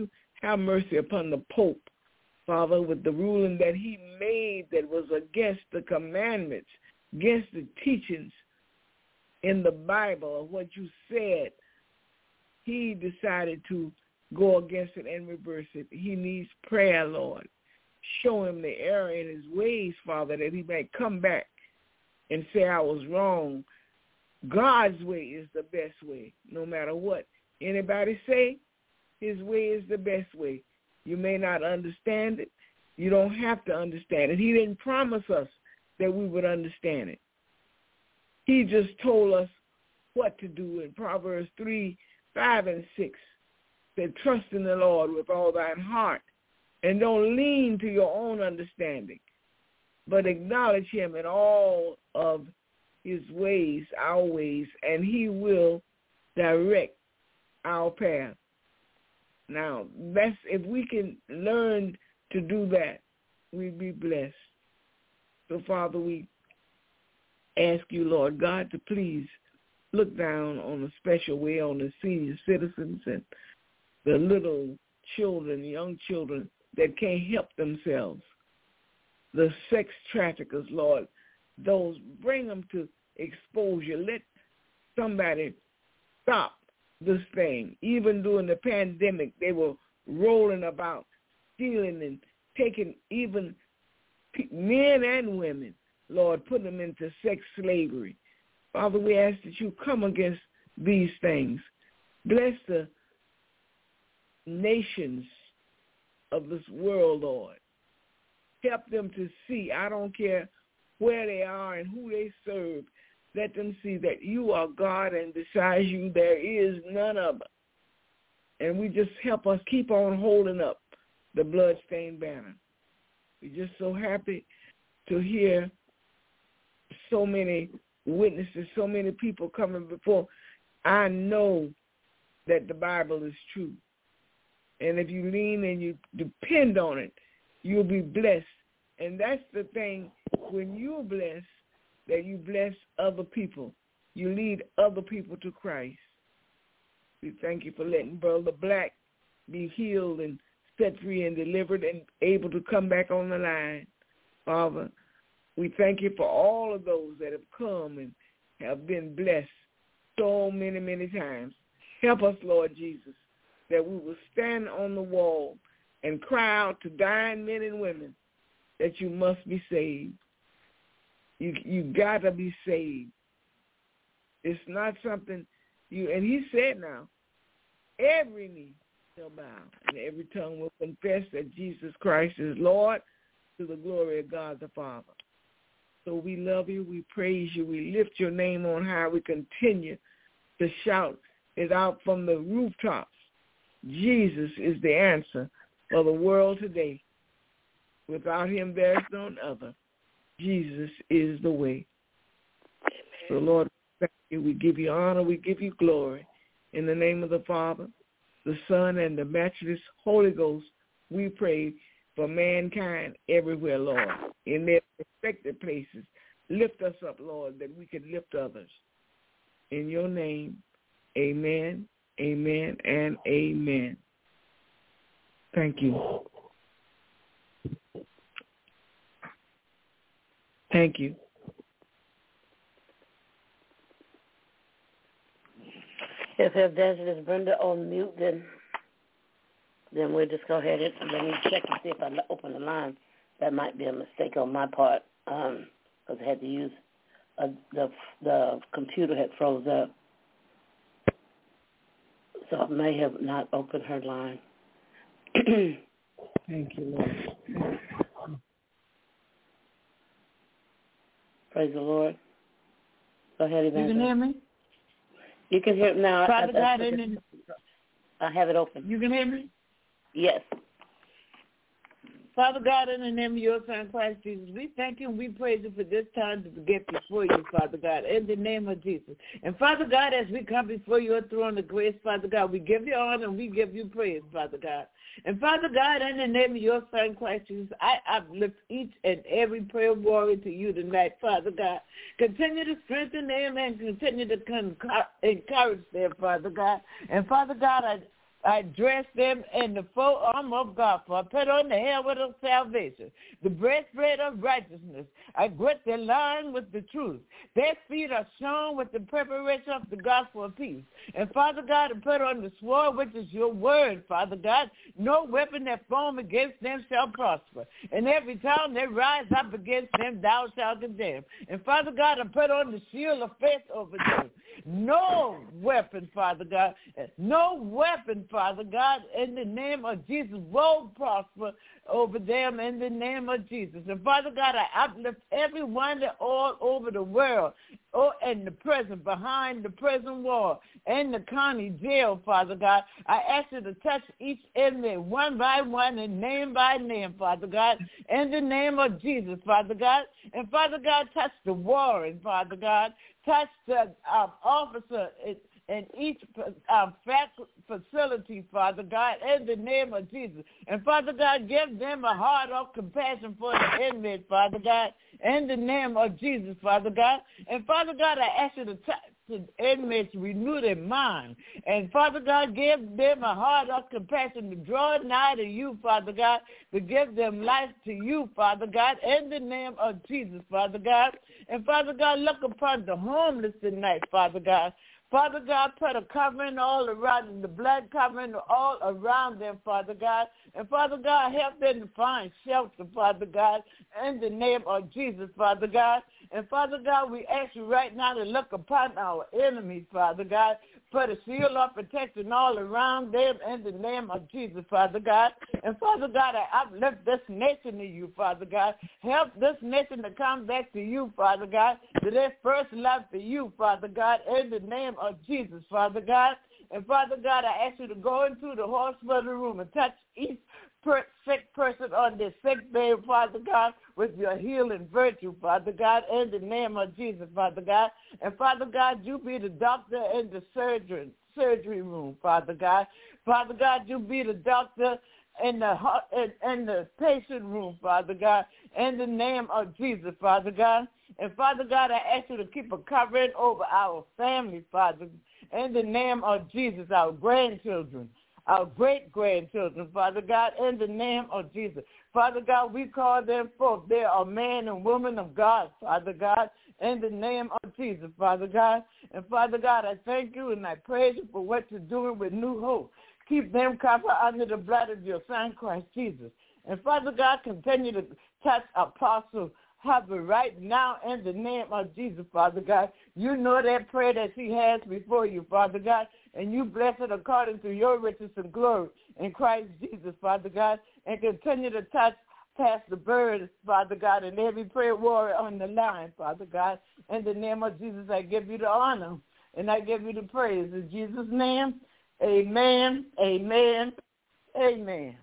have mercy upon the Pope, Father, with the ruling that he made that was against the commandments, against the teachings in the Bible of what you said. He decided to go against it and reverse it. He needs prayer, Lord. Show him the error in his ways, Father, that he might come back and say, I was wrong. God's way is the best way, no matter what anybody say. His way is the best way. You may not understand it. You don't have to understand it. He didn't promise us that we would understand it. He just told us what to do in Proverbs three, five, and six. Said, trust in the Lord with all thine heart, and don't lean to your own understanding, but acknowledge him in all of his ways, our ways, and he will direct our path. Now, that's if we can learn to do that, we'd be blessed. So, Father, we ask you, Lord God, to please look down on a special way on the senior citizens and the little children, young children that can't help themselves, the sex traffickers, Lord, those, bring them to exposure. Let somebody stop this thing. Even during the pandemic, they were rolling about, stealing and taking even men and women, Lord, putting them into sex slavery. Father, we ask that you come against these things. Bless the nations of this world, Lord. Help them to see. I don't care where they are and who they serve. Let them see that you are God, and besides you there is none other. And we just help us keep on holding up the bloodstained banner. We're just so happy to hear so many witnesses, so many people coming before. I know that the Bible is true. And if you lean and you depend on it, you'll be blessed. And that's the thing, when you're blessed, that you bless other people. You lead other people to Christ. We thank you for letting Brother Black be healed and set free and delivered and able to come back on the line. Father, we thank you for all of those that have come and have been blessed so many, many times. Help us, Lord Jesus, that we will stand on the wall and cry out to dying men and women that you must be saved. You you got to be saved. It's not something you, and he said now, every knee shall bow and every tongue will confess that Jesus Christ is Lord, to the glory of God the Father. So we love you, we praise you, we lift your name on high, we continue to shout it out from the rooftops. Jesus is the answer for the world today. Without him there is none other. Jesus is the way. Amen. So, Lord, thank you. We give you honor. We give you glory. In the name of the Father, the Son, and the matchless Holy Ghost, we pray for mankind everywhere, Lord, in their respective places. Lift us up, Lord, that we can lift others. In your name, amen, amen, and amen. Thank you. Thank you. If Evangelist Brenda on mute, then then we'll just go ahead and let me check and see if I open the line. That might be a mistake on my part because um, I had to use a, the the computer had froze up, so I may have not opened her line. Thank you, Lord. Praise the Lord. Go ahead, Evangelist. You can hear me? You can hear me now. Father I, God, I, in I have it open. You can hear me? Yes. Father God, in the name of your Son, Christ Jesus, we thank you and we praise you for this time to get before you, Father God, in the name of Jesus. And Father God, as we come before your throne of grace, Father God, we give you honor and we give you praise, Father God. And Father God, in the name of your Son, Christ Jesus, I uplift each and every prayer warrior to you tonight, Father God. Continue to strengthen them and continue to encourage them, Father God. And Father God, I I dress them in the full armor of God, for I put on the helmet of salvation, the breastplate of righteousness. I gird their loins with the truth. Their feet are shod with the preparation of the gospel of peace. And, Father God, I put on the sword, which is your word, Father God. No weapon that form against them shall prosper. And every time they rise up against them, thou shalt condemn. And, Father God, I put on the shield of faith over them. No weapon, Father God, no weapon, Father God, in the name of Jesus, will prosper over them in the name of Jesus. And, Father God, I uplift everyone that all over the world, or in the prison, behind the prison wall, in the county jail, Father God. I ask you to touch each inmate one by one and name by name, Father God, in the name of Jesus, Father God. And, Father God, touch the warden, Father God. Touch the um, officer in, in each um, facility, Father God, in the name of Jesus. And, Father God, give them a heart of compassion for the inmate, Father God, in the name of Jesus, Father God. And, Father God, I ask you to touch the inmates, renew their mind. And, Father God, give them a heart of compassion to draw nigh to you, Father God, to give them life to you, Father God, in the name of Jesus, Father God. And, Father God, look upon the homeless tonight, Father God. Father God, put a covering all around them, the blood covering all around them, Father God. And, Father God, help them to find shelter, Father God, in the name of Jesus, Father God. And, Father God, we ask you right now to look upon our enemies, Father God. Put a shield of protection all around them in the name of Jesus, Father God. And, Father God, I uplift this nation to you, Father God. Help this nation to come back to you, Father God, to their first love for you, Father God, in the name of Jesus, Father God. And, Father God, I ask you to go into the hospital room and touch each per- sick person on their sick bed, Father God, with your healing virtue, Father God, in the name of Jesus, Father God. And, Father God, you be the doctor in the surgery, surgery room, Father God. Father God, you be the doctor in the in, in the patient room, Father God, in the name of Jesus, Father God. And, Father God, I ask you to keep a covering over our family, Father, in the name of Jesus, our grandchildren, our great-grandchildren, Father God, in the name of Jesus. Father God, we call them forth. They are men and women of God, Father God, in the name of Jesus, Father God. And, Father God, I thank you and I praise you for what you're doing with New Hope. Keep them covered under the blood of your Son, Christ Jesus. And, Father God, continue to touch Apostle Hubbard right now in the name of Jesus, Father God. You know that prayer that she has before you, Father God, and you bless it according to your riches and glory in Christ Jesus, Father God, and continue to touch Pastor Bird, Father God, and every prayer warrior on the line, Father God. In the name of Jesus, I give you the honor, and I give you the praise. In Jesus' name, amen, amen, amen.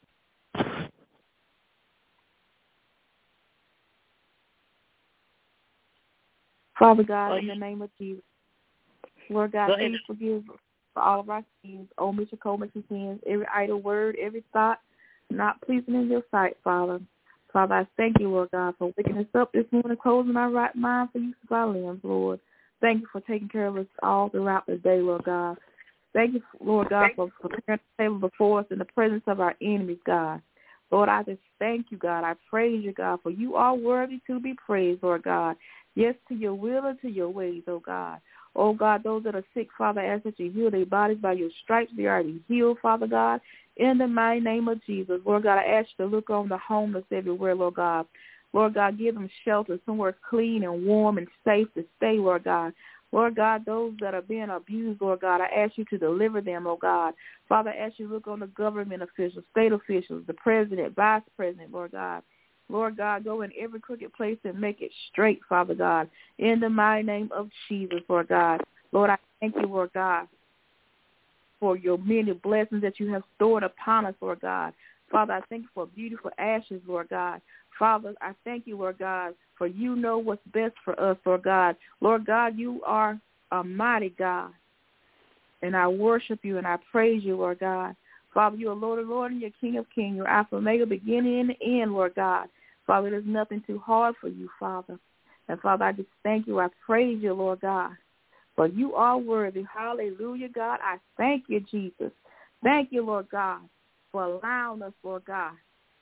Father God, in the name of Jesus, Lord God, please forgive for all of our sins, omission, commission sins, every idle word, every thought not pleasing in your sight, Father. Father, I thank you, Lord God, for waking us up this morning, closing our right mind for use of our limbs, Lord. Thank you for taking care of us all throughout the day, Lord God. Thank you, Lord God, for preparing the table before us in the presence of our enemies, God. Lord, I just thank you, God. I praise you, God, for you are worthy to be praised, Lord God. Yes, to your will and to your ways, oh God. Oh, God, those that are sick, Father, I ask that you heal their bodies by your stripes. They are already healed, Father God, in the mighty name of Jesus. Lord God, I ask you to look on the homeless everywhere, Lord God. Lord God, give them shelter, somewhere clean and warm and safe to stay, Lord God. Lord God, those that are being abused, Lord God, I ask you to deliver them, oh God. Father, I ask you to look on the government officials, state officials, the president, vice president, Lord God. Lord God, go in every crooked place and make it straight, Father God, in the mighty name of Jesus, Lord God. Lord, I thank you, Lord God, for your many blessings that you have stored upon us, Lord God. Father, I thank you for beautiful ashes, Lord God. Father, I thank you, Lord God, for you know what's best for us, Lord God. Lord God, you are a mighty God, and I worship you and I praise you, Lord God. Father, you are Lord of Lords and you're King of Kings. You're Alpha and Omega, beginning and the end, Lord God. Father, there's nothing too hard for you, Father. And, Father, I just thank you. I praise you, Lord God, for you are worthy. Hallelujah, God. I thank you, Jesus. thank you, Lord God, for allowing us, Lord God,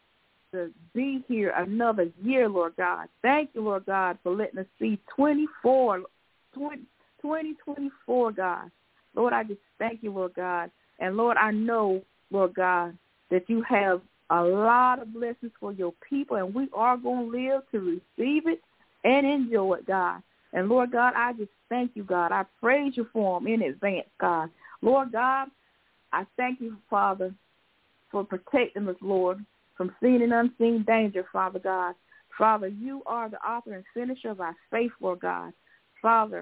to be here another year, Lord God. Thank you, Lord God, for letting us see twenty-four, twenty, twenty twenty-four, God. Lord, I just thank you, Lord God. And, Lord, I know, Lord God, that you have a lot of blessings for your people, and we are going to live to receive it and enjoy it, God. And, Lord God, I just thank you, God. I praise you for them in advance, God. Lord God, I thank you, Father, for protecting us, Lord, from seen and unseen danger, Father God. Father, you are the author and finisher of our faith, Lord God. Father,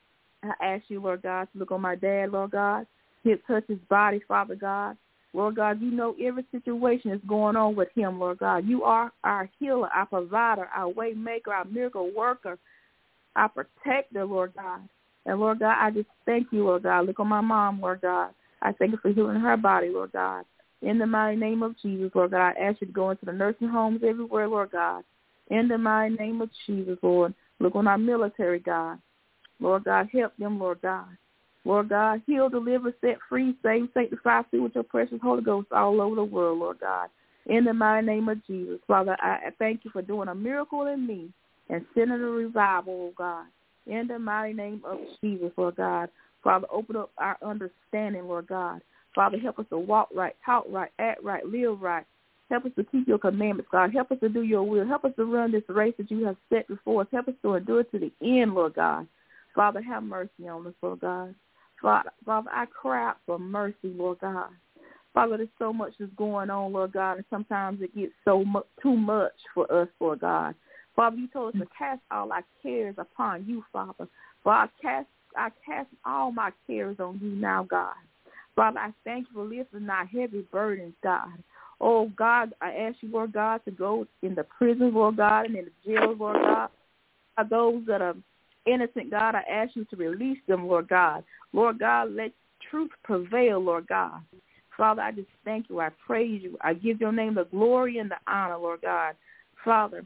I ask you, Lord God, to look on my dad, Lord God. Hit, touch his body, Father God. Lord God, you know every situation that's going on with him, Lord God. You are our healer, our provider, our way maker, our miracle worker, our protector, Lord God. And, Lord God, I just thank you, Lord God. Look on my mom, Lord God. I thank you for healing her body, Lord God. In the mighty name of Jesus, Lord God, I ask you to go into the nursing homes everywhere, Lord God. In the mighty name of Jesus, Lord. Look on our military, God. Lord God, help them, Lord God. Lord God, heal, deliver, set free, save, sanctify, fill with your precious Holy Ghost all over the world, Lord God. In the mighty name of Jesus, Father, I thank you for doing a miracle in me and sending a revival, oh God. In the mighty name of Jesus, Lord God. Father, open up our understanding, Lord God. Father, help us to walk right, talk right, act right, live right. Help us to keep your commandments, God. Help us to do your will. Help us to run this race that you have set before us. Help us to endure to the end, Lord God. Father, have mercy on us, Lord God. Father, Father, I cry out for mercy, Lord God. Father, there's so much that's going on, Lord God, and sometimes it gets so much, too much for us, Lord God. Father, you told us to cast all our cares upon you, Father. Father, I cast, I cast all my cares on you now, God. Father, I thank you for lifting our heavy burdens, God. Oh, God, I ask you, Lord God, to go in the prisons, Lord God, and in the jails, Lord God. Those that are innocent, God, I ask you to release them, Lord God. Lord God, let truth prevail, Lord God. Father, I just thank you. I praise you. I give your name the glory and the honor, Lord God. Father,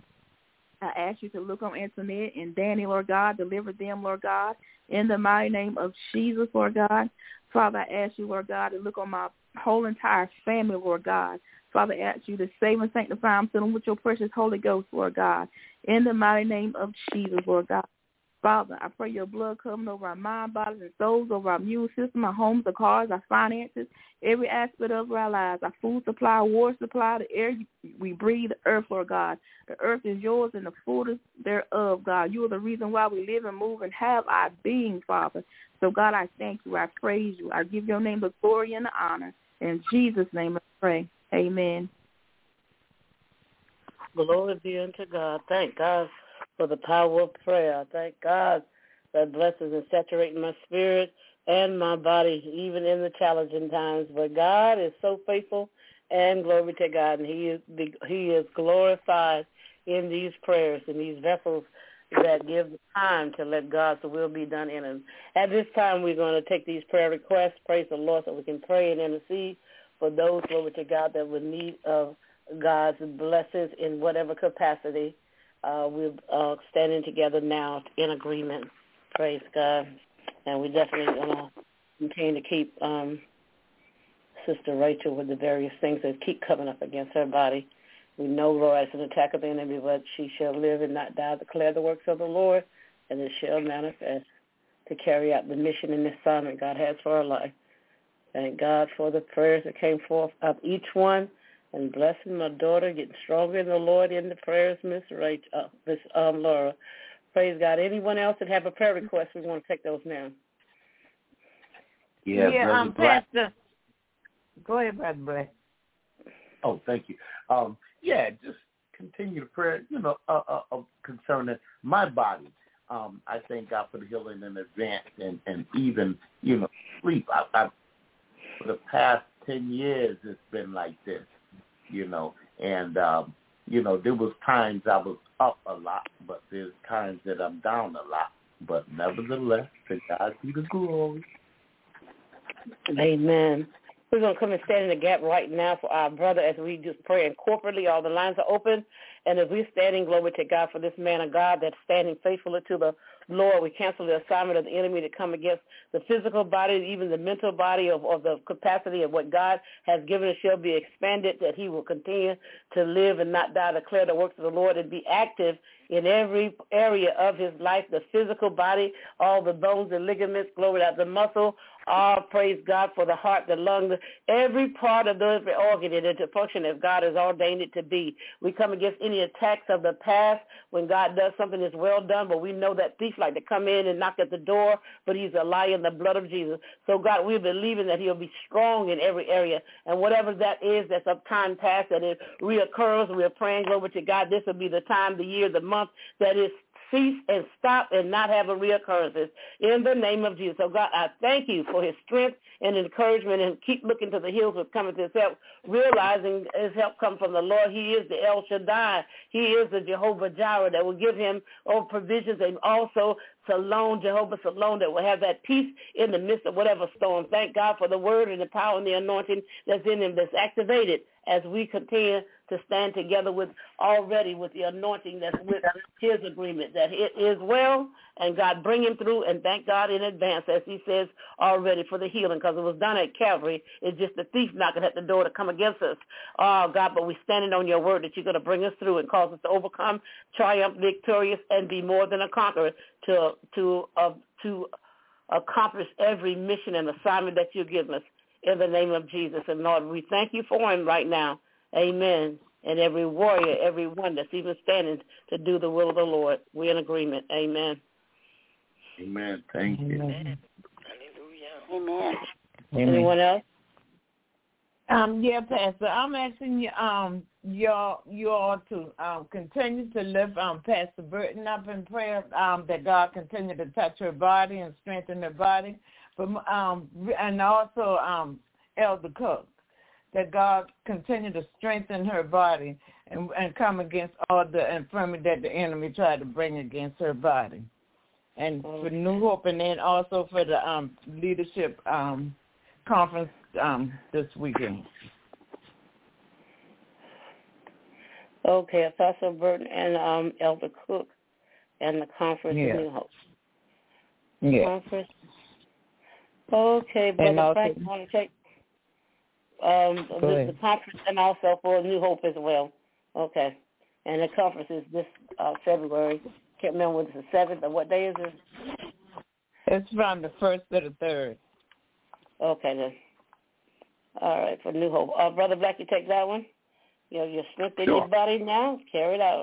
I ask you to look on Antoinette and Danny, Lord God. Deliver them, Lord God, in the mighty name of Jesus, Lord God. Father, I ask you, Lord God, to look on my whole entire family, Lord God. Father, I ask you to save and sanctify them, fill them with your precious Holy Ghost, Lord God, in the mighty name of Jesus, Lord God. Father, I pray your blood coming over our mind, bodies, and souls, over our immune system, our homes, our cars, our finances, every aspect of our lives, our food supply, our water supply, the air we breathe, the earth, Lord God. The earth is yours and the fullness thereof, God. You are the reason why we live and move and have our being, Father. So, God, I thank you. I praise you. I give your name the glory and the honor. In Jesus' name I pray. Amen. Glory be unto God. Thank God for the power of prayer. Thank God that blesses and saturates my spirit and my body, even in the challenging times. But God is so faithful, and glory to God, and He is He is glorified in these prayers and these vessels that give time to let God's will be done in them. At this time, we're going to take these prayer requests. Praise the Lord, so we can pray and intercede for those, glory to God, that would need of God's blessings in whatever capacity. Uh, we're uh, standing together now in agreement. Praise God. And we definitely going to continue to keep um, Sister Rachel with the various things that keep coming up against her body. We know, Lord, it's an attack of the enemy, but she shall live and not die, declare the works of the Lord, and it shall manifest to carry out the mission and assignment God has for her life. Thank God for the prayers that came forth of each one, and blessing my daughter, getting stronger in the Lord in the prayers, Miss Rachel, uh, Miss um, Laura. Praise God. Anyone else that have a prayer request, we want to take those now. Yeah, yeah um, Black. Pastor. Go ahead, Brother Black. Oh, thank you. Um, yeah, just continue the prayer, you know, uh, uh, uh, concerning my body. Um, I thank God for the healing in advance, and, and even, you know, sleep. I, I, for the past ten years, it's been like this, you know, and, um, you know, there was times I was up a lot, but there's times that I'm down a lot. But nevertheless, to God be the glory. Amen. We're going to come and stand in the gap right now for our brother as we just pray. And corporately, all the lines are open. And as we're standing, glory to God, for this man of God that's standing faithfully to the Lord, we cancel the assignment of the enemy to come against the physical body, even the mental body of, of the capacity of what God has given us shall be expanded, that he will continue to live and not die, declare the works of the Lord, and be active in every area of his life, the physical body, all the bones and ligaments, glory to the muscle, all praise God for the heart, the lung, every part of every organ in it to function as God has ordained it to be. We come against any attacks of the past when God does something that's well done, but we know that thief like to come in and knock at the door, but he's a liar in the blood of Jesus. So God, we're believing that he'll be strong in every area, and whatever that is that's of time past, that it reoccurs, we're praying, glory to God, this will be the time, the year, the month that is cease and stop and not have a reoccurrences in the name of Jesus. So, God, I thank you for his strength and encouragement, and keep looking to the hills with coming to his help, realizing his help comes from the Lord. He is the El Shaddai. He is the Jehovah Jireh that will give him all provisions, and also Salome, Jehovah Salome, that will have that peace in the midst of whatever storm. Thank God for the word and the power and the anointing that's in him, that's activated as we continue to stand together with already with the anointing that's with his agreement, that it is well, and God bring him through, and thank God in advance, as he says already, for the healing, because it was done at Calvary. It's just the thief knocking at the door to come against us. Oh, God, but we're standing on your word that you're going to bring us through and cause us to overcome, triumph, victorious, and be more than a conqueror to to uh, to accomplish every mission and assignment that you've given us in the name of Jesus. And, Lord, we thank you for him right now. Amen. And every warrior, every one that's even standing to do the will of the Lord. We're in agreement. Amen. Amen. Thank you. Amen. Amen. Amen. Anyone else? Um, yeah, Pastor, I'm asking you, um, y'all, you all to um, continue to lift um, Pastor Burton up in prayer, um, that God continue to touch her body and strengthen her body, but um, and also um, Elder Cook, that God continue to strengthen her body and, and come against all the infirmity that the enemy tried to bring against her body, and for New Hope, and then also for the um, leadership um, conference um, this weekend. Okay, Apostle Burton and um, Elder Cook and the conference yeah. in New Hope. Yeah. Conference. Okay, Brother Frank, you want to take um, the, the conference and also for New Hope as well. Okay. And the conference is this uh, February. Can't remember whether it's the seventh or what day is it? It's from the first to the third. Okay, then. All right, for New Hope. Uh, Brother Black, you take that one? You know, you're strength in Sure. your body now. Carry it out.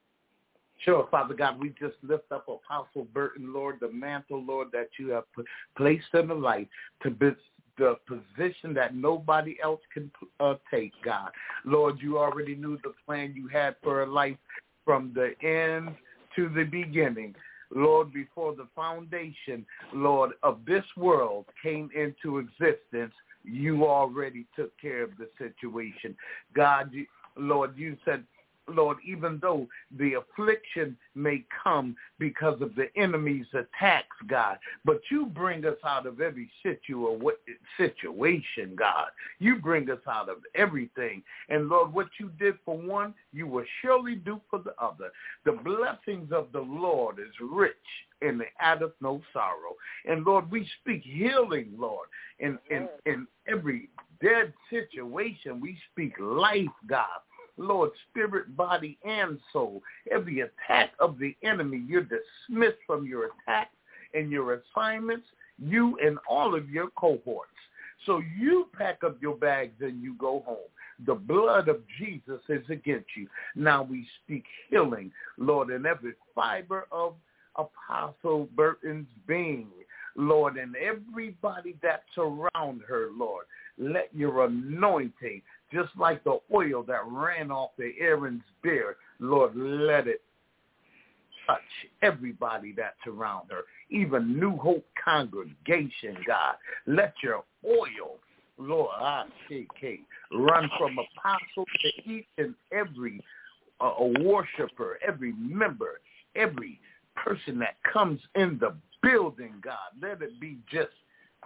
Sure, Father God, we just lift up Apostle Burton, Lord, the mantle, Lord, that you have put, placed in the light to be the position that nobody else can uh, take, God. Lord, you already knew the plan you had for her life from the end to the beginning. Lord, before the foundation, Lord, of this world came into existence, you already took care of the situation. God, you, Lord, you said, Lord, even though the affliction may come because of the enemy's attacks, God, but you bring us out of every situa- situation, God. You bring us out of everything. And, Lord, what you did for one, you will surely do for the other. The blessings of the Lord is rich, and it addeth no sorrow. And, Lord, we speak healing, Lord, in, in, in every dead situation. We speak life, God. Lord, spirit, body, and soul. Every attack of the enemy, you're dismissed from your attacks and your assignments, you and all of your cohorts. So you pack up your bags and you go home. The blood of Jesus is against you. Now we speak healing, Lord, in every fiber of Apostle Burton's being, Lord, and everybody that's around her, Lord. Let your anointing, just like the oil that ran off the Aaron's beard, Lord, let it touch everybody that's around her, even New Hope congregation, God. Let your oil, Lord, I say, run from apostle to each and every uh, worshiper, every member, every person that comes in the building, God. Let it be just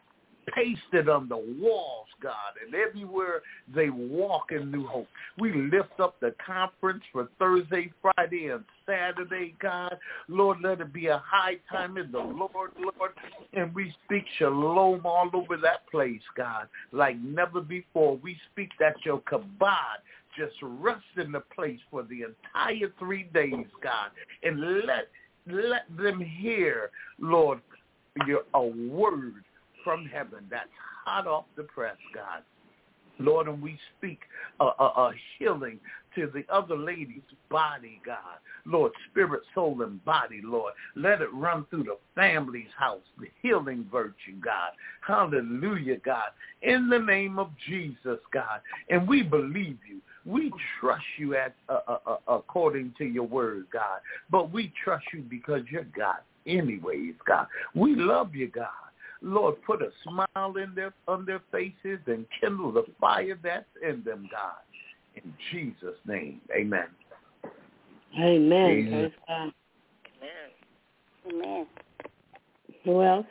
pasted on the walls, God, and everywhere they walk in New Hope. We lift up the conference for Thursday, Friday, and Saturday, God. Lord, let it be a high time in the Lord, Lord, and we speak shalom all over that place, God, like never before. We speak that your kabod just rest in the place for the entire three days, God, and let let them hear, Lord, your a word from heaven that's hot off the press, God. Lord, and we speak a, a, a healing to the other lady's body, God. Lord, spirit, soul, and body, Lord. Let it run through the family's house, the healing virtue, God. Hallelujah, God. In the name of Jesus, God. And we believe you. We trust you at, uh, uh, uh, according to your word, God. But we trust you because you're God anyways, God. We love you, God. Lord, put a smile in their, on their faces and kindle the fire that's in them, God. In Jesus' name, amen. Amen. Amen. Praise God. Amen. Amen. Who else?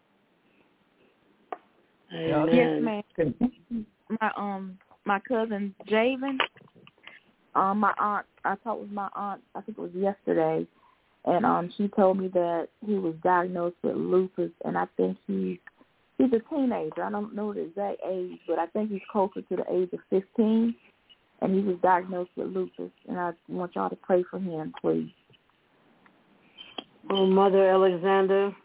Amen. Yes, ma'am. My um my cousin Javen, um my aunt I talked with my aunt, I think it was yesterday, and um she told me that he was diagnosed with lupus, and I think he's he's a teenager. I don't know the exact age, but I think he's closer to the age of fifteen, and he was diagnosed with lupus, and I want y'all to pray for him, please. Oh, Mother Alexander.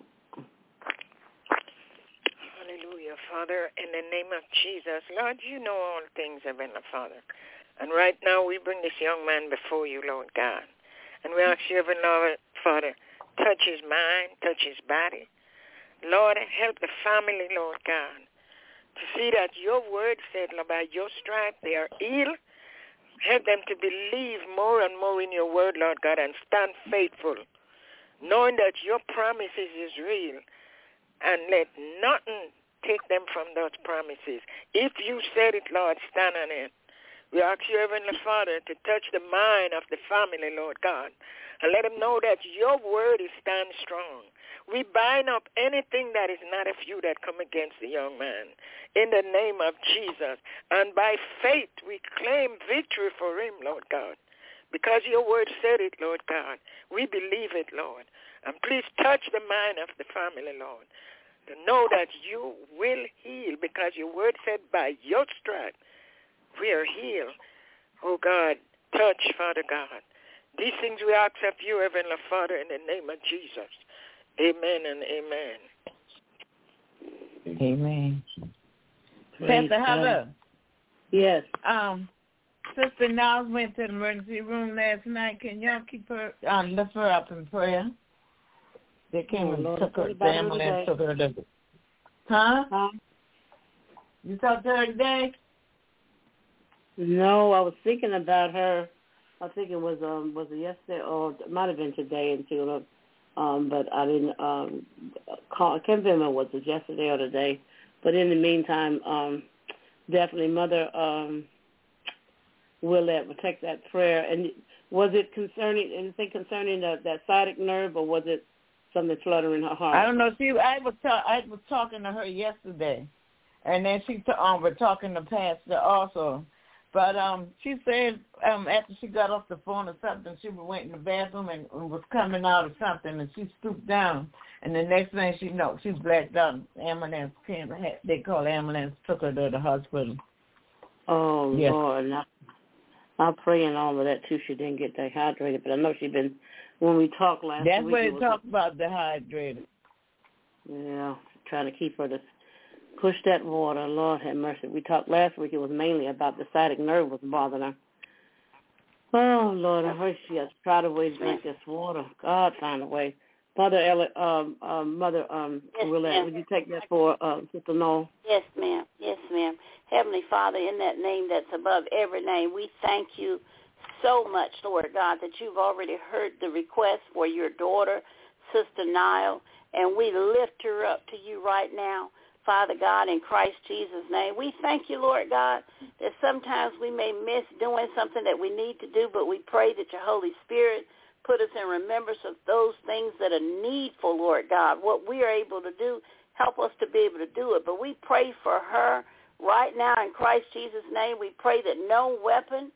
Father, in the name of Jesus, Lord, you know all things, Heavenly Father. And right now we bring this young man before you, Lord God. And we ask you, Heavenly Lord, Father, touch his mind, touch his body. Lord, help the family, Lord God, to see that your word said, Lord, by your stripe they are healed. Help them to believe more and more in your word, Lord God, and stand faithful, knowing that your promises is real. And let nothing take them from those promises. If you said it, Lord, stand on it. We ask you, Heavenly Father, to touch the mind of the family, Lord God, and let them know that your word is stand strong. We bind up anything that is not of you that come against the young man in the name of Jesus. And by faith, we claim victory for him, Lord God, because your word said it, Lord God. We believe it, Lord. And please touch the mind of the family, Lord, to know that you will heal, because your word said by your stripe we are healed. Oh, God, touch, Father God. These things we ask of you, Heavenly Father, in the name of Jesus. Amen and amen. Amen. Praise Pastor Heather. Yes. Um, Sister Niles went to the emergency room last night. Can y'all keep her, uh, lift her up in prayer? They came oh, and Lord, took her, the ambulance took her to, huh? Huh? You talked to her today? No, I was thinking about her. I think it was um was it yesterday or it might have been today until um but I didn't um call. I can't remember was it yesterday or today. But in the meantime, um definitely Mother um Willette will take that prayer. And was it concerning anything concerning the, that sciatic nerve, or was it something fluttering her heart? I don't know. She, I was, ta- I was talking to her yesterday, and then she t- um, was talking to Pastor also. But um, she said um, after she got off the phone or something, she went in the bathroom and, and was coming out or something, and she stooped down, and the next thing she know, she blacked out. Ambulance came. They called ambulance, took her to the hospital. Oh yes. Lord, and I, I'm praying all of that too. She didn't get dehydrated, but I know she's been. When we talked last That's week, what it they talked about, dehydrated. Yeah, trying to keep her to push that water. Lord have mercy. We talked last week. It was mainly about the sciatic nerve was bothering her. Oh Lord, I heard she has tried a way to drink this water. God, find a way. Mother, Ella, um, um, Mother, um, yes, Willette, would you take that for uh, Sister Noel? Yes, ma'am. Yes, ma'am. Heavenly Father, in that name that's above every name, we thank you so much, Lord God, that you've already heard the request for your daughter, Sister Nile, and we lift her up to you right now, Father God, in Christ Jesus' name. We thank you, Lord God, that sometimes we may miss doing something that we need to do, but we pray that your Holy Spirit put us in remembrance of those things that are needful, Lord God. What we are able to do, help us to be able to do it. But we pray for her right now in Christ Jesus' name. We pray that no weapon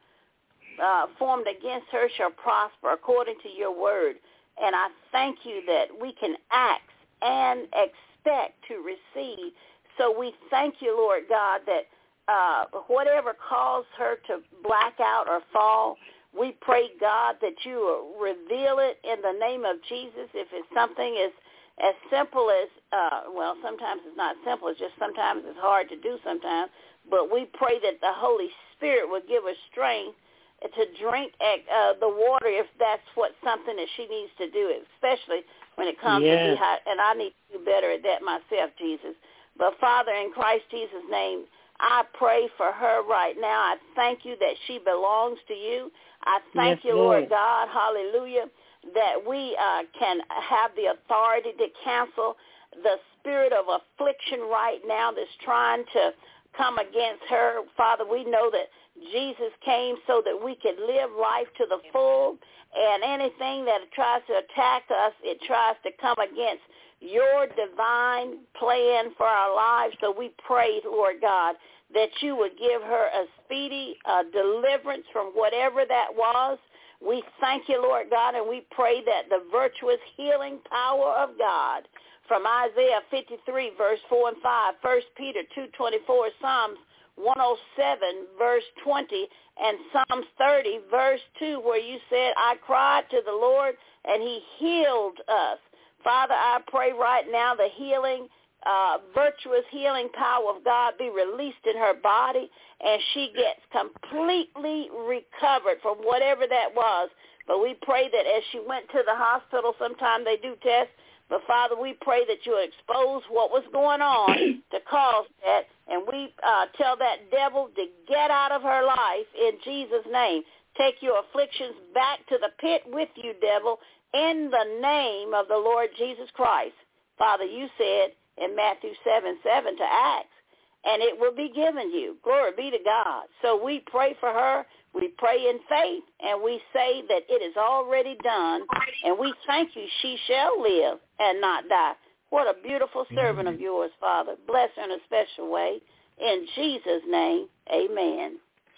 uh, formed against her shall prosper according to your word. And I thank you that we can ask and expect to receive. So we thank you, Lord God, that uh, whatever caused her to black out or fall, we pray, God, that you will reveal it in the name of Jesus. If it's something as as simple as, uh, well, sometimes it's not simple. It's just sometimes it's hard to do sometimes. But we pray that the Holy Spirit will give her strength to drink uh, the water if that's what something that she needs to do, especially when it comes yeah. to dehydratation. And I need to do better at that myself, Jesus. But, Father, in Christ Jesus' name, I pray for her right now. I thank you that she belongs to you. I thank yes, you, Lord. Lord God, hallelujah, that we uh, can have the authority to cancel the spirit of affliction right now that's trying to come against her. Father, we know that Jesus came so that we could live life to the full, and anything that tries to attack us, it tries to come against your divine plan for our lives. So we pray, Lord God, that you would give her a speedy uh, deliverance from whatever that was. We thank you, Lord God, and we pray that the virtuous healing power of God from Isaiah fifty-three, verse four and five, First Peter two twenty-four, Psalms one oh seven, verse twenty, and Psalms thirty, verse two, where you said, I cried to the Lord, and he healed us. Father, I pray right now the healing, uh, virtuous healing power of God be released in her body, and she gets completely recovered from whatever that was. But we pray that as she went to the hospital, sometime they do tests, but Father, we pray that you expose what was going on to cause that, and we uh, tell that devil to get out of her life in Jesus' name. Take your afflictions back to the pit with you, devil, in the name of the Lord Jesus Christ. Father, you said in Matthew seven seven to ask, and it will be given you. Glory be to God. So we pray for her. We pray in faith, and we say that it is already done, and we thank you she shall live and not die. What a beautiful servant of yours, Father. Bless her in a special way. In Jesus' name, amen.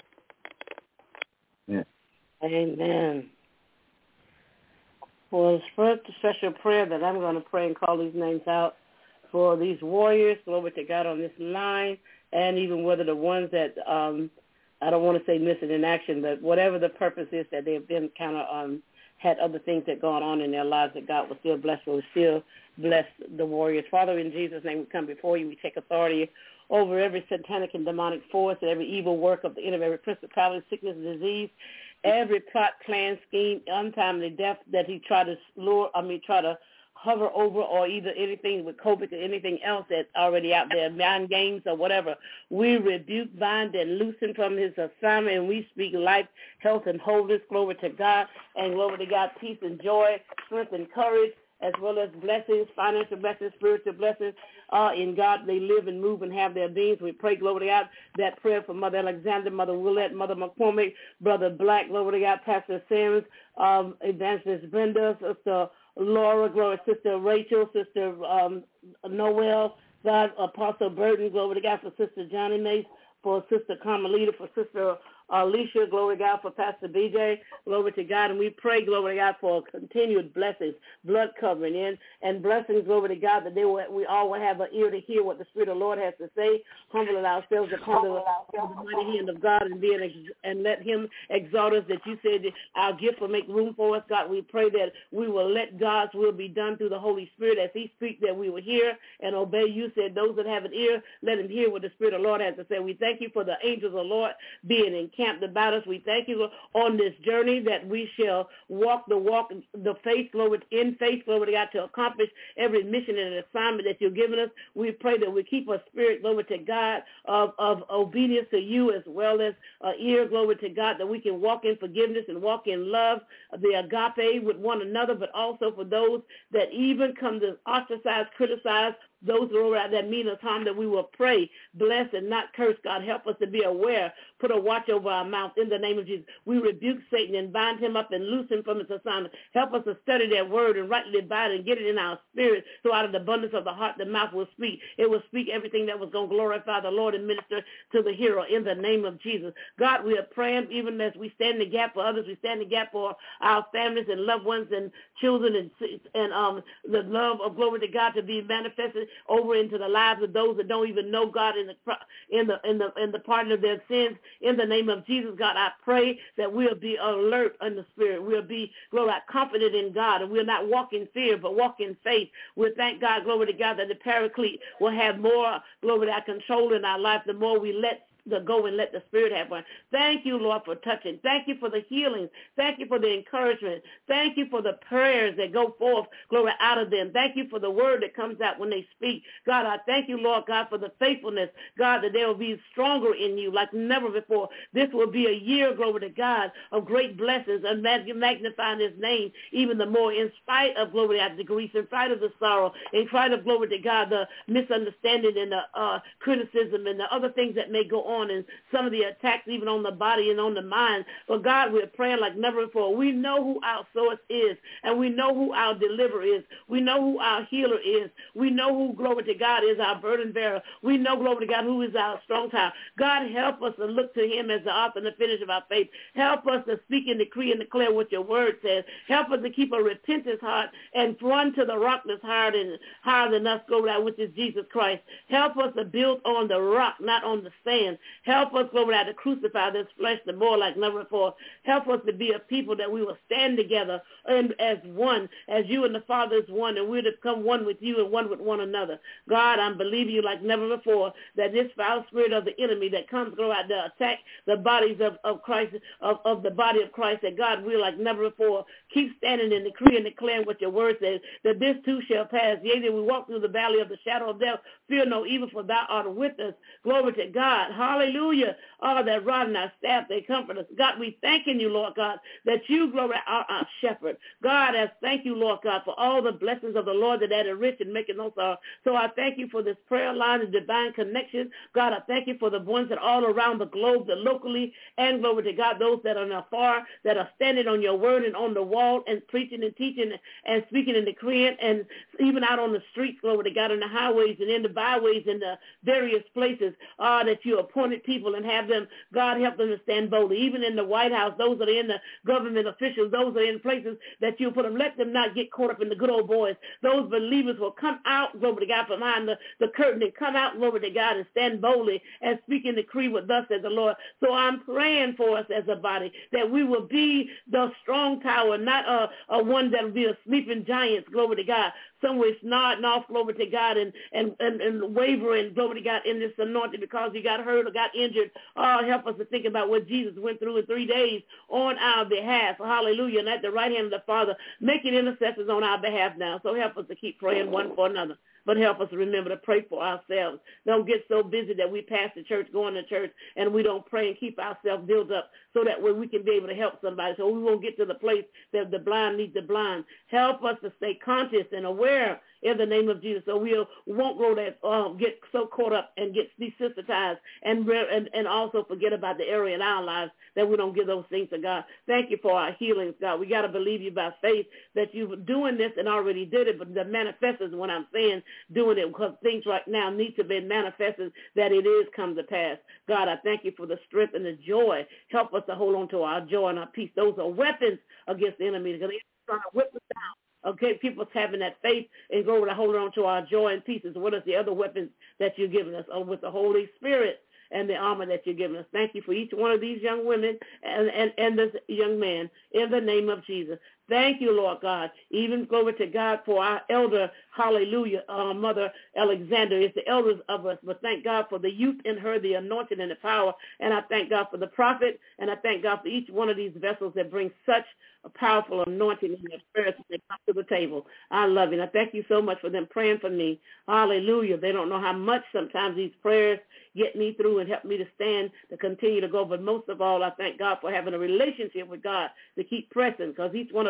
Yeah. Amen. Well, it's first a special prayer that I'm going to pray and call these names out for these warriors, glory to God, on this line, and even whether the ones that, um, I don't want to say missing in action, but whatever the purpose is that they've been kind of um, had other things that gone on in their lives that God will still bless, will still bless the warriors. Father, in Jesus' name, we come before you. We take authority over every satanic and demonic force and every evil work of the enemy, every principality, sickness, disease, every plot, plan, scheme, untimely death that he tried to lure, I mean, try to hover over, or either anything with COVID or anything else that's already out there, mind games or whatever. We rebuke, bind, and loosen from his assignment, and we speak life, health, and wholeness. Glory to God, and glory to God, peace and joy, strength and courage, as well as blessings, financial blessings, spiritual blessings. Uh, in God, they live and move and have their beings. We pray, glory to God, that prayer for Mother Alexander, Mother Willette, Mother McCormick, Brother Black, glory to God, Pastor Sims, um, Evangelist Brenda, Sister Laura, glory, Sister Rachel, Sister um, Noel, God, Apostle Burton, glory to God, for Sister Johnny Mace, for Sister Carmelita, for Sister Alicia, glory to God, for Pastor B J, glory to God, and we pray, glory to God, for continued blessings, blood covering in, and blessings, glory to God, that they will, we all will have an ear to hear what the Spirit of the Lord has to say, humbling ourselves upon the, the mighty hand of God, and being ex- and let him exalt us, that you said that our gift will make room for us, God. We pray that we will let God's will be done through the Holy Spirit as he speaks, that we will hear and obey. You said those that have an ear, let him hear what the Spirit of the Lord has to say. We thank you for the angels of the Lord being in camped about us. We thank you on this journey that we shall walk the walk, the faith, glory, in faith, glory to God, to accomplish every mission and assignment that you've given us. We pray that we keep a spirit, glory to God, of, of obedience to you, as well as uh, ear, glory to God, that we can walk in forgiveness and walk in love, the agape with one another, but also for those that even come to ostracize, criticize, those that, that mean us harm, that we will pray, bless, and not curse. God, help us to be aware. Put a watch over our mouth in the name of Jesus. We rebuke Satan and bind him up and loose him from his assignment. Help us to study that word and rightly divide it and get it in our spirit, so out of the abundance of the heart the mouth will speak. It will speak everything that was going to glorify the Lord and minister to the hero in the name of Jesus. God, we are praying even as we stand in the gap for others. We stand in the gap for our families and loved ones and children, and and um the love of glory to God to be manifested over into the lives of those that don't even know God in the in the in the in the pardon of their sins. In the name of Jesus, God, I pray that we'll be alert in the spirit. We'll be, glory, confident in God, and we'll not walk in fear, but walk in faith. We'll thank God, glory to God, that the Paraclete will have more, glory to God, control in our life the more we let the go and let the Spirit have one. Thank you, Lord, for touching. Thank you for the healing. Thank you for the encouragement. Thank you for the prayers that go forth, glory, out of them. Thank you for the word that comes out when they speak. God, I thank you, Lord God, for the faithfulness, God, that they will be stronger in you like never before. This will be a year, glory to God, of great blessings and magnifying his name even the more, in spite of, glory to God, the grief, in spite of the sorrow, in spite of, glory to God, the misunderstanding and the uh, criticism and the other things that may go on, and some of the attacks even on the body and on the mind. But God, we're praying like never before. We know who our source is, and we know who our deliverer is. We know who our healer is. We know who, glory to God, is our burden bearer. We know, glory to God, who is our strong tower. God, help us to look to him as the author and the finish of our faith. Help us to speak and decree and declare what your word says. Help us to keep a repentant heart and run to the rock that's higher than, higher than us, glory to God, which is Jesus Christ. Help us to build on the rock, not on the sand. Help us, glory to God, to crucify this flesh the more like never before. Help us to be a people that we will stand together and as one, as you and the Father is one, and we're to become one with you and one with one another. God, I'm believing you like never before that this foul spirit of the enemy that comes, glory to God, to attack the bodies of, of Christ, of, of the body of Christ, that God will like never before keep standing and decreeing and declaring what your word says, that this too shall pass. Yea, that we walk through the valley of the shadow of death, fear no evil, for thou art with us. Glory to God. Hallelujah. Oh, that rod and our staff, they comfort us. God, we thanking you, Lord God, that you, glory, are our shepherd. God, I thank you, Lord God, for all the blessings of the Lord that added rich and making no sorrow. So I thank you for this prayer line and divine connection. God, I thank you for the ones that are all around the globe, that locally, and glory to God, those that are afar, that are standing on your word and on the wall and preaching and teaching and speaking and decreeing, and even out on the streets, glory to God, in the highways and in the byways and the various places, uh, that you appointed people and have them, God, help them to stand boldly. Even in the White House, those that are in the government officials, those that are in places that you put them, let them not get caught up in the good old boys. Those believers will come out, glory to God, from behind the, the curtain and come out, glory to God, and stand boldly and speak and decree with us as the Lord. So I'm praying for us as a body that we will be the strong tower, not a, a one that will be a sleeping giant, glory to God, somewhere nodding off, glory to God, and, and, and, and wavering, glory to God, in this anointing because he got hurt or got injured. Oh, help us to think about what Jesus went through in three days on our behalf. Hallelujah. And at the right hand of the Father, making intercessors on our behalf now. So help us to keep praying one for another. But help us to remember to pray for ourselves. Don't get so busy that we pass the church, going to church, and we don't pray and keep ourselves built up so that way we can be able to help somebody. So we won't get to the place that the blind lead the blind. Help us to stay conscious and aware in the name of Jesus, so we won't go that um, get so caught up and get desensitized and, and and also forget about the area in our lives that we don't give those things to God. Thank you for our healings, God. We got to believe you by faith that you're doing this and already did it, but the manifest is when I'm saying doing it, because things right now need to be manifested that it is come to pass. God, I thank you for the strength and the joy. Help us to hold on to our joy and our peace. Those are weapons against the enemy. Because they're trying to whip us down. Okay, people's having that faith and go to hold on to our joy and peace. What is the other weapons that you're giving us? Oh, with the Holy Spirit and the armor that you're giving us. Thank you for each one of these young women and, and, and this young man in the name of Jesus. Thank you, Lord God. Even glory to God for our elder, hallelujah, uh, Mother Alexander. It's the elders of us, but thank God for the youth in her, the anointing and the power. And I thank God for the prophet, and I thank God for each one of these vessels that bring such a powerful anointing in their prayers as they come to the table. I love you. And I thank you so much for them praying for me. Hallelujah. They don't know how much sometimes these prayers get me through and help me to stand, to continue to go. But most of all, I thank God for having a relationship with God to keep pressing, because each one of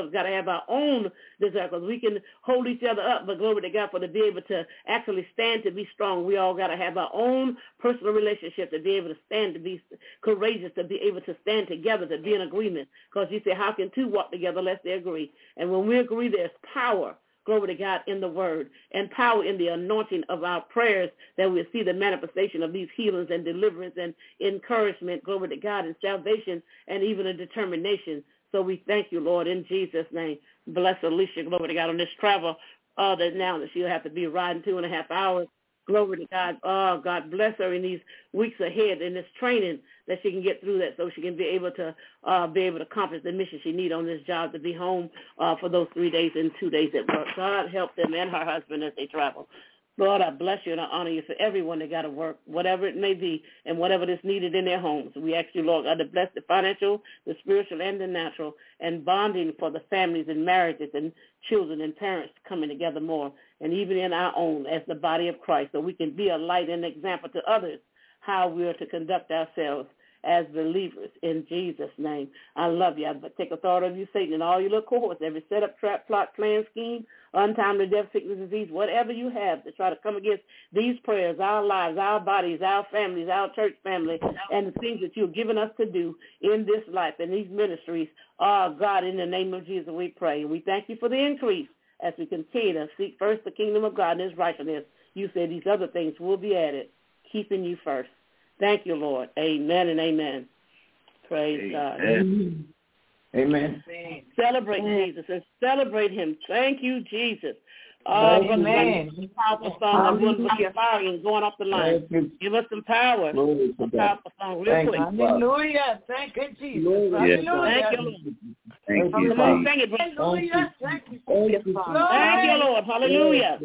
ourselves got to have our own desire, because we can hold each other up, but glory to God, for to be able to actually stand to be strong, we all got to have our own personal relationship to be able to stand, to be courageous, to be able to stand together, to be in agreement, because you say, how can two walk together unless they agree? And when we agree, there's power, glory to God, in the word, and power in the anointing of our prayers, that we'll see the manifestation of these healings and deliverance and encouragement, glory to God, and salvation, and even a determination. So we thank you, Lord, in Jesus' name. Bless Alicia, glory to God, on this travel uh, that now that she'll have to be riding two and a half hours. Glory to God. Oh, God bless her in these weeks ahead in this training, that she can get through that, so she can be able to uh, be able to accomplish the mission she needs on this job, to be home uh, for those three days and two days at work. God help them and her husband as they travel. Lord, I bless you and I honor you for everyone that got to work, whatever it may be, and whatever is needed in their homes. We ask you, Lord God, to bless the financial, the spiritual, and the natural, and bonding for the families and marriages and children and parents coming together more, and even in our own as the body of Christ, so we can be a light and example to others how we are to conduct ourselves as believers in Jesus' name. I love you. I take authority of you, Satan, and all your little cohorts, every setup, trap, plot, plan, scheme, untimely death, sickness, disease, whatever you have to try to come against these prayers, our lives, our bodies, our families, our church family, and the things that you've given us to do in this life and these ministries. Oh, God, in the name of Jesus, we pray. We thank you for the increase as we continue to seek first the kingdom of God and his righteousness. You said these other things will be added, keeping you first. Thank you, Lord. Amen and amen. Praise amen. God. Amen. Amen. Celebrate amen. Jesus and celebrate him. Thank you, Jesus. Oh, amen. Powerful song. I'm going to be firing going off the line. Give us some power. A powerful song, real Thank quick. Hallelujah. Thank you, Jesus. Hallelujah. Thank you, Lord. Thank Come you, on, sing it, brother. Hallelujah. Thank you. Thank you, Lord. Hallelujah.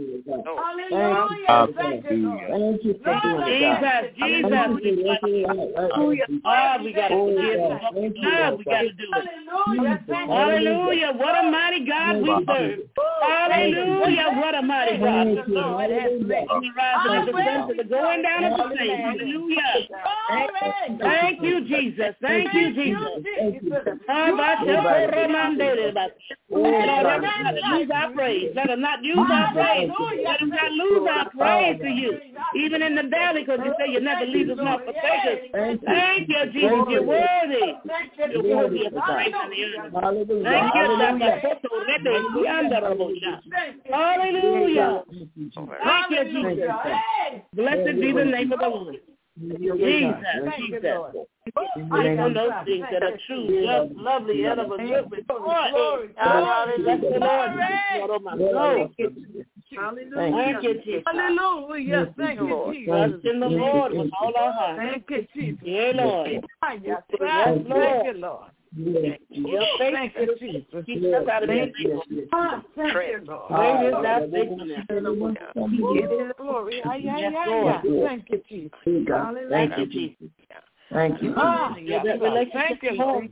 Hallelujah. Thank you, Lord. Thank you for doing Jesus, Jesus. Oh, we got to forgive. Oh, we got to do it. Hallelujah. Hallelujah. What a mighty God we serve. Hallelujah. What a mighty God. From the rising of the sun to the going down of the same. Hallelujah. Thank you, Jesus. Thank you, Jesus. Let us not lose our praise. Let us not use our praise. Let us not lose our praise to you. Even in the valley, because you say you never leave us nor forsake us. Thank you, Jesus. You're worthy. You're worthy of the praise and the honor. Thank you. Hallelujah. Thank you, Jesus. Blessed be the name of the Lord. Jesus, Jesus. Based on those things that are true, just, lovely, and of a good report. Bless the Lord, Lord, oh my soul. Thank you, Jesus. Hallelujah. Thank you, Jesus. Trust in the Lord with all our heart. Thank you, Jesus. Yeah, Lord. Yes, Lord. Thank you, Lord. Your faith Thank you, Jesus. keeps us out of this. Thank you, Lord. Great is thy faithfulness. Glory. Yes, Lord. Thank you, Jesus. Thank you, Jesus. Thank you. Ah, yes, Lord. Thank you, Lord.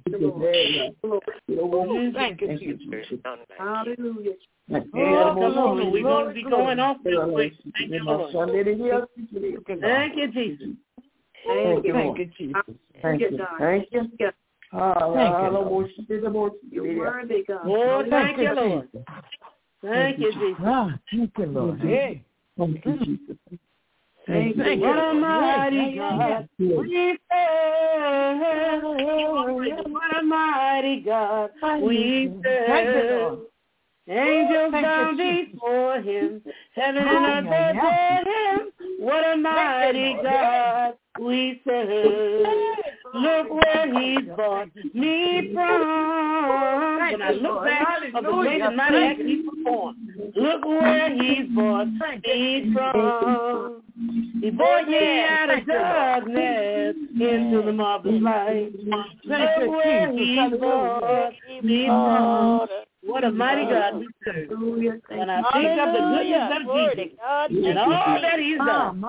Lord. Thank you, Jesus. Hallelujah. Yeah, come on, we're going to be going off real quick. Thank you, Lord. Thank you, Jesus. Thank you, thank you, Jesus. Thank you. Thank you. Thank you. You're worthy, God. Oh, thank you, Lord. Thank you, Jesus. Thank you, Lord. Hey. Thank you, Jesus. Thank you. What a mighty God we serve. What a mighty God we serve. Angels bow before him. Heaven and earth adore him. What a mighty God we serve. Look where he's brought me from. When I look back of the great and mighty acts he performed, look where he's brought me from. He brought me out of darkness into the marvelous light. Look where he's brought me from. What a mighty God we serve. When I think of the goodness of Jesus and all that he's done,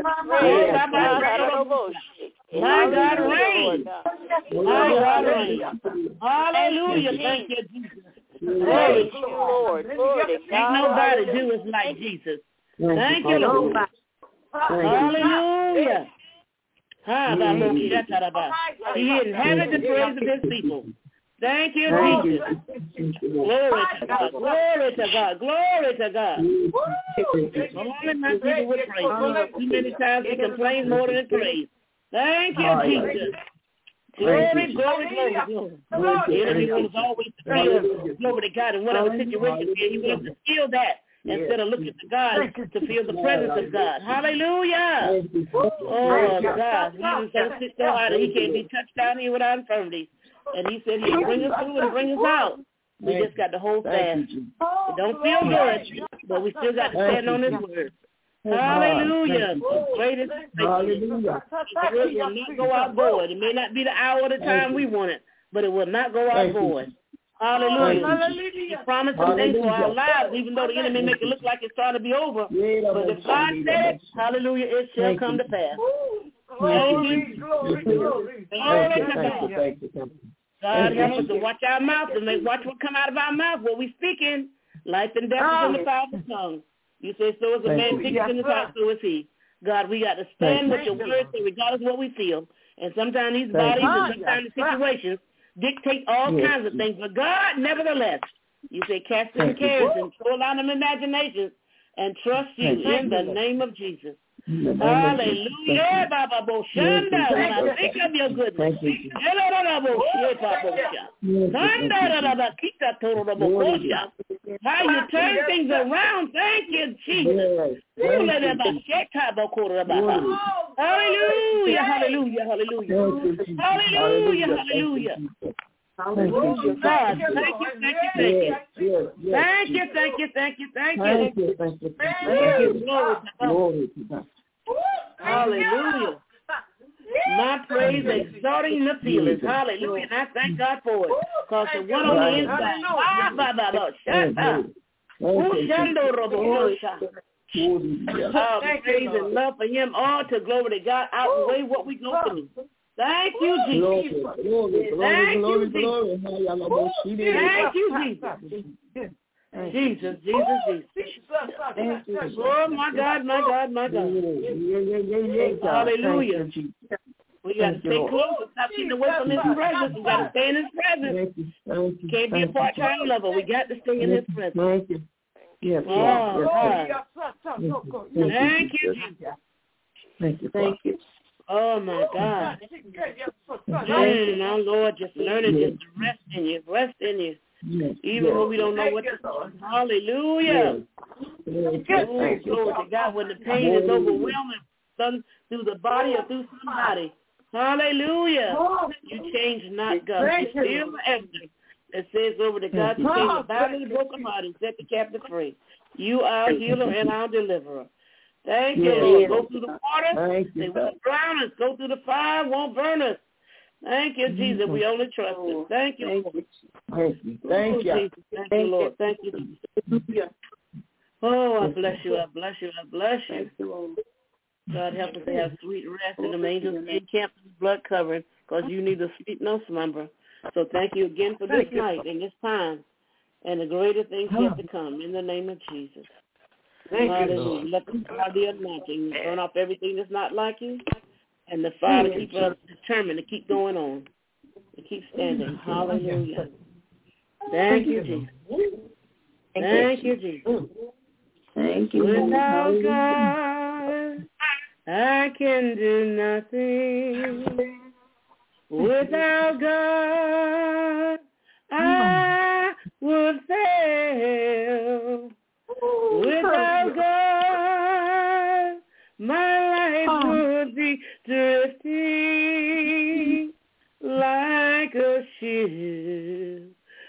my God reigns. My God reigns. Hallelujah. Thank you, Jesus. Glory to you, Lord. Glory to God. Ain't nobody do us like Jesus. Thank you, Lord. Hallelujah. He inhabits the praise of his people. Thank you, Thank Jesus. You. Glory to God. Glory to God. Glory to God. Only my people would praise. Too many times we complain more than praise. Thank you, Jesus. Glory, glory, glory, glory. The enemy wants always to feel glory to God in whatever situation he wants to feel that instead of looking to God to feel the presence of God. Hallelujah. Oh, God. He is so sick so hard that he can't be touched down here without infirmities. And he said he'll bring us through and bring us out. We just got to hold fast. It don't feel good, but we still got to stand on his word. Hallelujah. The greatest Hallelujah. It will not go out void. It may not be the hour or the time we want it, but it will not go out void. Hallelujah. He promised some things for our lives, even though the enemy make it look like it's trying to be over. But if God said it, hallelujah, it shall come to pass. Thank you. Glory to God. God help us to watch our mouth and make, watch what come out of our mouth, what we speaking. Life and death is in the power of the tongue. You say, so is a man thinketh in his heart, so is he. God, we got to stand with your word, so regardless of what we feel. And sometimes these bodies and sometimes the situations dictate all kinds of things. But God, nevertheless, you say, cast in cares and throw out them imaginations and trust you in the name of Jesus. Hallelujah, Baba Boshanda. When I think of your goodness, how you turn things around. Thank you, Jesus. Hallelujah, hallelujah, hallelujah. Hallelujah, hallelujah. Hallelujah. God, thank you, thank you, thank you. Thank you, thank you, thank you, thank you. Thank you, thank you. Thank you. Glory to God. Hallelujah. My praise exalting the feelings. Hallelujah. And I thank God for it. Because the one on the inside. Our praise and love for him all to glory to God outweigh what we go through. Thank you, Jesus. Thank you, Jesus. Thank you, Jesus. Jesus, Jesus, Jesus. Oh, my God, my God, my God. Hallelujah. We got to stay close and stop getting away from his presence. We got to stay in his presence. Can't be a part-time lover. We got to stay in his presence. Yes, oh, God. Thank you. Thank you. Thank you. Oh, my God. Mm, my Lord, just learning just to rest in you, rest in you. Yes, even yes. when we don't know what to do. Hallelujah. Yes. Yes. Oh, glory to God. When the pain is overwhelming done through the body or through somebody. Hallelujah. You change not, God. You still Esther. It says over to God to change the body of the broken heart and set the captive free. You are our healer and our deliverer. Thank you, Lord. Go through the water. They won't drown us. Go through the fire. Won't burn us. Thank you, Jesus. We only trust you. Thank you. Thank you. Thank you. Thank you, Lord. Thank you, Jesus. Oh, I bless you. I bless you. I bless you. God help us to have sweet rest and the angels encamp in blood covering because you neither sleep nor slumber. So thank you again for this night and this time and the greater things yet to come in the name of Jesus. Thank Hallelujah. You, Let the fire be anointing. Burn off everything that's not like you. And the fire to keep us determined to keep going on, to keep standing. Hallelujah. Thank you, Jesus. Thank you, Jesus. Thank you. Without God, I can do nothing. Without God, I would fail. Without God, my life would be drifting like a ship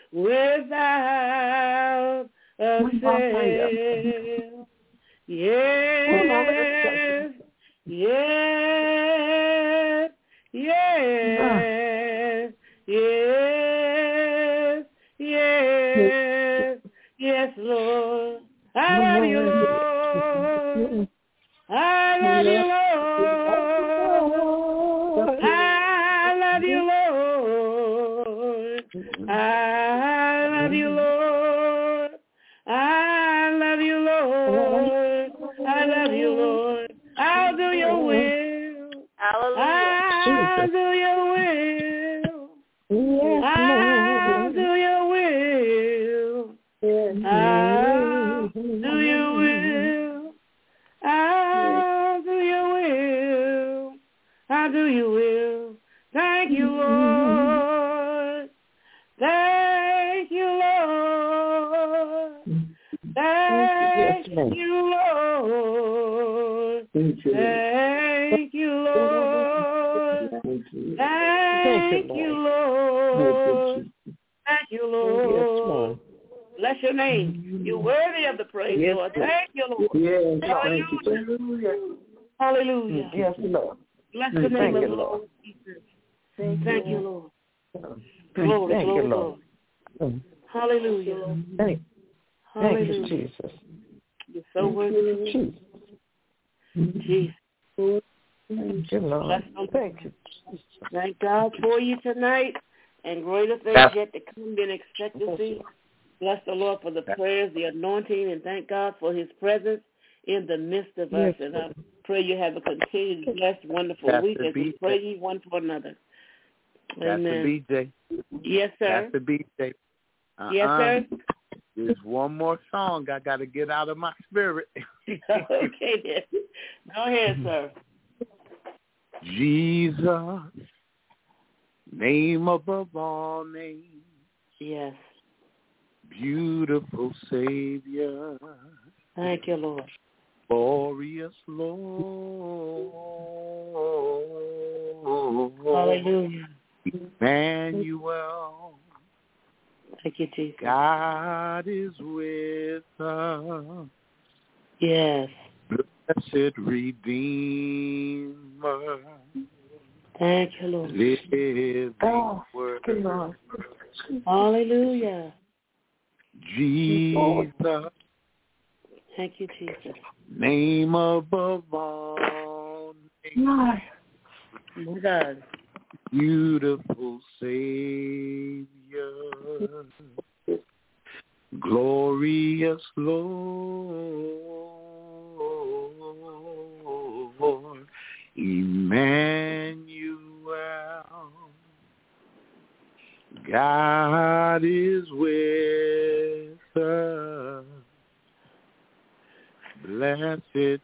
without a sail. Yes, yes, yes, yes, yes, yes, Lord. I love you, Lord. I love you, Lord. I love you, Lord. I love you, Lord. I love you, Lord. I love you, Lord. I'll do your will. I'll do your will. I'll Thank you, Lord. Thank you, Lord. Thank you, Lord. Thank you, Lord. Bless your name. You're worthy of the praise, yes, Lord. Thank you, Lord. Yes, hallelujah. Hallelujah. Yes, Lord. Bless the name of you, the Lord. Thank, thank you, Lord. Glory, thank glory, you, Lord. Lord. Hallelujah. Thank, Hallelujah. thank you, Jesus. You're so worthy. Jesus. Jesus. Thank you, Lord. Thank you. Thank God for you tonight, and greater things yet to come in expectancy. Bless the Lord for the prayers, the anointing, and thank God for his presence in the midst of us. And I pray you have a continued blessed, wonderful Pastor week as we pray you one for another. Amen. Pastor B J. Yes, sir. Pastor B J. Uh-uh. Yes, sir. There's one more song I got to get out of my spirit. Okay, then. Go ahead, sir. Jesus, name above all names. Yes. Beautiful Savior. Thank you, Lord. Glorious Lord. Hallelujah. Emmanuel. Thank you, Jesus. God is with us. Yes. Blessed Redeemer. Thank you, Lord. Living oh, Word. Good Lord. Hallelujah. Jesus. Thank you, Jesus. Name above all names. My God. Beautiful Savior. Glorious Lord. Emmanuel. God is with us. Blessed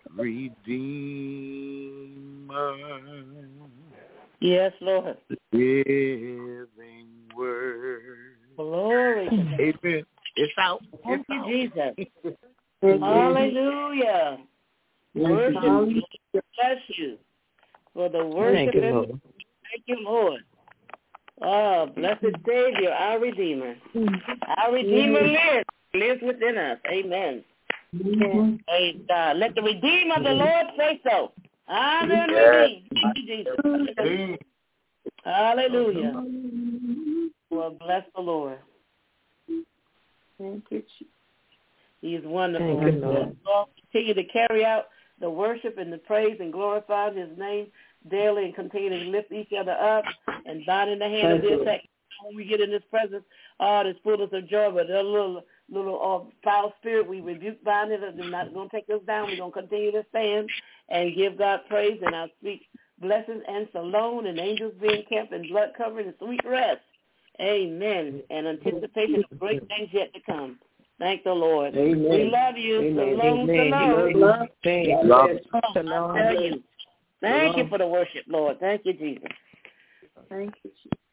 Redeemer. Yes, Lord. Living Word. Glory. Amen. It's out. Thank It's you, out. Jesus. Hallelujah. Worship you. Bless you for the worship. Thank you, Lord. Thank you, Lord. Oh, blessed Savior, our Redeemer. Our Redeemer lives, lives within us. Amen. Mm-hmm. Praise God. Let the Redeemer of the Lord say so. Amen. Redeemed. Thank you, Jesus. Hallelujah. Well, bless the Lord. Thank you, Jesus. He's wonderful. Thank you, Lord. Lord, continue to carry out the worship and the praise and glorify his name daily and continue to lift each other up and bind in the hand of the attack. When we get in this presence, oh, this fullness of joy, but a little little uh, foul spirit, we rebuke, bind it, and they're not going to take us down. We're going to continue to stand and give God praise, and I speak blessings and shalom and angels being kept and blood covering and sweet rest. Amen. And anticipation of great things yet to come. Thank the Lord. Amen. We love you. Amen. Shalom, Amen. shalom. Love. Thank you. Love. Shalom. I tell you. Thank you for the worship, Lord. Thank you, Jesus. Thank you, Jesus.